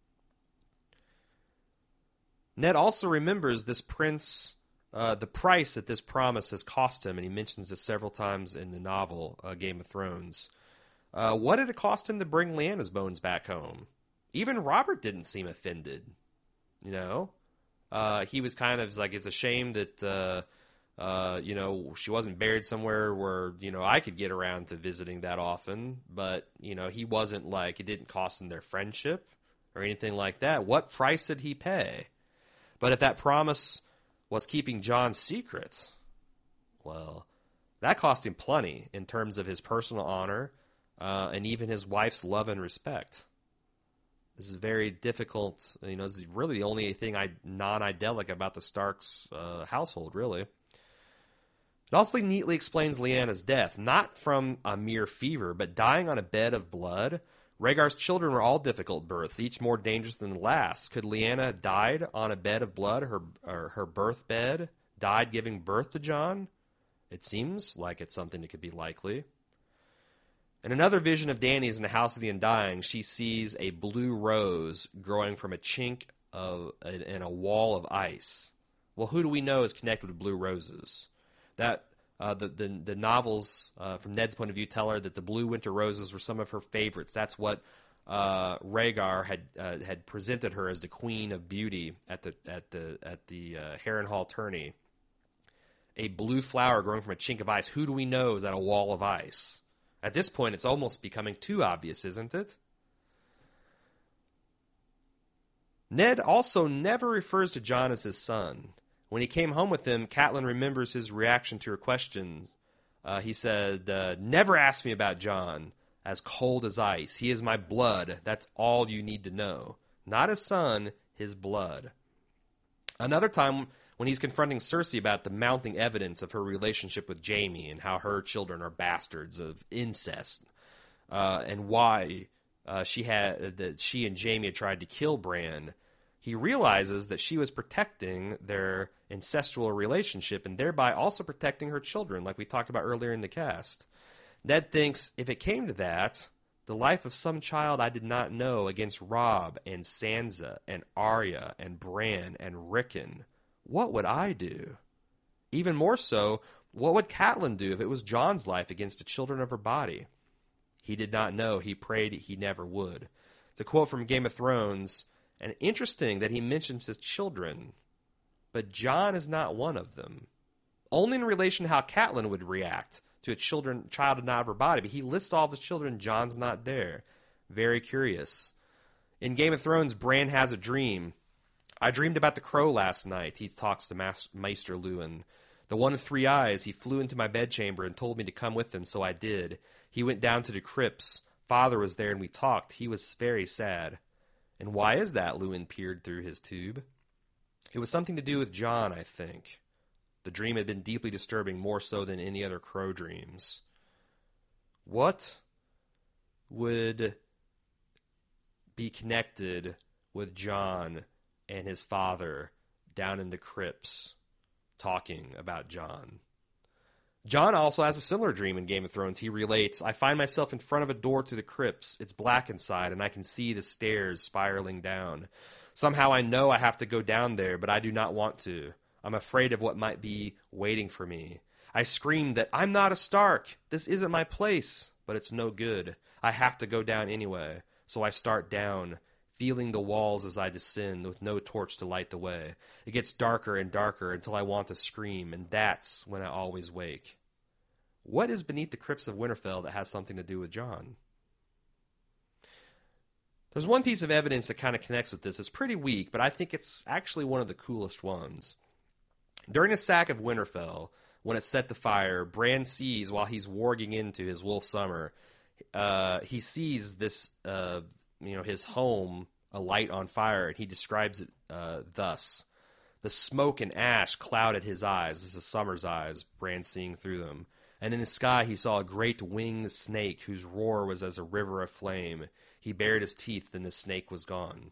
Ned also remembers this prince, uh, the price that this promise has cost him, and he mentions this several times in the novel, uh, Game of Thrones. Uh, what did it cost him to bring Lyanna's bones back home? Even Robert didn't seem offended, you know? Uh, he was kind of like, it's a shame that, uh, uh, you know, she wasn't buried somewhere where, you know, I could get around to visiting that often. But, you know, he wasn't like, it didn't cost him their friendship or anything like that. What price did he pay? But if that promise was keeping Jon's secrets, well, that cost him plenty in terms of his personal honor uh, and even his wife's love and respect. This is very difficult, you know, this is really the only thing I, non-idyllic about the Starks uh, household, really. It also neatly explains Lyanna's death, not from a mere fever, but dying on a bed of blood. Rhaegar's children were all difficult births, each more dangerous than the last. Could Lyanna have died on a bed of blood, her, or her birth bed, died giving birth to Jon? It seems like it's something that could be likely. In another vision of Dany's in the House of the Undying, she sees a blue rose growing from a chink of in a wall of ice. Well, who do we know is connected with blue roses? That uh, the, the the novels, uh, from Ned's point of view, tell her that the blue winter roses were some of her favorites. That's what uh, Rhaegar had uh, had presented her as the queen of beauty at the at the at the uh, Harrenhal tourney. A blue flower growing from a chink of ice. Who do we know is at a wall of ice? At this point, it's almost becoming too obvious, isn't it? Ned also never refers to Jon as his son. When he came home with him, Catelyn remembers his reaction to her questions. Uh, he said, uh, never ask me about Jon, as cold as ice. He is my blood. That's all you need to know. Not his son, his blood. Another time, when he's confronting Cersei about the mounting evidence of her relationship with Jaime and how her children are bastards of incest, uh, and why uh, she had that she and Jaime had tried to kill Bran, he realizes that she was protecting their incestual relationship and thereby also protecting her children, like we talked about earlier in the cast. Ned thinks, if it came to that, the life of some child I did not know against Robb and Sansa and Arya and Bran and Rickon, what would I do? Even more so, what would Catelyn do if it was Jon's life against the children of her body? He did not know. He prayed he never would. It's a quote from Game of Thrones, and interesting that he mentions his children, but Jon is not one of them. Only in relation to how Catelyn would react to a children, child not of her body, but he lists all of his children, Jon's not there. Very curious. In Game of Thrones, Bran has a dream. I dreamed about the crow last night, he talks to Mas- Maester Luwin. The one with three eyes, he flew into my bedchamber and told me to come with him, so I did. He went down to the crypts. Father was there and we talked. He was very sad. And why is that? Lewin peered through his tube. It was something to do with John, I think. The dream had been deeply disturbing, more so than any other crow dreams. What would be connected with John and his father down in the crypts talking about John? John also has a similar dream in Game of Thrones. He relates, I find myself in front of a door to the crypts. It's black inside, and I can see the stairs spiraling down. Somehow I know I have to go down there, but I do not want to. I'm afraid of what might be waiting for me. I scream that I'm not a Stark. This isn't my place, but it's no good. I have to go down anyway. So I start down, feeling the walls as I descend with no torch to light the way. It gets darker and darker until I want to scream, and that's when I always wake. What is beneath the crypts of Winterfell that has something to do with John? There's one piece of evidence that kind of connects with this. It's pretty weak, but I think it's actually one of the coolest ones. During the sack of Winterfell, when it's set to fire, Bran sees, while he's warging into his Wolf Summer, uh, he sees this, uh, you know, his home alight on fire, and he describes it uh, thus. The smoke and ash clouded his eyes. This is Summer's eyes, Bran seeing through them. And in the sky he saw a great winged snake whose roar was as a river of flame. He bared his teeth, and the snake was gone.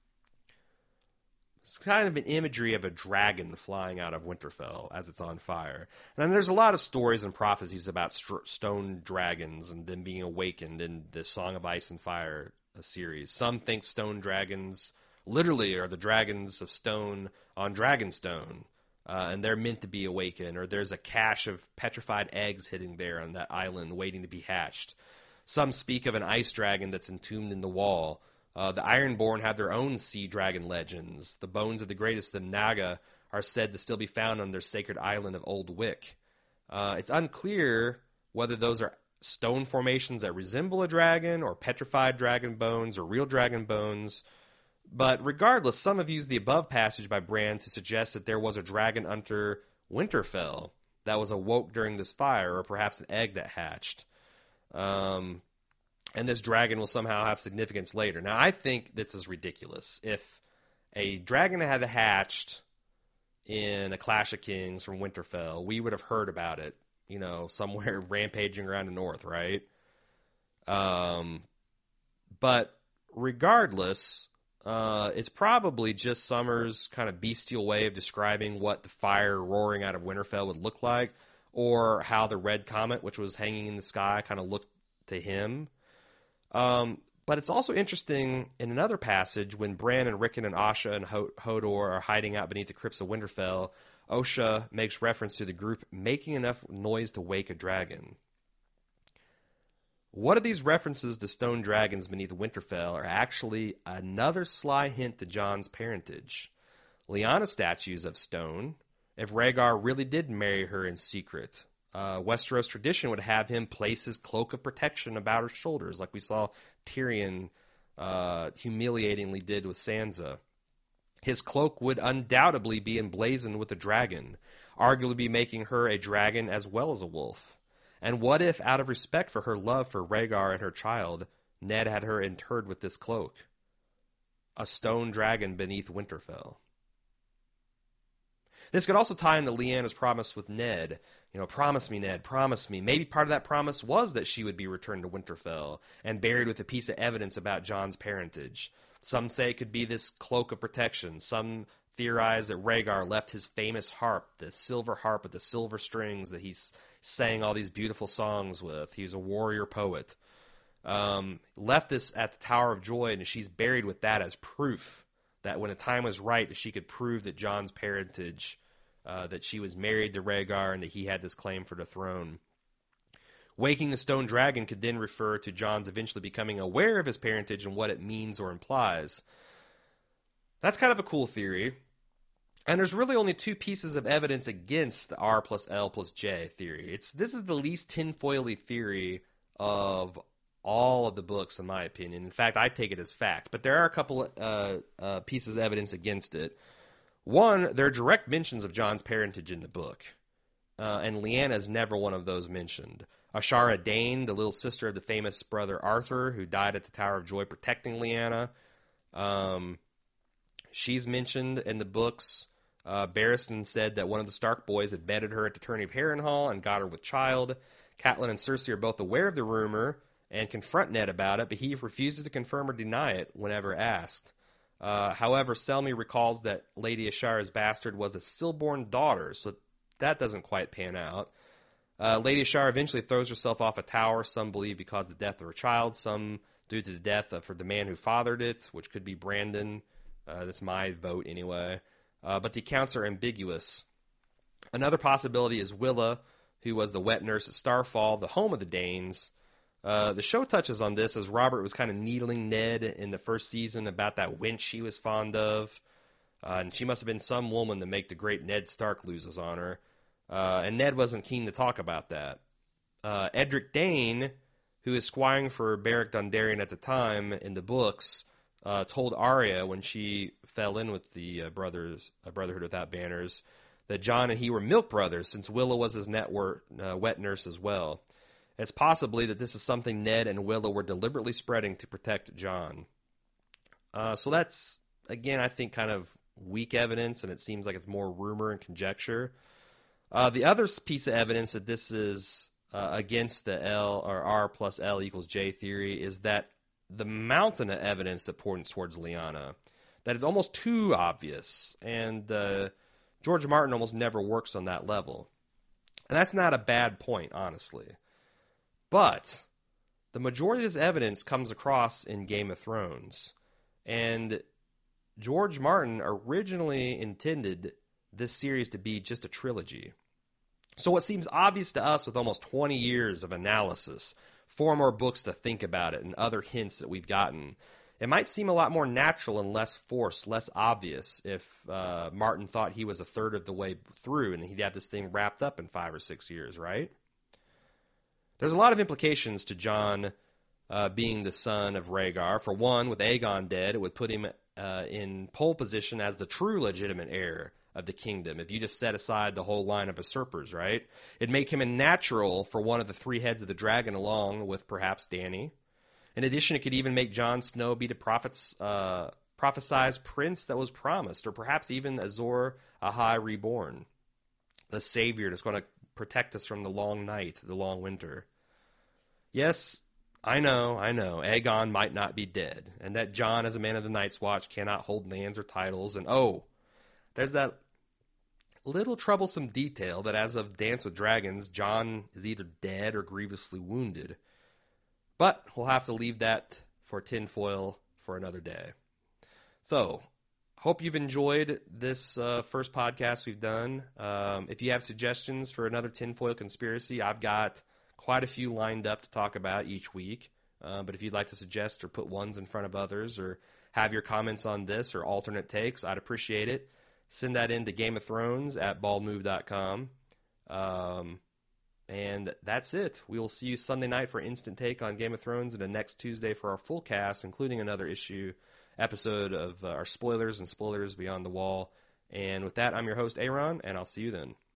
It's kind of an imagery of a dragon flying out of Winterfell as it's on fire. And there's a lot of stories and prophecies about st- stone dragons and them being awakened in the Song of Ice and Fire series. Some think stone dragons literally are the dragons of stone on Dragonstone, uh, and they're meant to be awakened, or there's a cache of petrified eggs hidden there on that island waiting to be hatched. Some speak of an ice dragon that's entombed in the wall. Uh, the Ironborn have their own sea dragon legends. The bones of the greatest of them, Naga, are said to still be found on their sacred island of Old Wick. Uh, it's unclear whether those are stone formations that resemble a dragon, or petrified dragon bones, or real dragon bones. But regardless, some have used the above passage by Bran to suggest that there was a dragon under Winterfell that was awoke during this fire, or perhaps an egg that hatched. Um, and this dragon will somehow have significance later. Now, I think this is ridiculous. If a dragon had hatched in a Clash of Kings from Winterfell, we would have heard about it, you know, somewhere rampaging around the north, right? Um, but regardless, uh, it's probably just Summer's kind of bestial way of describing what the fire roaring out of Winterfell would look like, or how the red comet, which was hanging in the sky, kind of looked to him. Um, but it's also interesting in another passage when Bran and Rickon and Asha and Hodor are hiding out beneath the crypts of Winterfell. Osha makes reference to the group making enough noise to wake a dragon. What of these references to stone dragons beneath Winterfell are actually another sly hint to Jon's parentage? Lyanna statues of stone. If Rhaegar really did marry her in secret, uh, Westeros tradition would have him place his cloak of protection about her shoulders, like we saw Tyrion uh, humiliatingly did with Sansa. His cloak would undoubtedly be emblazoned with a dragon, arguably making her a dragon as well as a wolf. And what if, out of respect for her love for Rhaegar and her child, Ned had her interred with this cloak? A stone dragon beneath Winterfell. This could also tie into Lyanna's promise with Ned. You know, promise me, Ned, promise me. Maybe part of that promise was that she would be returned to Winterfell and buried with a piece of evidence about Jon's parentage. Some say it could be this cloak of protection. Some theorize that Rhaegar left his famous harp, the silver harp with the silver strings that he sang all these beautiful songs with. He was a warrior poet. Um, left this at the Tower of Joy, and she's buried with that as proof that when the time was right, she could prove that Jon's parentage, uh, that she was married to Rhaegar and that he had this claim for the throne. Waking the stone dragon could then refer to Jon's eventually becoming aware of his parentage and what it means or implies. That's kind of a cool theory. And there's really only two pieces of evidence against the R plus L plus J theory. It's This is the least tinfoily theory of all of the books, in my opinion. In fact, I take it as fact. But there are a couple uh, uh, pieces of evidence against it. One, there are direct mentions of Jon's parentage in the book. uh, and Lyanna is never one of those mentioned. Ashara Dane, the little sister of the famous brother Arthur, who died at the Tower of Joy protecting Lyanna, um, she's mentioned in the books. Uh, Barristan said that one of the Stark boys had bedded her at the tourney of Harrenhal and got her with child. Catelyn and Cersei are both aware of the rumor and confront Ned about it, but he refuses to confirm or deny it whenever asked. Uh, however, Selmy recalls that Lady Ashara's bastard was a stillborn daughter, so that doesn't quite pan out. Uh, Lady Ashara eventually throws herself off a tower, some believe because of the death of her child, some due to the death of her, the man who fathered it, which could be Brandon. Uh, that's my vote anyway. Uh, but the accounts are ambiguous. Another possibility is Willa, who was the wet nurse at Starfall, the home of the Danes. Uh, the show touches on this as Robert was kind of needling Ned in the first season about that wench she was fond of. Uh, and she must have been some woman to make the great Ned Stark lose his honor. Uh, and Ned wasn't keen to talk about that. Uh, Edric Dane, who is squiring for Beric Dondarrion at the time in the books, uh, told Arya when she fell in with the uh, brothers, uh, Brotherhood Without Banners, that Jon and he were milk brothers, since Willa was his network, uh, wet nurse as well. It's possibly that this is something Ned and Willa were deliberately spreading to protect Jon. Uh, so that's, again, I think kind of weak evidence, and it seems like it's more rumor and conjecture. Uh, the other piece of evidence that this is uh, against the L or R plus L equals J theory is that the mountain of evidence that points towards Lyanna, that is almost too obvious, and uh, George Martin almost never works on that level. And that's not a bad point, honestly. But the majority of this evidence comes across in Game of Thrones. And George Martin originally intended this series to be just a trilogy. So what seems obvious to us with almost twenty years of analysis, four more books to think about it, and other hints that we've gotten, it might seem a lot more natural and less forced, less obvious if uh, Martin thought he was a third of the way through and he'd have this thing wrapped up in five or six years, right? There's a lot of implications to Jon uh, being the son of Rhaegar. For one, with Aegon dead, it would put him uh, in pole position as the true legitimate heir of the kingdom, if you just set aside the whole line of usurpers, right? It'd make him a natural for one of the three heads of the dragon, along with perhaps Dany. In addition, it could even make Jon Snow be the prophet's, uh, prophesized prince that was promised, or perhaps even Azor Ahai reborn, the savior that's going to protect us from the long night, the long winter. Yes, I know, I know, Aegon might not be dead, and that Jon, as a man of the Night's Watch, cannot hold lands or titles, and oh, there's that little troublesome detail that as of Dance with Dragons, Jon is either dead or grievously wounded. But we'll have to leave that for tinfoil for another day. So, hope you've enjoyed this uh, first podcast we've done. Um, if you have suggestions for another tinfoil conspiracy, I've got quite a few lined up to talk about each week. Uh, but if you'd like to suggest or put ones in front of others, or have your comments on this or alternate takes, I'd appreciate it. Send that in to Game of Thrones at bald move dot com. Um, and that's it. We will see you Sunday night for Instant Take on Game of Thrones, and the next Tuesday for our full cast, including another issue episode of uh, our spoilers and spoilers beyond the wall. And with that, I'm your host, Aaron, and I'll see you then.